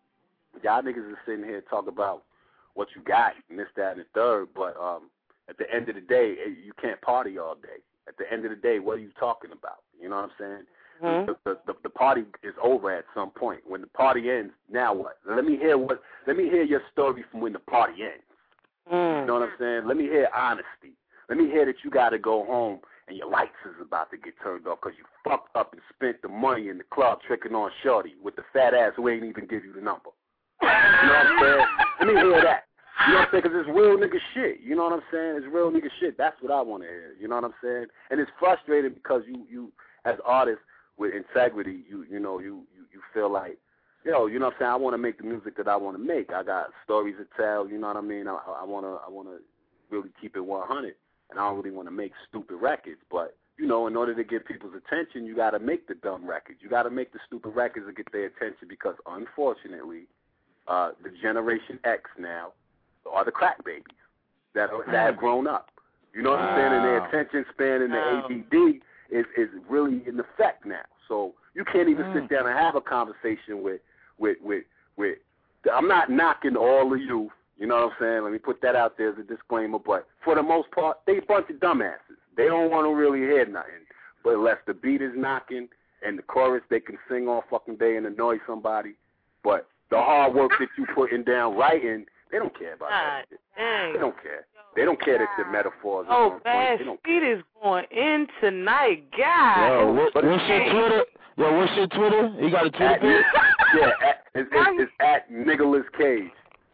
y'all niggas are sitting here talking about what you got and this, that, and the third, but um, at the end of the day, you can't party all day. At the end of the day, what are you talking about? You know what I'm saying? Mm-hmm. The, the, the, the party is over at some point. When the party ends, now what? Let me hear what. Let me hear your story from when the party ends. Mm. You know what I'm saying? Let me hear honesty. Let me hear that you got to go home and your lights is about to get turned off because you fucked up and spent the money in the club tricking on Shorty with the fat ass who ain't even give you the number. You know what I'm saying? Let me hear that. You know what I'm saying? Because it's real nigga shit. You know what I'm saying? It's real nigga shit. That's what I want to hear. You know what I'm saying? And it's frustrating because you, you as artists with integrity, you you know, you, you, you feel like, yo, you know what I'm saying? I want to make the music that I want to make. I got stories to tell. You know what I mean? I, I want to I want to really keep it one hundred. And I don't really want to make stupid records. But you know, in order to get people's attention, you got to make the dumb records. You got to make the stupid records to get their attention because, unfortunately, uh, the Generation X now are the crack babies that, are, that have grown up. You know what I'm saying? And their attention span and the Wow. A D D is, is really in effect now. So you can't even mm. sit down and have a conversation with, with, with, with, I'm not knocking all the youth, you know what I'm saying? Let me put that out there as a disclaimer, but for the most part, they a bunch of dumbasses. They don't want to really hear nothing, but unless the beat is knocking and the chorus, they can sing all fucking day and annoy somebody. But the hard work that you putting down writing, they don't care about God, that. Dang. They don't care. They don't care that the metaphors are Oh, on Bad point. Seed is going in tonight, God. Yo, what, what's your Twitter? Yo, what's your Twitter? You got a Twitter at, page? Yeah, at, it's, it's, it's at Nicholas Cage.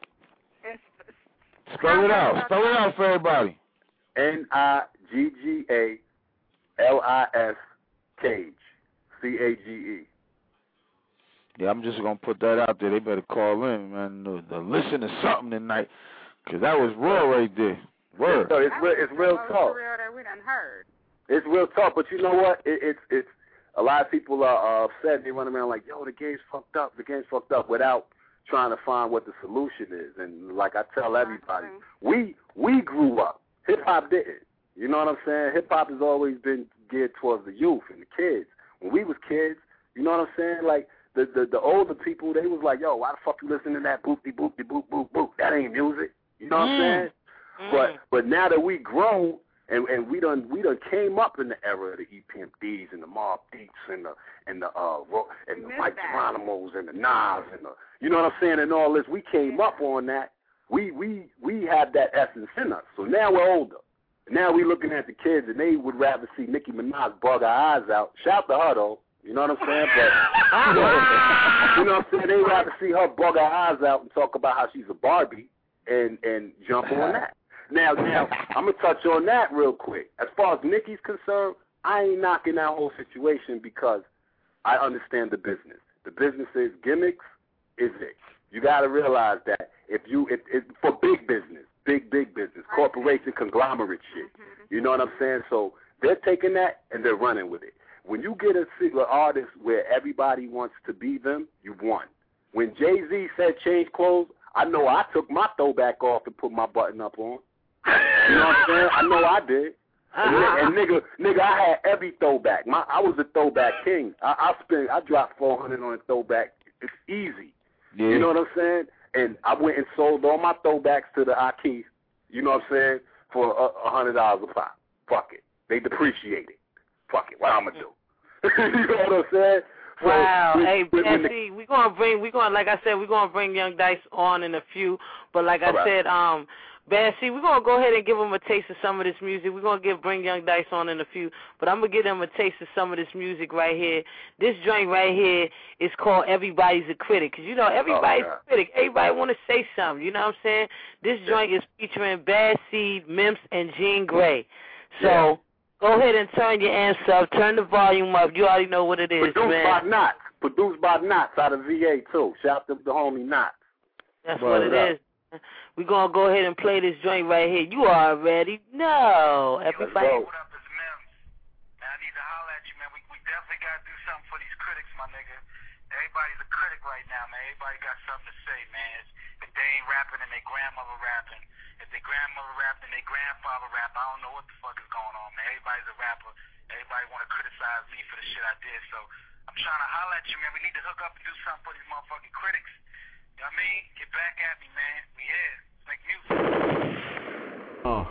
Spell it out. Spell it out for everybody. N I G G A L I S Cage. C A G E. Yeah, I'm just going to put that out there. They better call in, man. To, to listen to something tonight, because that was raw right there. Word. So it's real, it's real talk. Real that we done heard. It's real talk, but you know what? It, it's it's a lot of people are uh, upset. They run around like, yo, the game's fucked up. The game's fucked up without trying to find what the solution is. And like I tell everybody, we we grew up. Hip hop didn't. You know what I'm saying? Hip hop has always been geared towards the youth and the kids. When we was kids, you know what I'm saying? Like the the, the older people, they was like, yo, why the fuck you listening to that boopty boopty boop boop boop? That ain't music. You know what I'm saying? Mm. But but now that we grown and and we done we done came up in the era of the E P M Ds and the Mobb Deeps and the and the uh and the Mike Geronimos and the Nas and the you know what I'm saying and all this, we came up on that. We we we have that essence in us. So now we're older. Now we looking at the kids and they would rather see Nicki Minaj bug her eyes out. Shout to her though. You know what I'm saying? But you know, you know what I'm saying? They would rather see her bug her eyes out and talk about how she's a Barbie and and jump on that. Now, now I'm gonna touch on that real quick. As far as Nicki's concerned, I ain't knocking that whole situation because I understand the business. The business is gimmicks is it. You got to realize that if you if, if for big business, big big business, corporation conglomerate shit. You know what I'm saying? So they're taking that and they're running with it. When you get a single artist where everybody wants to be them, you've won. When Jay-Z said change clothes, I know I took my throwback off and put my button up on. You know what I'm saying? I know I did. And, and nigga, nigga, I had every throwback. My, I was a throwback king. I, I spent, I dropped four hundred on a throwback. It's easy. Yeah. You know what I'm saying? And I went and sold all my throwbacks to the Akis. You know what I'm saying? For a, a hundred dollars a pop. Fuck it. They depreciate it. Fuck it. What I'm gonna do? You know what I'm saying? So, wow. When, hey, when, when Bessie, we're gonna bring we gonna like I said, we're gonna bring Young Dice on in a few. But like I right. said, um Bessie, we're gonna go ahead and give them a taste of some of this music. We're gonna give bring Young Dice on in a few, but I'm gonna give them a taste of some of this music right here. This joint right here is called Everybody's a Critic, because you know everybody's oh, a critic. Everybody want to say something. You know what I'm saying? This joint is featuring Bad Seed, Mimps, and Jean Grey. So. Yeah. Go ahead and turn your amps up. Turn the volume up. You already know what it is, Produced man. by Knots. Produced by Knots out of V A, too. Shout out to the homie Knots. That's Word what it up. is. We're going to go ahead and play this joint right here. You already know. Everybody. What up, it's Mims. Man, I need to holler at you, man. We, we definitely got to do something for these critics, my nigga. Everybody's a critic right now, man. Everybody got something to say, man. If they ain't rapping and their grandmother rapping, if their grandmother rapping and their grandfather rap, I don't know what the fuck is going on, man. Everybody's a rapper. Everybody want to criticize me for the shit I did. So I'm trying to holler at you, man. We need to hook up and do something for these motherfucking critics. You know what I mean? Get back at me, man. We here. Make music. Uh.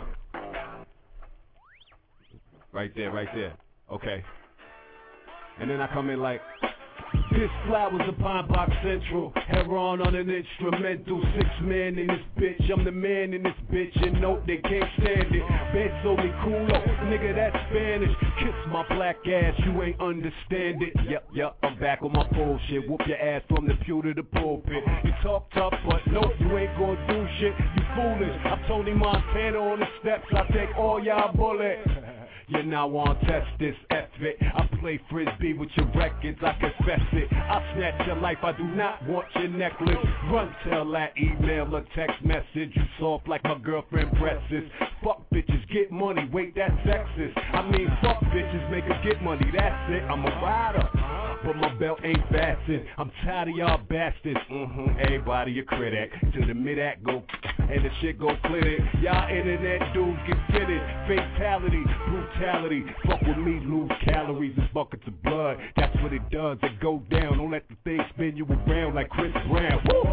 Right there, right there. Okay. And then I come in like, this flat was a Pine Box Central. Heron on an instrumental. Six man in this bitch. I'm the man in this bitch. And note they can't stand it. Bed's only culo. Nigga, that's Spanish. Kiss my black ass. You ain't understand it. Yep, yep. I'm back on my bullshit. Whoop your ass from the pew to the pulpit. You talk tough, but no, you ain't gonna do shit. You foolish. I'm Tony Montana on the steps. I take all y'all bullets. You now want to test this, F it. I play frisbee with your records, I confess it. I snatch your life, I do not want your necklace. Run, tell that email or text message. You soft like my girlfriend presses. Fuck bitches, get money, wait, that's sexist. I mean, fuck bitches, make her get money, that's it. I'm a rider, but my belt ain't fastened. I'm tired of y'all bastards. Mm-hmm, everybody a critic. To the mid-act go, and the shit go flitted. Y'all internet dudes get fitted. Fatality, brutality. Fuck with me, lose calories and buckets of blood. That's what it does, it go down. Don't let the thing spin you around like Chris Brown. Woo!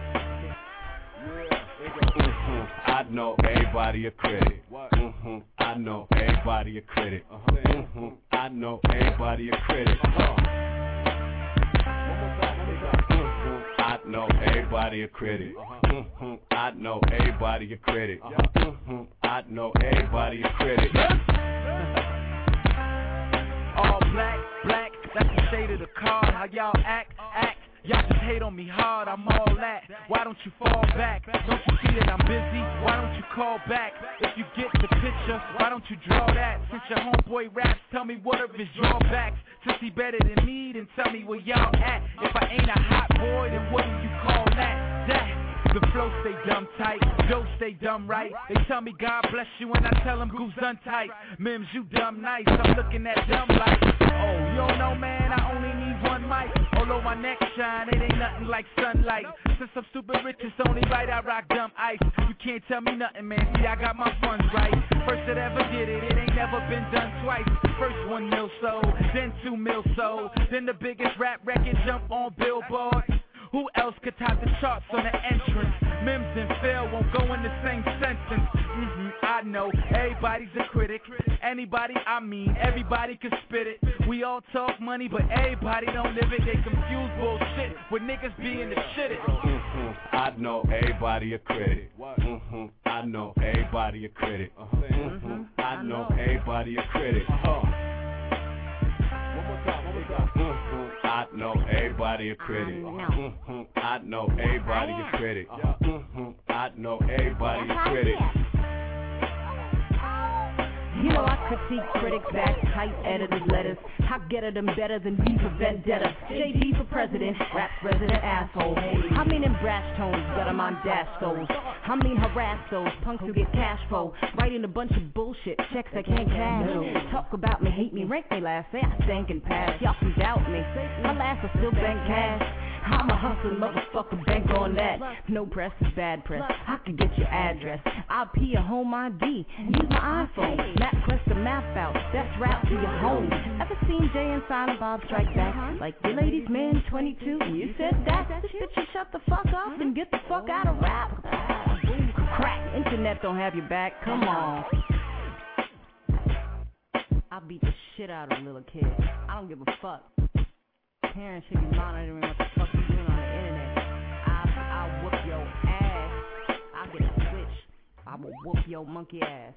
Mm-hmm. I know everybody a critic. Mm-hmm. I know everybody a critic. Mm-hmm. I know everybody a critic. Mm-hmm. I know everybody a critic. Mm-hmm. I know everybody a critic. Mm-hmm. I know everybody a critic. All black, black, that's the shade of the card. How y'all act, act. Y'all just hate on me hard, I'm all that. Why don't you fall back? Don't you see that I'm busy? Why don't you call back? If you get the picture, why don't you draw that? Since your homeboy raps, tell me what are his drawbacks. Since he better than me, then tell me where y'all at. If I ain't a hot boy, then what do you call that? That. The flow stay dumb tight, dough stay dumb right. They tell me God bless you and I tell them goose untight. Mims, you dumb nice, I'm looking at dumb like. Oh, you don't know man, I only need one mic. Although my neck shine, it ain't nothing like sunlight. Since I'm stupid rich, it's only right I rock dumb ice. You can't tell me nothing man, see I got my funds right. First that ever did it, it ain't never been done twice. First one mil sold, then two mil sold. Then the biggest rap record jump on Billboard. Who else could top the charts on the entrance? Mims and Phil won't go in the same sentence. Mm-hmm, I know, everybody's a critic. Anybody, I mean, everybody can spit it. We all talk money, but everybody don't live it. They confuse bullshit with niggas being the shitted. Mm-hmm, I know everybody a critic. Mm-hmm, I know everybody a critic. Mm-hmm, I know everybody a critic. Uh. Mm-hmm. I know everybody a critic. Mm-hmm. I know everybody a critic. Mm-hmm. I know everybody a critic. You know I critique critics, back tight editors' letters. I get at them better than V for Vendetta. J D for president, rap's resident asshole. I mean in brash tones, but I'm on dash goals. I mean harass those punks who get cash flow. Writing a bunch of bullshit, checks I can't cash. Talk about me, hate me, rank me last, say I stank and pass. Y'all can doubt me, my last will still bank cash. I'm a hustling motherfucker, bank on that. No press is bad press, I can get your address. I'll P a home I D, use my iPhone. Map quest the map out, that's rap to your home. Ever seen Jay and Silent Bob Strike Back? Like the ladies man twenty-two, you said that? Bitch, you shut the fuck up and get the fuck out of rap. Crack, internet don't have your back, come on. I'll beat the shit out of a little kid, I don't give a fuck. Parents should be monitoring what the fuck you doing on the internet. I'll, I'll whoop your ass. I'll get a switch. I will whoop your monkey ass.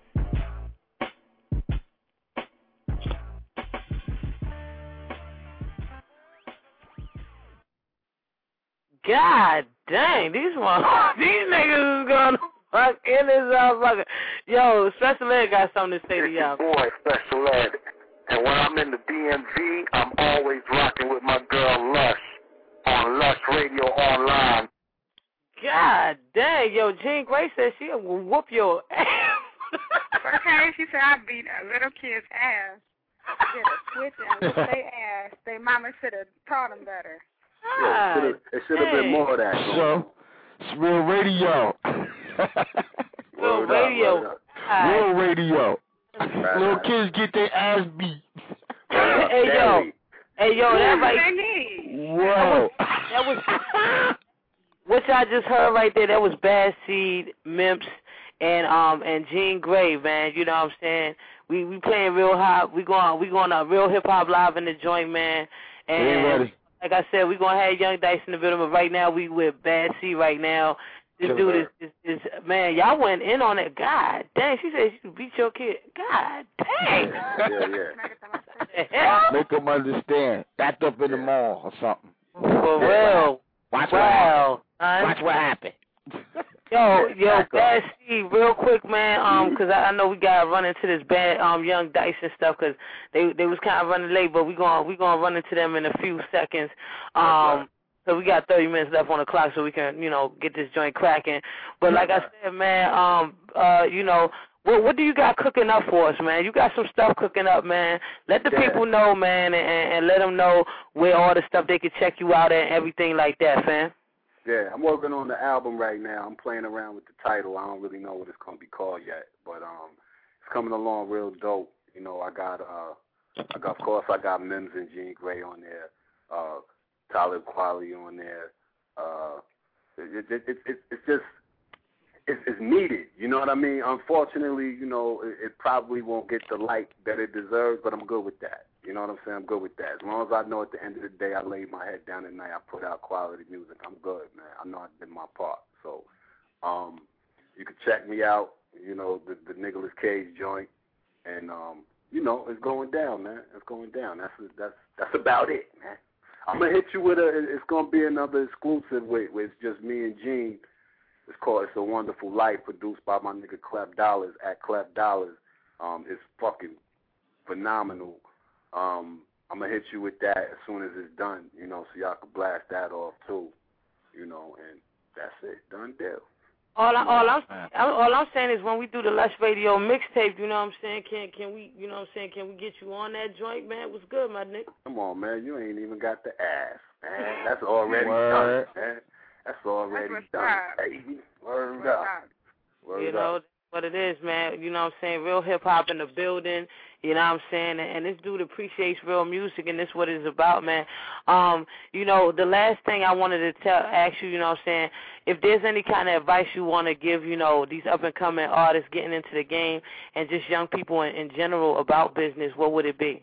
God dang, these one, these niggas is gonna fuck in this motherfucker. Yo, Special Ed got something to say to y'all. Boy, Special Ed. And when I'm in the D M V, I'm always rocking with my girl Lush on Lush Radio Online. God dang, yo, Jean Grace said she will whoop your ass. Okay, she said I beat a little kid's ass. Get a switch and whoop their ass. Their mama should have taught them better. Yeah, it should have been more of that. So, it's real radio. Real radio. Real radio. Little kids get their ass beat. Hey yo, hey yo, that right. Whoa. That was, that was what y'all just heard right there. That was Bad Seed, Mimps, and um and Jean Grey, man. You know what I'm saying? We we playing real hot. We going we going out real hip hop live in the joint, man. And like I said, we gonna have Young Dice in the middle. But right now we with Bad Seed right now. This dude is, is, is, man, y'all went in on it. God dang, she said she beat your kid. God dang. Yeah, yeah. Make them understand. Backed up in the mall or something. For real. Watch wow. what happened. Watch what happened. Yo, yeah, yo, Bad Steve, real quick, man, um, cause I, I know we gotta run into this bad, um, Young Dice and stuff, cause they they was kind of running late, but we gonna we gonna run into them in a few seconds. Um, right. So we got thirty minutes left on the clock, so we can, you know, get this joint cracking. But like I said, man, um, uh, you know. What what do you got cooking up for us, man? You got some stuff cooking up, man. Let the yeah. people know, man, and, and let them know where all the stuff they can check you out at and everything like that, fam. Yeah, I'm working on the album right now. I'm playing around with the title. I don't really know what it's going to be called yet, but um, it's coming along real dope. You know, I got, uh, I got, of course, I got Mims and Jean Grey on there, uh, Talib Kweli on there. Uh, it, it, it, it, it's just... It's, it's needed, you know what I mean? Unfortunately, you know, it, it probably won't get the light that it deserves, but I'm good with that. You know what I'm saying? I'm good with that. As long as I know at the end of the day I laid my head down at night, I put out quality music, I'm good, man. I know I did my part. So um, you can check me out, you know, the, the Nicolas Cage joint. And, um, you know, it's going down, man. It's going down. That's that's that's about it, man. I'm going to hit you with a, it's going to be another exclusive with, with just me and Gene. It's called It's a Wonderful Life, produced by my nigga Clef Dollars at Clef Dollars. Um, it's fucking phenomenal. Um, I'm going to hit you with that as soon as it's done, you know, so y'all can blast that off too, you know, and that's it. Done deal. All, I, all, I'm, all I'm saying is when we do the Lush Radio mixtape, you know what I'm saying, can can we, you know what I'm saying, can we get you on that joint, man? What's good, my nigga? Come on, man. You ain't even got the ass, man. That's already done, man. That's already That's done, baby. Word up. Word you know up. what it is, man. You know what I'm saying? Real hip-hop in the building. You know what I'm saying? And, and this dude appreciates real music, and this is what it's about, man. Um, you know, the last thing I wanted to tell, ask you, you know what I'm saying, if there's any kind of advice you want to give, you know, these up-and-coming artists getting into the game and just young people in, in general about business, what would it be?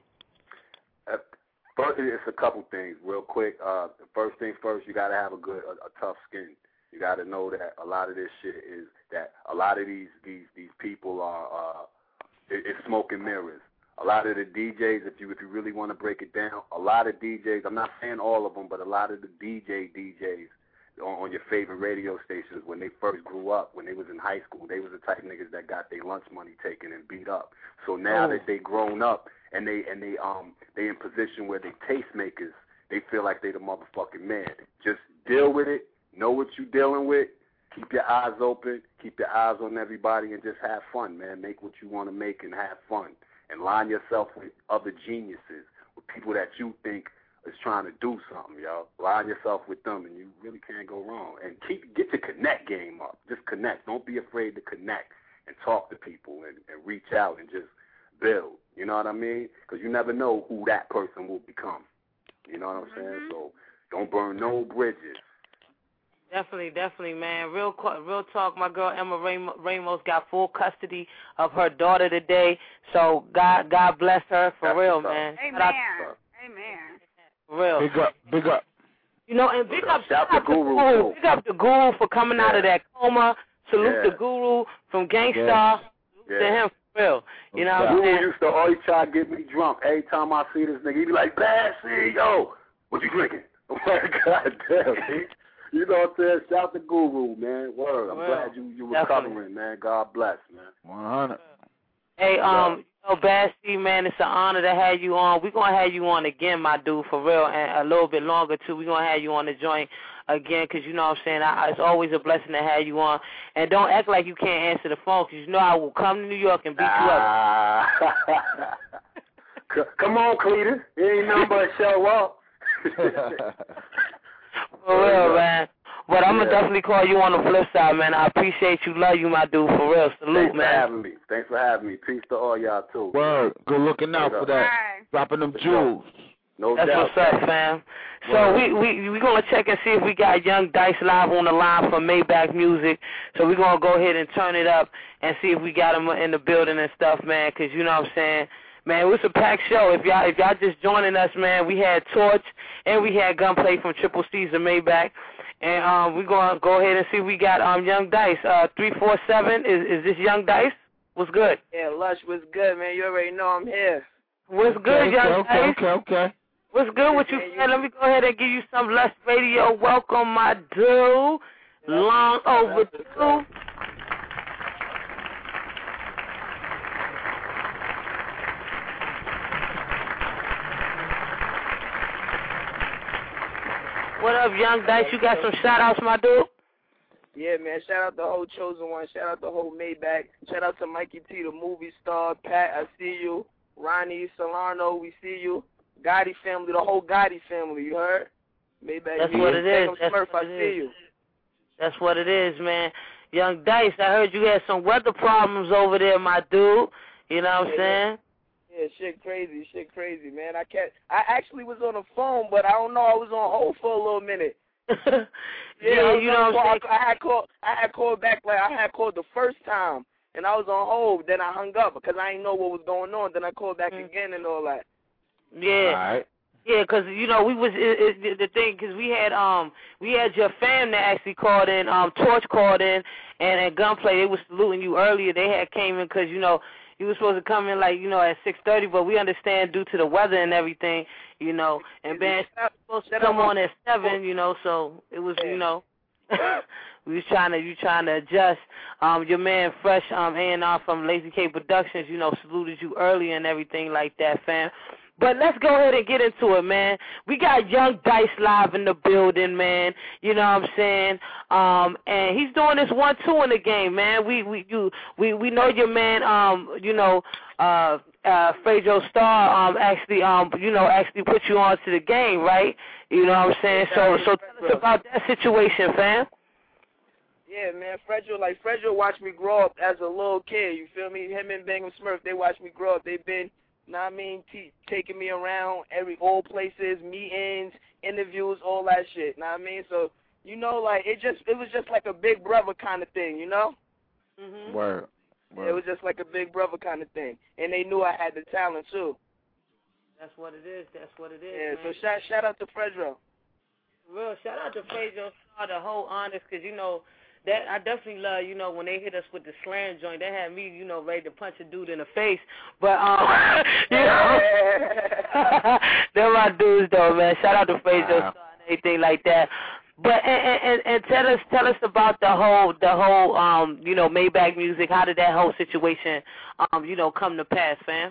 Uh, First, it's a couple things, real quick. Uh, the first thing first, you got to have a good, a, a tough skin. You got to know that a lot of this shit is that a lot of these these these people are uh, it, it's smoke and mirrors. A lot of the D Js, if you if you really want to break it down, a lot of D Js. I'm not saying all of them, but a lot of the D J D Js on, on your favorite radio stations when they first grew up, when they was in high school, they was the type of niggas that got their lunch money taken and beat up. So now oh. that they grown up. And they and they um they in position where they tastemakers, they feel like they the motherfucking man. Just deal with it, know what you dealing with, keep your eyes open, keep your eyes on everybody, and just have fun, man. Make what you want to make and have fun, and line yourself with other geniuses, with people that you think is trying to do something, yo. Line yourself with them, and you really can't go wrong. And keep get your connect game up. Just connect. Don't be afraid to connect and talk to people and, and reach out and just build. You know what I mean? Because you never know who that person will become. You know what I'm saying? Mm-hmm. So don't burn no bridges. Definitely, definitely, man. Real real talk, my girl Emma Ramos got full custody of her daughter today. So God God bless her for That's real, man. Amen. Amen. For real. Big up, big up. You know, and big up, Shout shout the Guru. Guru. Big up the Guru for coming yeah. out of that coma. Salute yeah. the Guru from Gangstar. Yeah. Salute to him. Real. You know what I'm Guru saying? used to always try to get me drunk. Every time I see this nigga, he be like, Bad C, yo, what you drinking? I'm like, God damn, see? You know what I'm saying? Shout to Guru, man. Word. I'm well, glad you you recovering, man. God bless, man. one hundred. Hey, um, you know, Bad C, man, it's an honor to have you on. We're going to have you on again, my dude, for real, and a little bit longer, too. We're going to have you on the joint again because, you know what I'm saying, I, it's always a blessing to have you on. And don't act like you can't answer the phone because, you know, I will come to New York and beat ah. you up. Come on, Cletus. It ain't nothing but show up. For real, man. But I'm going to yeah. definitely call you on the flip side, man. I appreciate you. Love you, my dude. For real. Salute, Thanks man. Thanks for having me. Thanks for having me. Peace to all y'all, too. Word. Good looking out for that. Right. Dropping them jewels. No That's doubt. what's up, fam. So we we we gonna check and see if we got Young Dice live on the line from Maybach Music. So we're gonna go ahead and turn it up and see if we got him in the building and stuff, man. Cause you know what I'm saying, man. It was a packed show. If y'all if y'all just joining us, man, we had Torch and we had Gunplay from Triple C's and Maybach. And um, we're gonna go ahead and see if we got um Young Dice. Uh, three four seven. Is is this Young Dice? What's good? Yeah, Lush, what's good, man? You already know I'm here. What's good, okay, Young okay, Dice? Okay, okay, okay. What's good with you, man? Let me go ahead and give you some Lush Radio. Welcome, my dude. Long overdue. What up, Young Dice? You got some shout-outs, my dude? Yeah, man. Shout out the whole Chosen One. Shout out the whole Maybach. Shout out to Mikey T, the movie star. Pat, I see you. Ronnie, Solano, we see you. Gotti family, the whole Gotti family, you heard? Maybach. That's what it is. That's Smurf, what I it see is. you. That's what it is, man. Young Dice, I heard you had some weather problems over there, my dude. You know what I'm Yeah, saying? Yeah, shit crazy, shit crazy, man. I can't. I actually was on the phone, but I don't know. I was on hold for a little minute. yeah, I was you know on what I'm call. I had called. I had called back like I had called the first time, and I was on hold. Then I hung up because I didn't know what was going on. Then I called back Mm. again and all that. Yeah. All right. Yeah, 'cause you know we was it, it, the thing 'cause we had um we had your fam that actually called in, um Torch called in, and at Gunplay they was saluting you earlier. They had came in 'cause you know you were supposed to come in like you know at six thirty, but we understand due to the weather and everything, you know. And Ben was supposed to come on at seven, you know, so it was you know we was trying to you trying to adjust. Um, your man Fresh um A and R from Lazy K Productions, you know, saluted you earlier and everything like that, fam. But let's go ahead and get into it, man. We got Young Dice live in the building, man. You know what I'm saying? Um, and he's doing this one two in the game, man. We we you we we know your man. Um, you know, uh, uh, Frejo Star. Um, actually, um, you know, actually put you on to the game, right? You know what I'm saying? So so tell us about that situation, fam. Yeah, man, Fredro, like Fredro watched me grow up as a little kid. You feel me? Him and Bangum Smurf, they watched me grow up. They've been, know what I mean, t- taking me around every old places, meetings, interviews, all that shit. Know what I mean? So you know, like it just it was just like a big brother kind of thing, you know? Mm-hmm. Word. Word. It was just like a big brother kind of thing, and they knew I had the talent too. That's what it is. That's what it is. Yeah. Man. So shout shout out to Fredro. Real shout out to Frejo Star, the whole honest, 'cause you know. That I definitely love, you know, when they hit us with the slam joint, they had me, you know, ready to punch a dude in the face. But um, you know, they're my dudes though, man. Shout out to Frejo Star and everything like that. But and, and and tell us tell us about the whole the whole um you know Maybach music. How did that whole situation um you know come to pass, fam?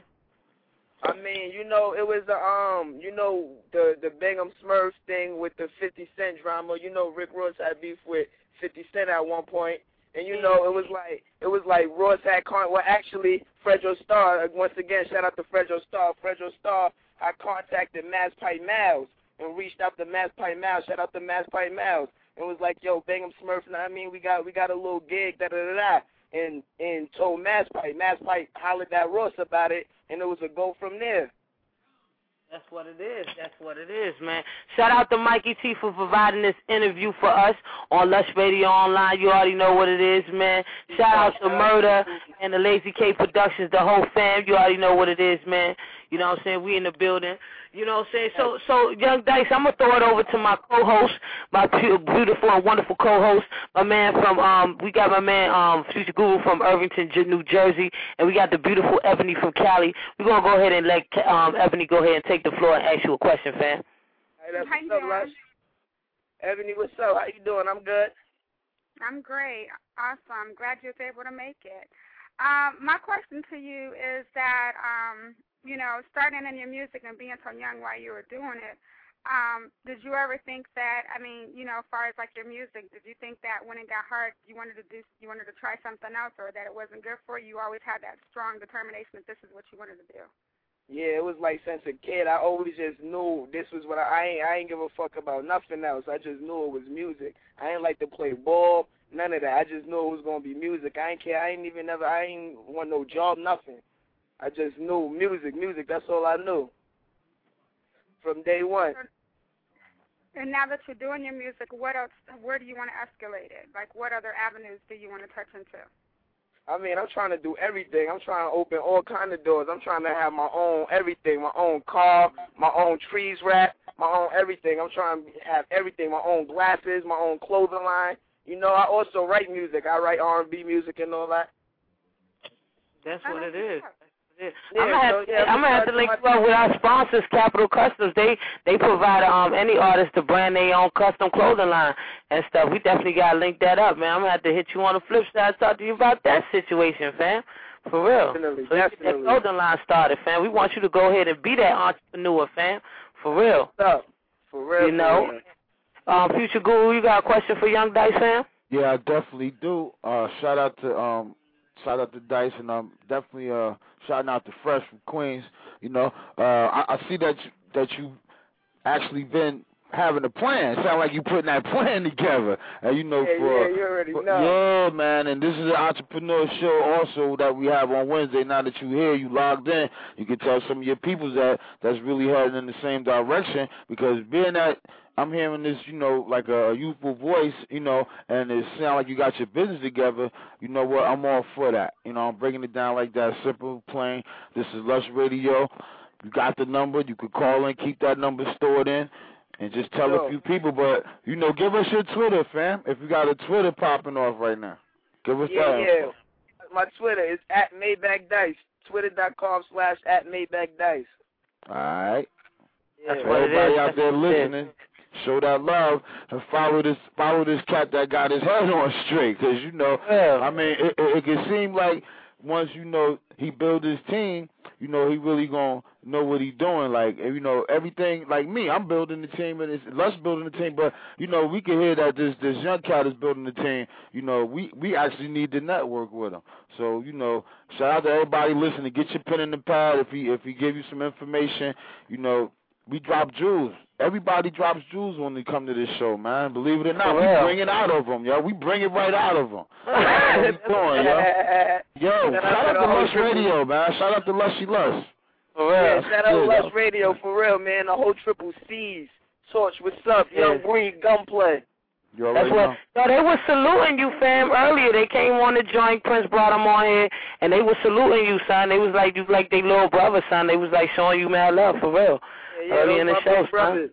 I mean, you know, it was the um, you know, the the Bangum Smurfs thing with the fifty Cent drama. You know, Rick Ross had beef with fifty Cent at one point, and you know, it was like it was like Ross had con. Well, actually, Frejo Star. Once again, shout out to Frejo Star. Frejo Star. I contacted Mass Pipe Miles and reached out to Mass Pipe Miles. Shout out to Mass Pipe Miles. And was like, yo, Bangum Smurf. Know what I mean, we got we got a little gig. Da da da da. And and told Mass Pipe. Mass Pipe hollered at Ross about it, and it was a go from there. That's what it is. That's what it is, man. Shout out to Mikey T for providing this interview for us on Lush Radio Online. You already know what it is, man. Shout out to Murder and the Lazy K Productions, the whole fam. You already know what it is, man. You know what I'm saying? We in the building. You know what I'm saying? So, so Young Dice, I'm going to throw it over to my co-host, my beautiful and wonderful co-host, my man from, um, we got my man, um, Future Guru from Irvington, New Jersey, and we got the beautiful Ebony from Cali. We're going to go ahead and let um, Ebony go ahead and take the floor and ask you a question, fam. Hey, that's what's up, Lush. Ebony, what's up? How you doing? I'm good. I'm great. Awesome. Glad you was able to make it. Um, my question to you is that, um, you know, starting in your music and being so young while you were doing it, um, did you ever think that, I mean, you know, as far as like your music, did you think that when it got hard, you wanted to do, you wanted to try something else, or that it wasn't good for you? You always had that strong determination that this is what you wanted to do. Yeah, it was like since a kid, I always just knew this was what I, I ain't, I ain't give a fuck about nothing else. I just knew it was music. I ain't like to play ball, none of that. I just knew it was gonna be music. I ain't care. I ain't even never. I ain't want no job, nothing. I just knew music, music. That's all I knew from day one. And now that you're doing your music, what else? Where do you want to escalate it? Like, what other avenues do you want to touch into? I mean, I'm trying to do everything. I'm trying to open all kind of doors. I'm trying to have my own everything, my own car, my own trees wrap, my own everything. I'm trying to have everything, my own glasses, my own clothing line. You know, I also write music. I write R and B music and all that. That's what it is. Yeah. Yeah, I'm gonna have, so, yeah, I'm gonna have to link you up with our sponsors, Capital Customs. They they provide um any artist to brand their own custom clothing line and stuff. We definitely gotta link that up, man. I'm gonna have to hit you on the flip side, talk to you about that situation, fam. For real. Definitely, so you definitely. get that clothing line started, fam. We want you to go ahead and be that entrepreneur, fam. For real. What's up? For real. You know. For real. Um, Future Guru, you got a question for Young Dice, fam? Yeah, I definitely do. Uh, shout out to um, shout out to Dice, and um, definitely uh, shouting out to Fresh from Queens. You know, uh, I, I see that you, that you actually been having a plan. Sound like you putting that plan together. And you know, yeah, for, yeah, you already for know. yeah, man. And this is an entrepreneur show also that we have on Wednesday. Now that you here, you logged in, you can tell some of your people that that's really heading in the same direction. Because being that I'm hearing this, you know, like a, a youthful voice, you know, and it sounds like you got your business together. You know what? I'm all for that. You know, I'm breaking it down like that, simple, plain. This is Lush Radio. You got the number. You could call in, keep that number stored in, and just tell Sure. a few people. But, you know, give us your Twitter, fam, if you got a Twitter popping off right now. Give us yeah, that. Yeah, my Twitter is at Maybach Dice. Twitter.com slash at Maybach Dice. All right. Yeah. That's what Everybody it is. out That's there what it listening, show that love and follow this follow this cat that got his head on straight. Because, you know, Yeah. I mean, it, it, it can seem like once, you know, he build his team, you know, he really going to know what he's doing. Like, you know, everything, like me, I'm building the team, and it's Lush building the team, but, you know, we can hear that this this young cat is building the team. You know, we, we actually need to network with him. So, you know, shout out to everybody listening. Get your pen and the pad. If he, if he give you some information, you know, we drop jewels. Everybody drops jewels when they come to this show, man. Believe it or not, For we real. bring it out of them, yo. We bring it right out of them. That's what we doing, yo. Yo, Shout shout out out to to Lush Triple- Radio, man. Shout out to Lushy Lush. For real. Yeah, shout out to Good, Lush yo. Radio, for real, man. The whole Triple C's. Torch, what's up? Young Yeah. Breed, Gunplay. You That's already what. know. No, they were saluting you, fam. Earlier, they came on the joint. Prince brought them on here, and they were saluting you, son. They was like you, like they little brother, son. They was like showing you mad love, for real. Yeah, yeah, Early those in the my show, big son. brothers.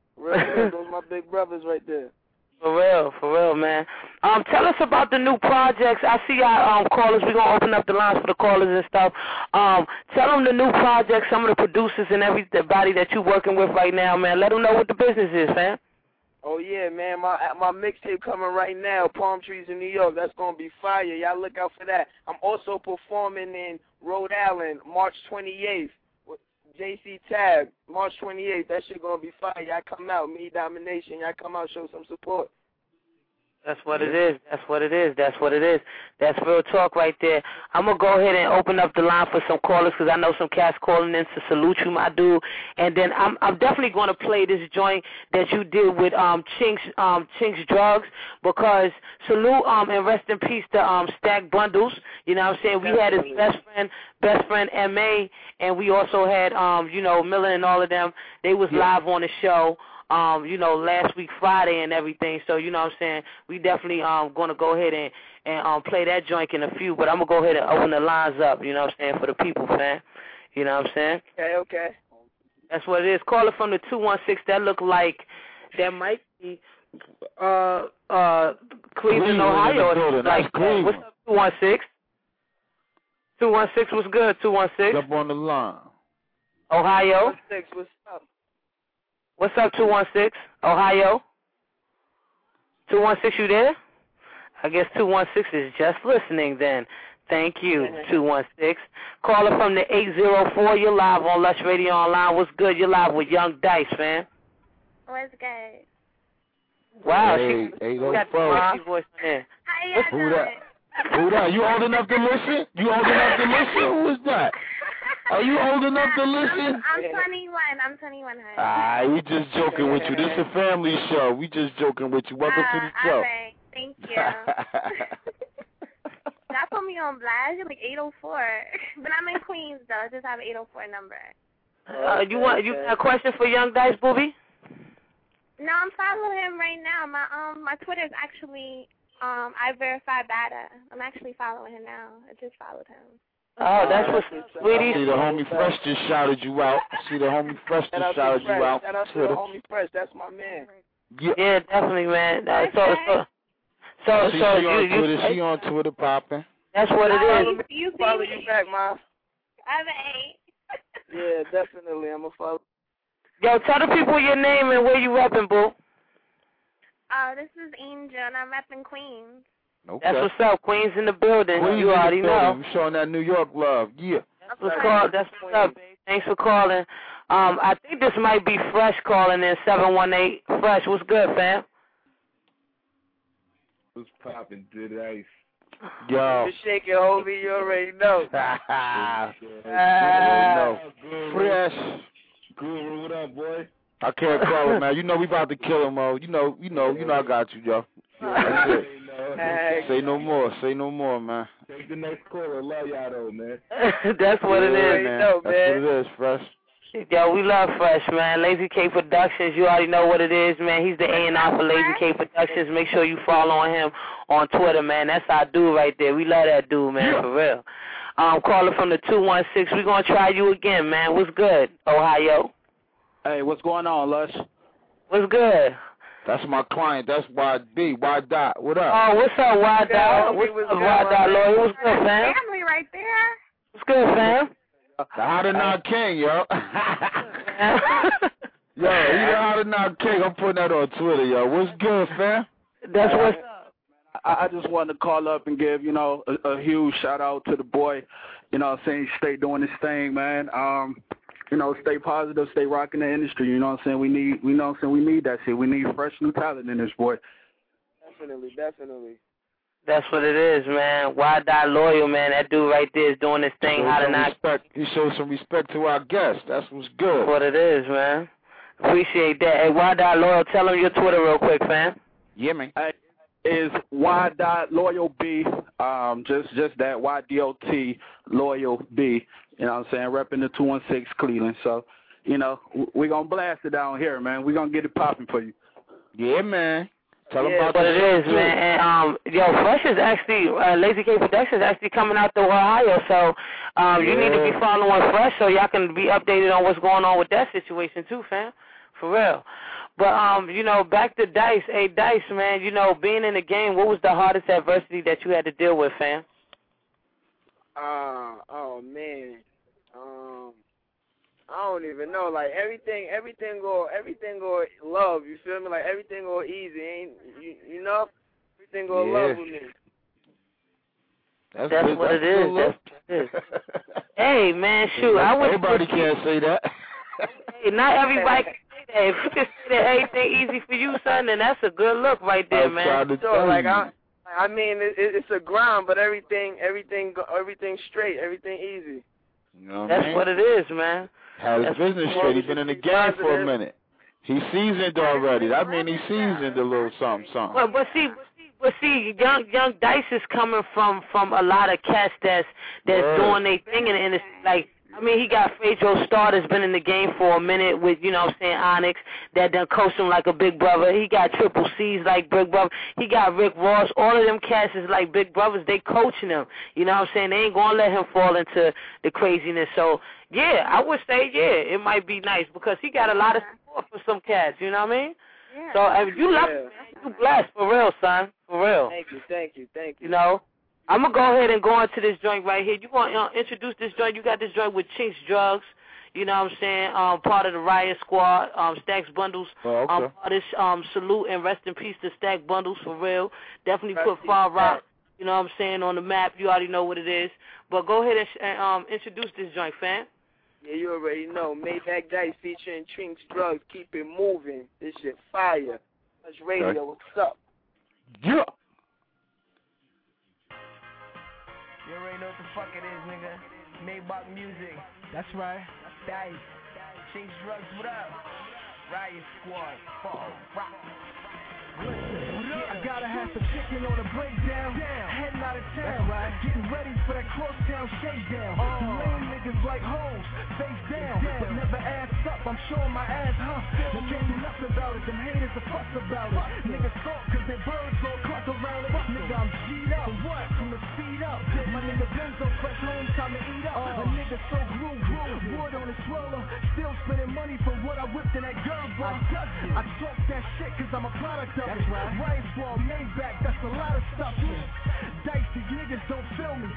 Real, those my big brothers right there. For real, for real, man. Um, tell us about the new projects. I see our um callers. We're gonna open up the lines for the callers and stuff. Um, tell them the new projects, some of the producers and everybody that you're working with right now, man. Let them know what the business is, fam. Oh yeah, man, my my mixtape coming right now, Palm Trees in New York. That's gonna be fire. Y'all look out for that. I'm also performing in Rhode Island, March twenty-eighth. with J C Tab, March twenty-eighth. That shit gonna be fire. Y'all come out, Me Domination. Y'all come out, show some support. That's what it is. That's what it is. That's what it is. That's real talk right there. I'm going to go ahead and open up the line for some callers because I know some cats calling in to salute you, my dude. And then I'm I'm definitely going to play this joint that you did with um Chinks um Chinks Drugs because salute um and rest in peace to um Stack Bundles. You know what I'm saying? We had his best friend, best friend M A, and we also had um you know Miller and all of them. They was Yeah. live on the show. Um, you know, last week Friday and everything. So, you know what I'm saying, we definitely um gonna go ahead and, and um play that joint in a few, but I'm gonna go ahead and open the lines up, you know what I'm saying, for the people, fam. You know what I'm saying? Okay, okay. That's what it is. Caller from the two one six, that look like that might be uh uh Cleveland, Cleveland Ohio. in the or building. something like That's that. Cleveland. What's up, two one six? two one six, what's good, two one six? Jump on the line. Ohio? What's six? What's up? What's up, two one six? Ohio? two one six, you there? I guess two one six is just listening then. Thank you, two one six. Caller from the eight zero four, you're live on Lush Radio Online. What's good? You're live with Young Dice, man. What's good? Wow, Hey, she eight got oh the four. crazy voice in there. How y'all Who doing? that? Who that? You old enough to listen? You old enough to listen? Who is that? Are you old enough to listen? I'm, I'm twenty-one. I'm twenty-one, honey. Ah, we just joking with you. This is a family show. We just joking with you. Welcome to the uh, show. All right. Thank you. Y'all put me on blast. You're like eight oh four. But I'm in Queens, though. I just have an eight oh four number. Uh, you want you got a question for Young Dice, booby? No, I'm following him right now. My um my Twitter is actually um I verify Bada. I'm actually following him now. I just followed him. Oh, that's what's sweetie. I see the homie Fresh just shouted you out. I see the homie Fresh Shout out just to shouted you Fresh. out. Shout out to the Twitter. homie Fresh. That's my man. Yeah. Yeah, definitely, man. Uh, so so so See, so she you on you Twitter. She on Twitter popping. that's what it Follow is. me. You follow you back, ma. I'm an eight. Yeah, definitely. I'm a follow. Yo, tell the people your name and where you repping, boo. Oh, this is Angel, and I'm repping Queens. Okay. That's what's up. Queens in the building. Queens you in already the building. know. I'm showing that New York love. Yeah. That's what's called. That's what's up, babe. Thanks for calling. Um, I think this might be Fresh calling in seven one eight. Fresh, what's good, fam? What's poppin', Did Ice? Yo. You're shaking, Hobie. You already know. uh, know. Fresh. Guru, what up, boy? I can't call him, man. You know we about to kill him, Mo. You know, you know, you know I got you, yo. That's it. Say no more. Say no more, man. Take the next caller. Love y'all, though, man. That's what yeah, it is, man. know, That's man. what it is, Fresh. Yo, we love Fresh, man. Lazy K Productions, you already know what it is, man. He's the A and R for Lazy K Productions. Make sure you follow him on Twitter, man. That's our dude right there. We love that dude, man, yeah. for real. Um, caller from the two one six. We're going to try you again, man. What's good, Ohio? Hey, what's going on, Lush? What's good? That's my client. That's Y B. Y Dot. What up? Oh, what's up, Y Dot? What's up, Y Dot, Lloyd? What's good, fam? Family right there. What's good, fam? The How to Not King, yo. Yo, he the How to Not King. I'm putting that on Twitter, yo. What's good, fam? That's what's up. I, I just wanted to call up and give, you know, a, a huge shout out to the boy. You know what I'm saying? Stay doing his thing, man. Um, you know, stay positive, stay rocking the industry. You know what I'm saying? We need, we know what I'm saying? We need that shit. We need fresh new talent in this boy. Definitely, definitely. That's what it is, man. Y Dot Loyal, man. That dude right there is doing this thing. How to not respect. He shows some respect to our guests. That's what's good. That's what it is, man. Appreciate that. Hey, Y Dot Loyal, tell him your Twitter real quick, fam. Yeah, man. Hey, is Y Dot Loyal B. Um, just just that Y D O T Loyal B. You know what I'm saying? Repping the two one six Cleveland. So, you know, we're gonna blast it down here, man. We're gonna get it popping for you. Yeah, man. Tell them yeah, about what it is, too. man. And, um, yo, Fresh is actually, uh, Lazy K Productions is actually coming out to Ohio, so um, you yeah. need to be following Fresh so y'all can be updated on what's going on with that situation too, fam. For real. But, um, you know, back to Dice. Hey, Dice, man, you know, being in the game, what was the hardest adversity that you had to deal with, fam? Uh, oh, man. Um... I don't even know. Like everything, everything go, everything go love. You feel me? Like everything go easy. Ain't you? You know, everything go yeah. love with me. That's, That's good. what That's it is. That's what it is. Hey, man, shoot. I would. Everybody can't say that. Hey, not everybody can say that. If you can say that everything easy for you, son, then that's a good look right there, I'm man. So like I, I mean, it, it's a grind, but everything, everything, everything straight, everything easy. You know what That's I mean? what it is, man. Had his business straight. He's been in the game for a minute. He's seasoned already. That means he's seasoned a little something, something. Well, but see, but see, young young Dice is coming from from a lot of cats that's that's Word. doing their thing in the industry. Like, I mean, he got Pedro Starr that's been in the game for a minute with, you know what I'm saying, Onyx, that done coached him like a big brother. He got Triple C's like big brother. He got Rick Ross. All of them cats is like big brothers. They coaching him. You know what I'm saying? They ain't going to let him fall into the craziness. So, yeah, I would say, yeah, it might be nice because he got a lot of support for some cats. You know what I mean? Yeah. So, if you lucky, Yeah. you blessed, for real, son. For real. Thank you, thank you, thank you. You know? I'm going to go ahead and go into this joint right here. You want to uh, introduce this joint? You got this joint with Chinks Drugs. You know what I'm saying? Um, part of the Riot Squad, um, Stacks Bundles. Oh, okay. Um, artist, um, salute and rest in peace to Stack Bundles, for real. Definitely Rest put in Far peace. Rock, you know what I'm saying, on the map. You already know what it is. But go ahead and, and um, introduce this joint, fam. Yeah, you already know. Maybach Dice featuring Chinks Drugs. Keep it moving. This shit fire. That's radio. Okay. What's up? Yeah. You already know what the fuck it is, nigga. Maybach music. That's right. Dice. Chinks Drugs, what up? Riot Squad. Fall. Rock. I gotta have some chicken on the breakdown. Heading out of town. Right. Getting ready for that crosstown shakedown. Oh. You lame niggas like hoes. Face down. down. But never ass up. I'm showing my ass, huh? They can't do nothing about it. Them haters a fuss about it. Niggas thought cause they birds all cluck around it. Nigga, I'm G'd up. From what? From the speed up. My nigga Benzo fresh home. Time to eat up. Oh. A nigga so glue. Wood on his roller. Still spending money for what I whipped in that girl, bro. I, I talk that shit cause I'm a product of That's it. right. Riot Squad, Maybach, that's a lot of stuff. Dice, these niggas don't feel me. Till I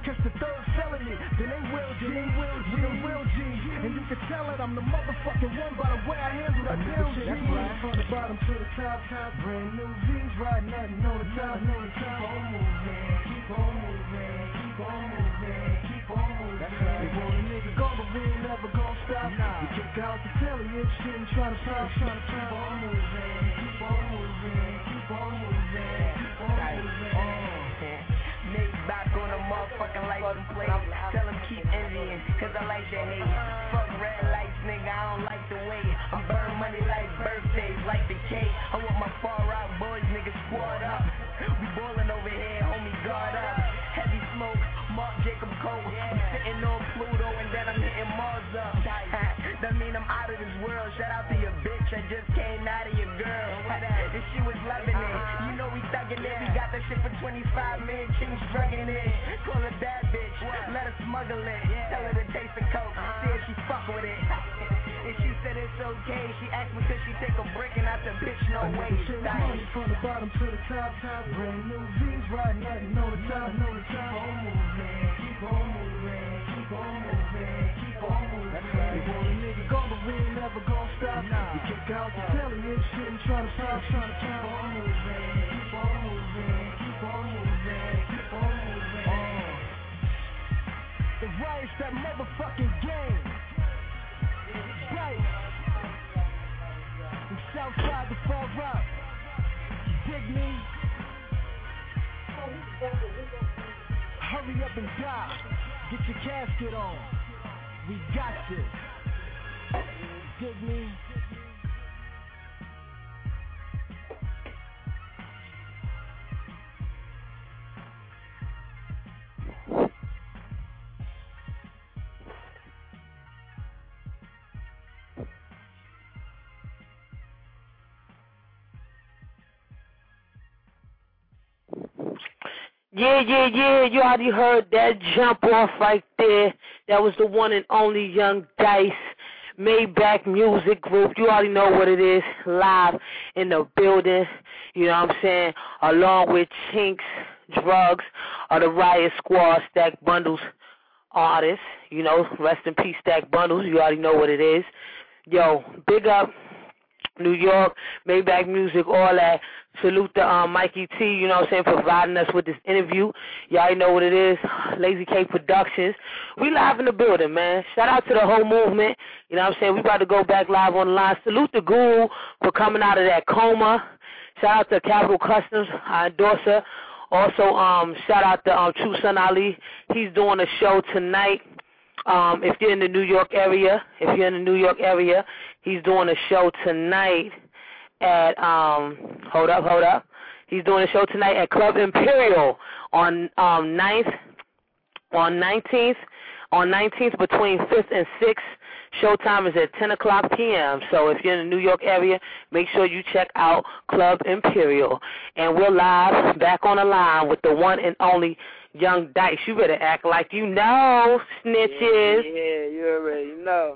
catch the third felony, then they will G. We the real G's, and you can tell it I'm the motherfucking one by the way I handle that deal G. That's right, from the bottom to the top, top. Brand new V's, right, nothing on the top, on the top. Keep on moving, keep on moving, keep on moving, keep on moving. That's right. They want a nigga go, but we ain't never gonna stop. Nah. We kick out the telly if shit and try to stop, try to keep on moving, keep on moving, keep on moving, keep on moving. Back on the motherfucking license plate. Tell them keep envying, cause I like that hate. Fuck red lights, nigga, I don't like the way I'm burn money like birthdays, like the cake. I want my far rock boys, nigga, squad up. We ballin' over here, homie, guard up. Heavy smoke, Mark Jacob Cole. I'm sitting on Pluto and then I'm hitting Mars up. That mean I'm out of this world. Shout out to your bitch, I just came out of your girl. And she was loving it. You know we thuggin' it. We got that shit for twenty-five million. Ching struggling it. Call her bad bitch. Let her smuggle it. Tell her to taste the coke. See if she fuck with it. And she said it's okay. She asked me could she take a break and I said bitch no way. She money from the bottom to the top, top. Brand new V's, right, nothing on the top, on the top. Keep on moving, keep on moving, keep on moving, keep on moving. That's right. They want a nigga go, but we ain't never gonna stop. Nah. We kick out the telly if shit and try to stop, try to keep on moving, keep on moving, keep on moving, keep on moving. Oh. The riot's that motherfucking game. Right. From Southside to Far Rock. You dig me? Hurry up and die. Get your casket on. We got this. Dig me? Yeah, yeah, yeah, you already heard that jump off right there. That was the one and only Young Dice, Maybach Music Group. You already know what it is, live in the building, you know what I'm saying, along with Chinks, Drugs, or the Riot Squad, Stack Bundles artists, you know, rest in peace, Stack Bundles, you already know what it is. Yo, big up New York, Maybach Music, all that. Salute to um, Mikey T, you know what I'm saying, providing us with this interview. Y'all already know what it is, Lazy K Productions. We live in the building, man. Shout out to the whole movement. You know what I'm saying, we about to go back live on the line. Salute the Guru for coming out of that coma. Shout out to Capital Customs, our endorser. Also, um, shout out to um, True Son Ali. He's doing a show tonight. Um, if you're in the New York area, if you're in the New York area, he's doing a show tonight at, um, hold up, hold up. He's doing a show tonight at Club Imperial on um, ninth, on nineteenth, on nineteenth between fifth and sixth. Showtime is at ten o'clock p.m. So if you're in the New York area, make sure you check out Club Imperial. And we're live back on the line with the one and only Young Dice. You better act like you know, snitches. Yeah, yeah, you already know.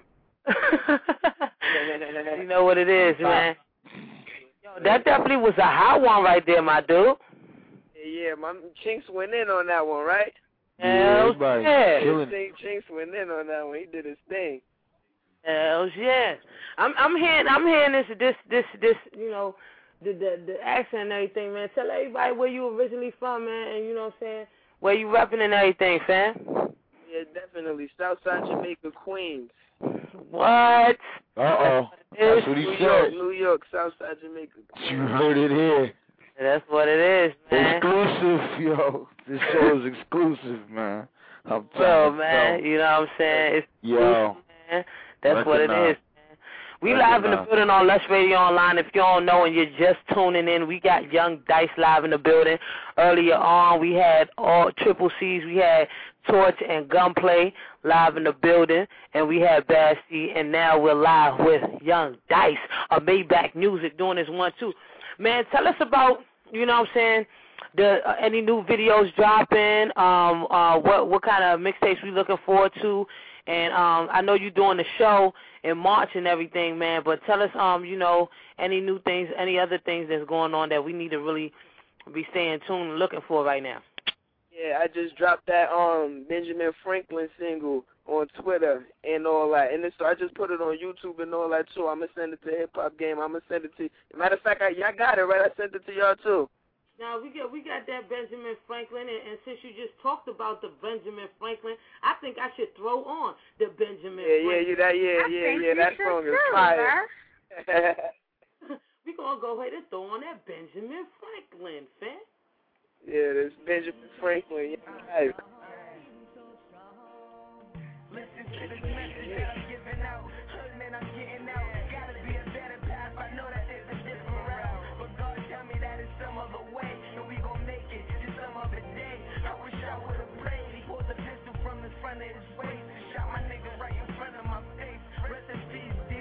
You know what it is, man. Yo, that definitely was a hot one right there, my dude. Yeah, yeah, my Chinks went in on that one, right? Hell yeah. Chinks went in on that one. He did his thing. Hell yeah. I'm I'm hearing I'm hearing this this this this you know the the the accent and everything, man. Tell everybody where you originally from, man, and you know what I'm saying, where you repping and everything, fam. Yeah, definitely. Southside Jamaica, Queens. What? Uh oh. That's what he New said. York, New York, Southside Jamaica. You heard it here. That's what it is, man. Exclusive, yo. This show is exclusive, man. I'm Yo, man, you know what I'm saying? It's yo. Man. That's Reckon what it not. is, man. We Reckon live in the not. building on Lush Radio Online. If you don't know and you're just tuning in, we got Young Dice live in the building. Earlier on, we had all Triple C's. We had Torch and Gunplay live in the building, and we had Bad C, and now we're live with Young Dice, a Maybach Music, doing this one, too. Man, tell us about, you know what I'm saying, the uh, any new videos dropping, um, uh, what what kind of mixtapes we looking forward to, and um, I know you're doing the show in March and everything, man, but tell us, um, you know, any new things, any other things that's going on that we need to really be staying tuned and looking for right now. Yeah, I just dropped that um Benjamin Franklin single on Twitter and all that, and then, so I just put it on YouTube and all that too. I'm gonna send it to Hip Hop Game. I'm gonna send it to. Matter of fact, I, y'all got it right. I sent it to y'all too. Now we got we got that Benjamin Franklin, and, and since you just talked about the Benjamin Franklin, I think I should throw on the Benjamin. Yeah, Franklin. yeah, yeah, that, yeah, I yeah, think yeah. That song is fire. We gonna go ahead and throw on that Benjamin Franklin, fam. Yeah, this Benjamin Franklin. Yeah. Hey. Listen to this message that I'm giving out. Hurting and I'm getting out. Gotta be a better path. I know that there's a different route. But God tell me that it's some other way. And we gon' make it just some other day. I wish I would've prayed. He pulled the pistol from the front of his waist. Shot my nigga right in front of my face. Rest in peace, D.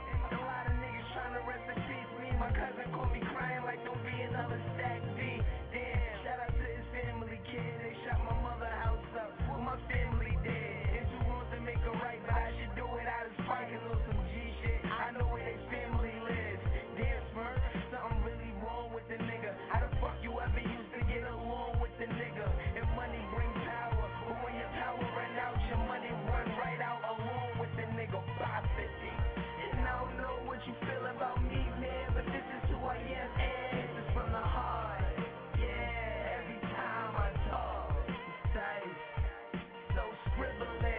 A lot of niggas trying to rest in peace. Me, my cousin called me crying like don't be another stack B. Damn, shout out to his family, kid. They shot my mother house up. With my family dead. Make a right, but I should do it out of spite and on some G shit. I know where his family lives. Damn, Smurf, something really wrong with the nigga. How the fuck you ever used to get along with the nigga? And money bring power, but when your power run out, your money run right out along with the nigga. five fifty. And I don't know what you feel about me, man, but this is who I am, and this is from the heart. Yeah, every time I talk, it's tight, so scribbling.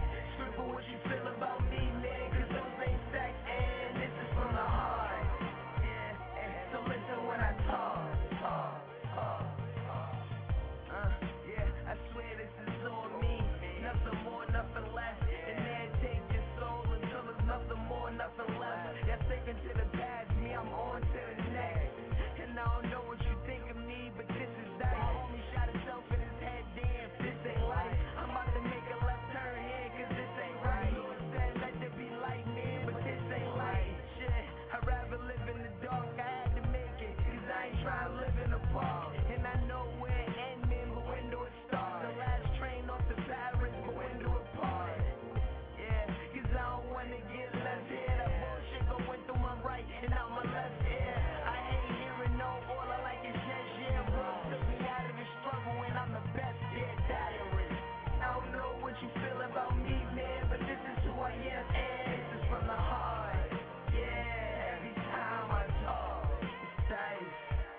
What you feel about me, man, cause those ain't facts, and this is from the heart. Yeah, so listen when I talk, talk, talk, talk. Uh, yeah, I swear this is on me. Nothing more, nothing less. And then take your soul until there's nothing more, nothing less. That's taken to the past, me, I'm on to the next. And I don't know what you think of me, but this is that. My homie shot himself in his head, damn, this ain't life. I'm about to make a left turn here, cause this ain't right. Said let there be light, man, but this ain't light. Shit, I'd rather live in the dark, I had to make it, cause I ain't trying to live in the park. And I know where it ends, man, but when do it start? The last train off to Paris, but when do it part? Yeah, cause I don't wanna get left here. That bullshit going through my right and out my left ear. I hate hearing no, all I like is yes, yeah. Bro, took me out of the struggle and I'm the best dead diary. I don't know what you feel about me, man, but this is who I am, and this is from the heart. Yeah, every time I talk, it's tight,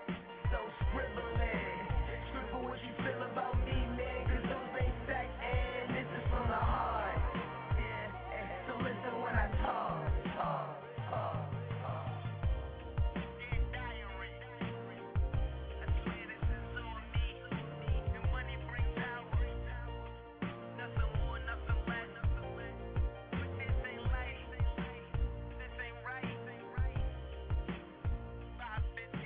so scribbling. Scribble what you feel about me, man, cause those ain't facts, and this is from the heart. Yeah, so listen when I talk, talk, talk, talk. Dear diary, I swear this is on me, and money brings power. Nothing more, nothing less. But this ain't life. This ain't right. five fifty.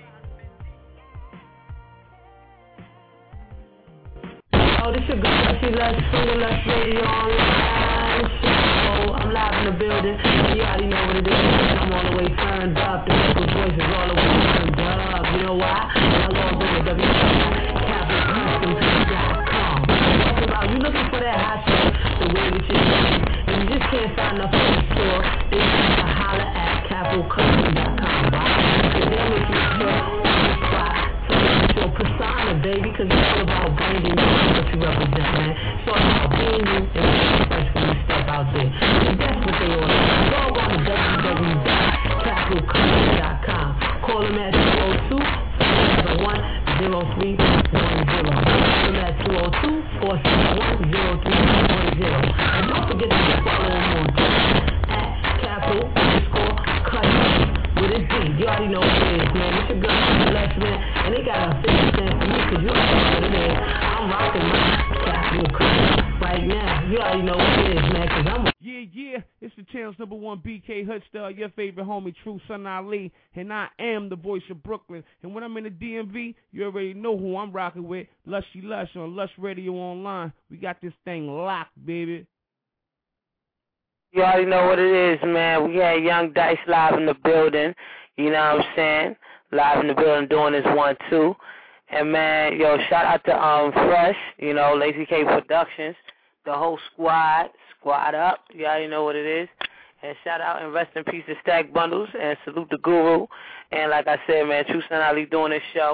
Oh, this your girl, she loves Single Lux Radio Online show. I'm live in the building. You already know what it is. I'm all the way turned up. The vocal voice is all the way turned up. You know why? I log over to w w w dot capital custom dot com. Talking about you looking for that hot shit, the way that you need, and you just can't find nothing in the store. Then you have to holler at capital custom dot com. Why? Because they'll make you feel on the spot. So it's your persona, baby, because it's all about branding you and what you represent, man. It's all about being you and being fresh when you step out there. And that's what they order. Go on to w w w dot capital custom dot com. Call them at two oh two, four seven one, zero three one zero. Call them at two oh two, four seven one, zero three one zero. And don't forget to follow them on Twitter at capital underscore custom with a Z. You already know what it is, man. It's your girl, Lex, man. And they got a fifty cent for me, cause you already know what it is. I'm rocking my capital custom right now. You already know what it is, man, cause I'm Yeah, yeah, it's the channel's number one B K Hudstyle, your favorite homie, True Son Ali, and I am the voice of Brooklyn. And when I'm in the D M V, you already know who I'm rocking with, Lushy Lush on Lush Radio Online. We got this thing locked, baby. You already know what it is, man. We had Young Dice live in the building. You know what I'm saying? Live in the building doing this one, too. And, man, yo, shout out to um Fresh, you know, Lazy K Productions, the whole squad, squad up. You already know what it is. And shout out and rest in peace to Stack Bundles and salute the Guru. And like I said, man, True Son Ali doing this show.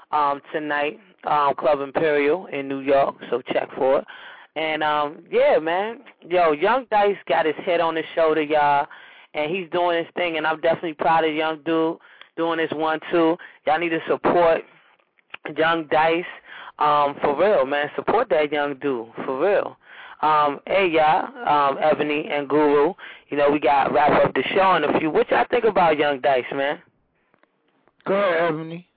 um, tonight, um, Club Imperial in New York, so check for it. And, um, yeah, man, yo, Young Dice got his head on his shoulder, y'all, and he's doing his thing, and I'm definitely proud of Young Dude doing this one, too. Y'all need to support Young Dice, um, for real, man. Support that Young Dude, for real. Um, hey, y'all, um, Ebony and Guru, you know, we got wrap up the show in a few. What y'all think about Young Dice, man? Go ahead, Ebony.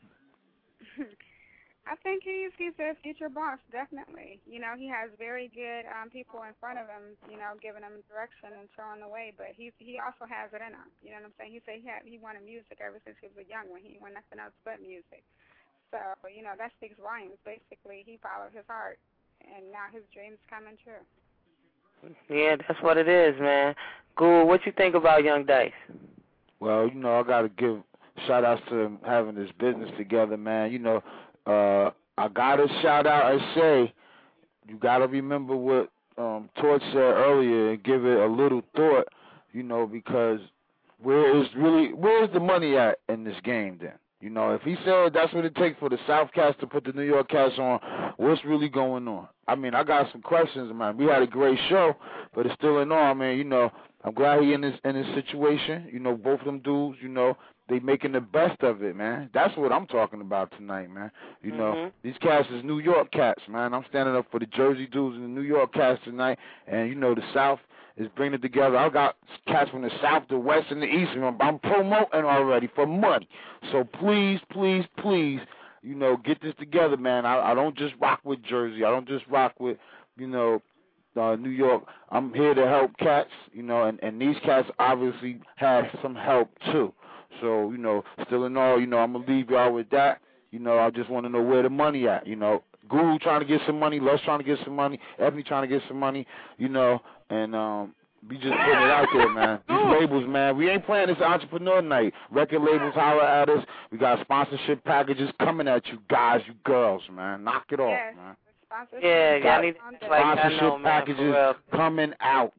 I think he's he's a future boss, definitely. You know, he has very good um, people in front of him, you know, giving him direction and showing the way. But he he also has it in him. You know what I'm saying? He said he had, he wanted music ever since he was a young one. He wanted nothing else but music. So, you know, that speaks volumes. Basically, he followed his heart, and now his dreams coming true. Yeah, that's what it is, man. Guru, what you think about Young Dice? Well, you know, I got to give shout-outs to him having this business together, man. You know, Uh, I gotta shout out and say, you gotta remember what um, Torch said earlier and give it a little thought, you know, because where is really where is the money at in this game then? You know, if he said that's what it takes for the South cast to put the New York cast on, what's really going on? I mean, I got some questions, man. We had a great show, but it's still in all, I mean, you know, I'm glad he in this in this situation. You know, both of them dudes, you know, they making the best of it, man. That's what I'm talking about tonight, man. You know, mm-hmm. These cats is New York cats, man. I'm standing up for the Jersey dudes and the New York cats tonight. And, you know, the South is bringing it together. I got cats from the South, the West, and the East. And I'm promoting already for money. So please, please, please, you know, get this together, man. I, I don't just rock with Jersey. I don't just rock with, you know, Uh, New York. I'm here to help cats, you know, and, and these cats obviously have some help too. So, you know, still in all, you know, I'm going to leave y'all with that. You know, I just want to know where the money at, you know. Guru trying to get some money, Les trying to get some money, Ebony trying to get some money, you know, and um, we just putting it out there, man. These labels, man, we ain't playing this entrepreneur night. Record labels holler at us. We got sponsorship packages coming at you guys, you girls, man. Knock it off, yes. man. Yeah, y'all need to like sponsorship I know, man, packages coming out.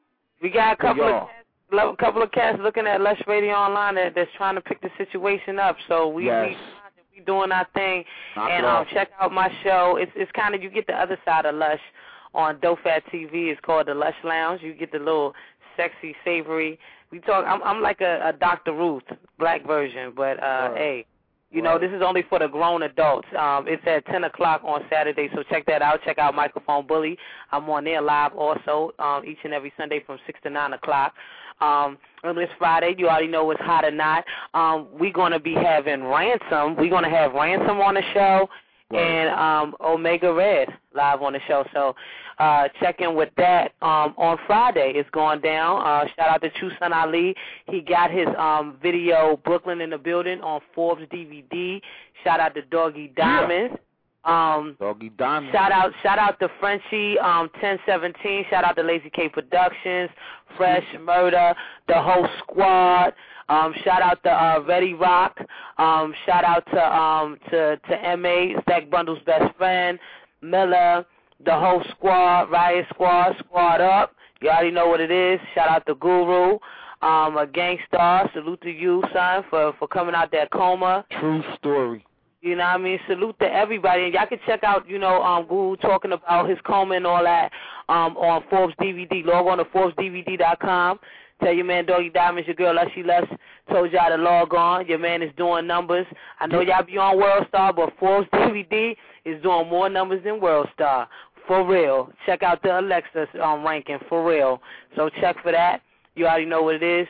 We got a couple Yo. of a couple of cats looking at Lush Radio Online that, that's trying to pick the situation up. So we yes. we, we doing our thing. Knock and um, check out my show. It's it's kind of, you get the other side of Lush on DoFat T V. It's called the Lush Lounge. You get the little sexy, savory. We talk. I'm I'm like a, a Doctor Ruth black version, but uh, right. hey. You know, this is only for the grown adults. Um, it's at ten o'clock on Saturday, so check that out. Check out Microphone Bully. I'm on there live also um, each and every Sunday from six to nine o'clock. Um, on this Friday, you already know it's hot or not. Um, we're going to be having Ransom. We're going to have Ransom on the show. Right. And um, Omega Red live on the show. So uh, check in with that um, on Friday. It's going down. Uh, shout out to True Son Ali. He got his um, video Brooklyn in the Building on Forbes D V D. Shout out to Doggy Diamonds. Yeah. Um, Doggy Diamonds. Shout out, shout out to Frenchie um, ten seventeen. Shout out to Lazy K Productions, Fresh Murder, the whole squad. Um, shout out to uh, Ready Rock. Um, shout out to um, to to M A, Stack Bundle's best friend, Miller, the whole squad, Riot Squad, Squad Up. You already know what it is. Shout out to Guru, um, a Gangstar. Salute to you, son, for, for coming out that coma. True story. You know what I mean? Salute to everybody. And y'all can check out, you know, um, Guru talking about his coma and all that um, on Forbes D V D. Log on to Forbes D V D dot com. Tell your man Doggy Diamonds, your girl Lushy Lush told y'all to log on. Your man is doing numbers. I know y'all be on World Star, but Forbes D V D is doing more numbers than World Star. For real. Check out the Alexa um, ranking, for real. So check for that. You already know what it is.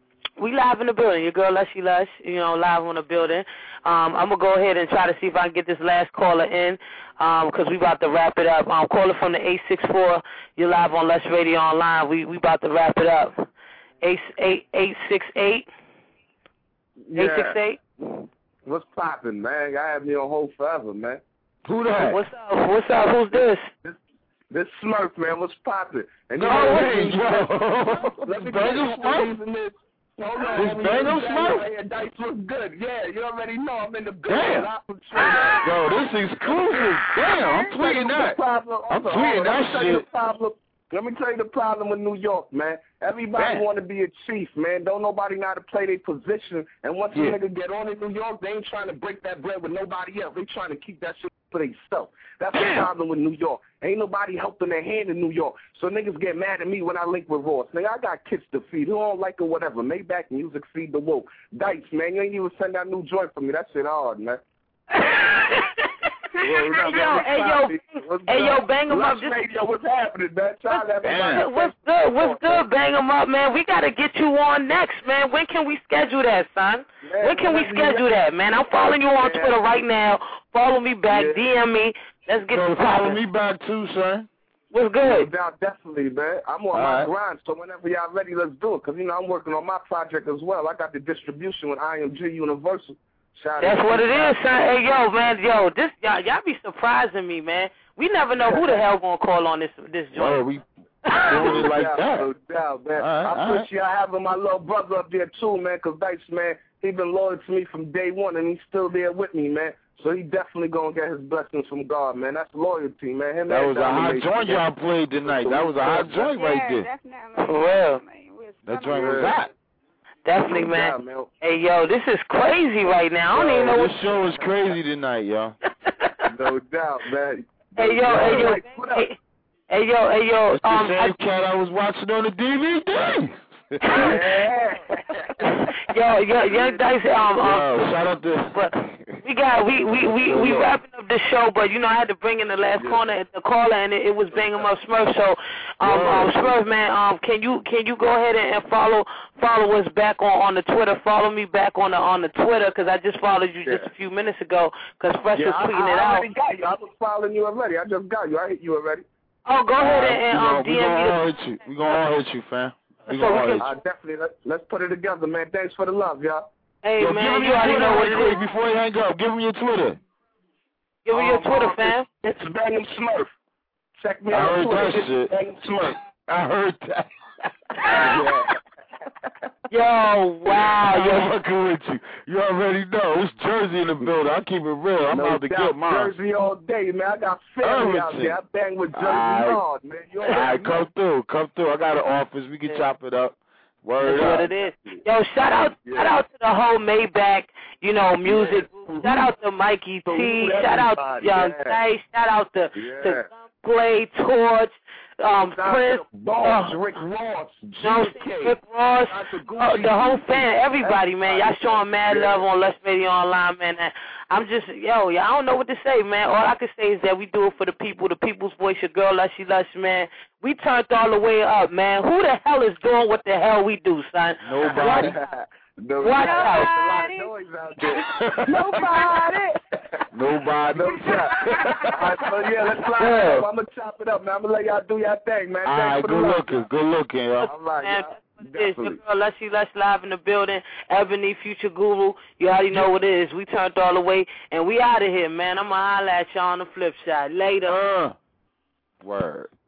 We live in the building. Your girl Lushy Lush, you know, live on the building. Um, I'm going to go ahead and try to see if I can get this last caller in because um, we about to wrap it up. Um, caller from the eight six four, you're live on Lush Radio Online. We we about to wrap it up. Eight eight eight six eight. Yeah. Eight six eight. What's poppin', man? I have me on hold forever, man. Who that? What's up? What's up? Who's this? This, this Smurf, man. What's poppin'? And no way, bro. Let me Bangles Smurf. Hold on. This Bangles Smurf. Yeah, Dice was good. Yeah, you already know I'm in the good. Damn. Yo, this is exclusive. Damn, I'm tweeting that. I'm tweeting that shit. Let me tell you the problem with New York, man. Everybody want to be a chief, man. Don't nobody know how to play their position. And once Yeah. a nigga get on in New York, they ain't trying to break that bread with nobody else. They trying to keep that shit for themselves. That's the problem with New York. Ain't nobody helping their hand in New York. So niggas get mad at me when I link with Ross. Nigga, I got kids to feed. Who don't like it, whatever. Maybach music, feed the woke. Dice, man, you ain't even send that new joint for me. That shit hard, man. Hey yo, hey yo, hey yo, bang 'em up. Just, radio, what's happening, man? Try that. What's, what's good? What's good? Bang 'em up, man. We gotta get you on next, man. When can we schedule that, son? Man, when can we schedule that, man? I'm following you on Yeah. Twitter right now. Follow me back, Yeah. D M me. Let's get So you follow popping. me back too, son. What's No good? doubt, definitely, man. I'm on All my right. grind, so whenever y'all ready, let's do it. Because, you know, I'm working on my project as well. I got the distribution with I M G Universal. Shout That's out what to it you. is, son. Hey, yo, man, yo, this y'all, y'all be surprising me, man. We never know who the hell gonna call on this this joint. Oh, we doing it like no doubt, that. No doubt, man. All right, I all appreciate having my little brother up there, too, man, because Dice, man, he been loyal to me from day one, and he's still there with me, man. So he definitely going to get his blessings from God, man. That's loyalty, man. Him That and was a hot Domination, joint man. y'all played tonight. That was a hot joint right there. definitely. For real. That joint was hot. Definitely, No man. doubt, man. Hey, yo, this is crazy right now. I don't Yo, even know what. this show is crazy tonight, yo. No doubt, man. Hey, yo, hey, yo, Like, what up? hey, hey, yo, hey, yo. It's the Um, same cat I was watching on the D V D. Yeah. yo, yo, young Dice. Um, um, Yo, shout out to. but we got we we we we wrapping up the show, but you know I had to bring in the last corner, the caller, and it, it was Bang 'em Up Smurf. So, um, um, Smurf, man, um, can you can you go ahead and, and follow follow us back on, on the Twitter? Follow me back on the on the Twitter because I just followed you just a few minutes ago because Fresh Yeah, was I, tweeting I it out. already got you. I was following you already. I just got you. I hit you already. Oh, go ahead and, and um, we D M gonna me. all The, hit you. We gonna all hit you, fam. We So gonna we all can- hit Uh, you. definitely. Let's, let's put it together, man. Thanks for the love, y'all. hey, Yo, man, give you him already your know what Twitter it right is. quick before you hang up. Give him your Twitter. Give me your Um, Twitter, um, fam. It's, it's Bang'em Smurf. Check me I out heard on Twitter. that shit. It's Bang'em Smurf. I heard that. Yeah. Yo, wow, I'm yo. fucking with you. You already know. It's Jersey in the building. I keep it real. I'm no about to doubt. get mine. Jersey all day, man. I got family out Everything. there. I bang with Jersey All right. hard, man. You All right, know. come through. Come through. I got an office. We can Yeah. chop it up. Word That's what up. it is. Yo, shout out, Yeah. shout out to the whole Maybach, you know, music. Yeah. Shout out to Mikey T. Salute Shout out to everybody. Young Yeah. Dice. Shout out to Yeah. to Gunplay, Torch, um, Shout out Prince, to the Boss, uh, Rick Ross, no, G K. Rick Ross, Shout out to uh, Gucci. the whole fan, everybody, man. Y'all showing mad Yeah. love on Lush Radio Online, man. And I'm just, yo, y'all don't know what to say, man. All I can say is that we do it for the people, the people's voice, your girl, Lushy Lush, man. We turned all the way up, man. Who the hell is doing what the hell we do, son? Nobody. No, Watch no, out. there's a lot of noise out there. Nobody. Nobody. No doubt. All right, so yeah, let's fly Yeah. it up. I'm gonna chop it up, man. I'm gonna let y'all do y'all thing, man. All Thanks right, for the good love. looking. Good looking, yo. All right, Man, y'all. this your Definitely. girl Lushy Lush live in the building. Ebony, Future Guru. You already know what it is. We turned all the way, and we out of here, man. I'm going to holler at y'all on the flip side. Later. Uh, word.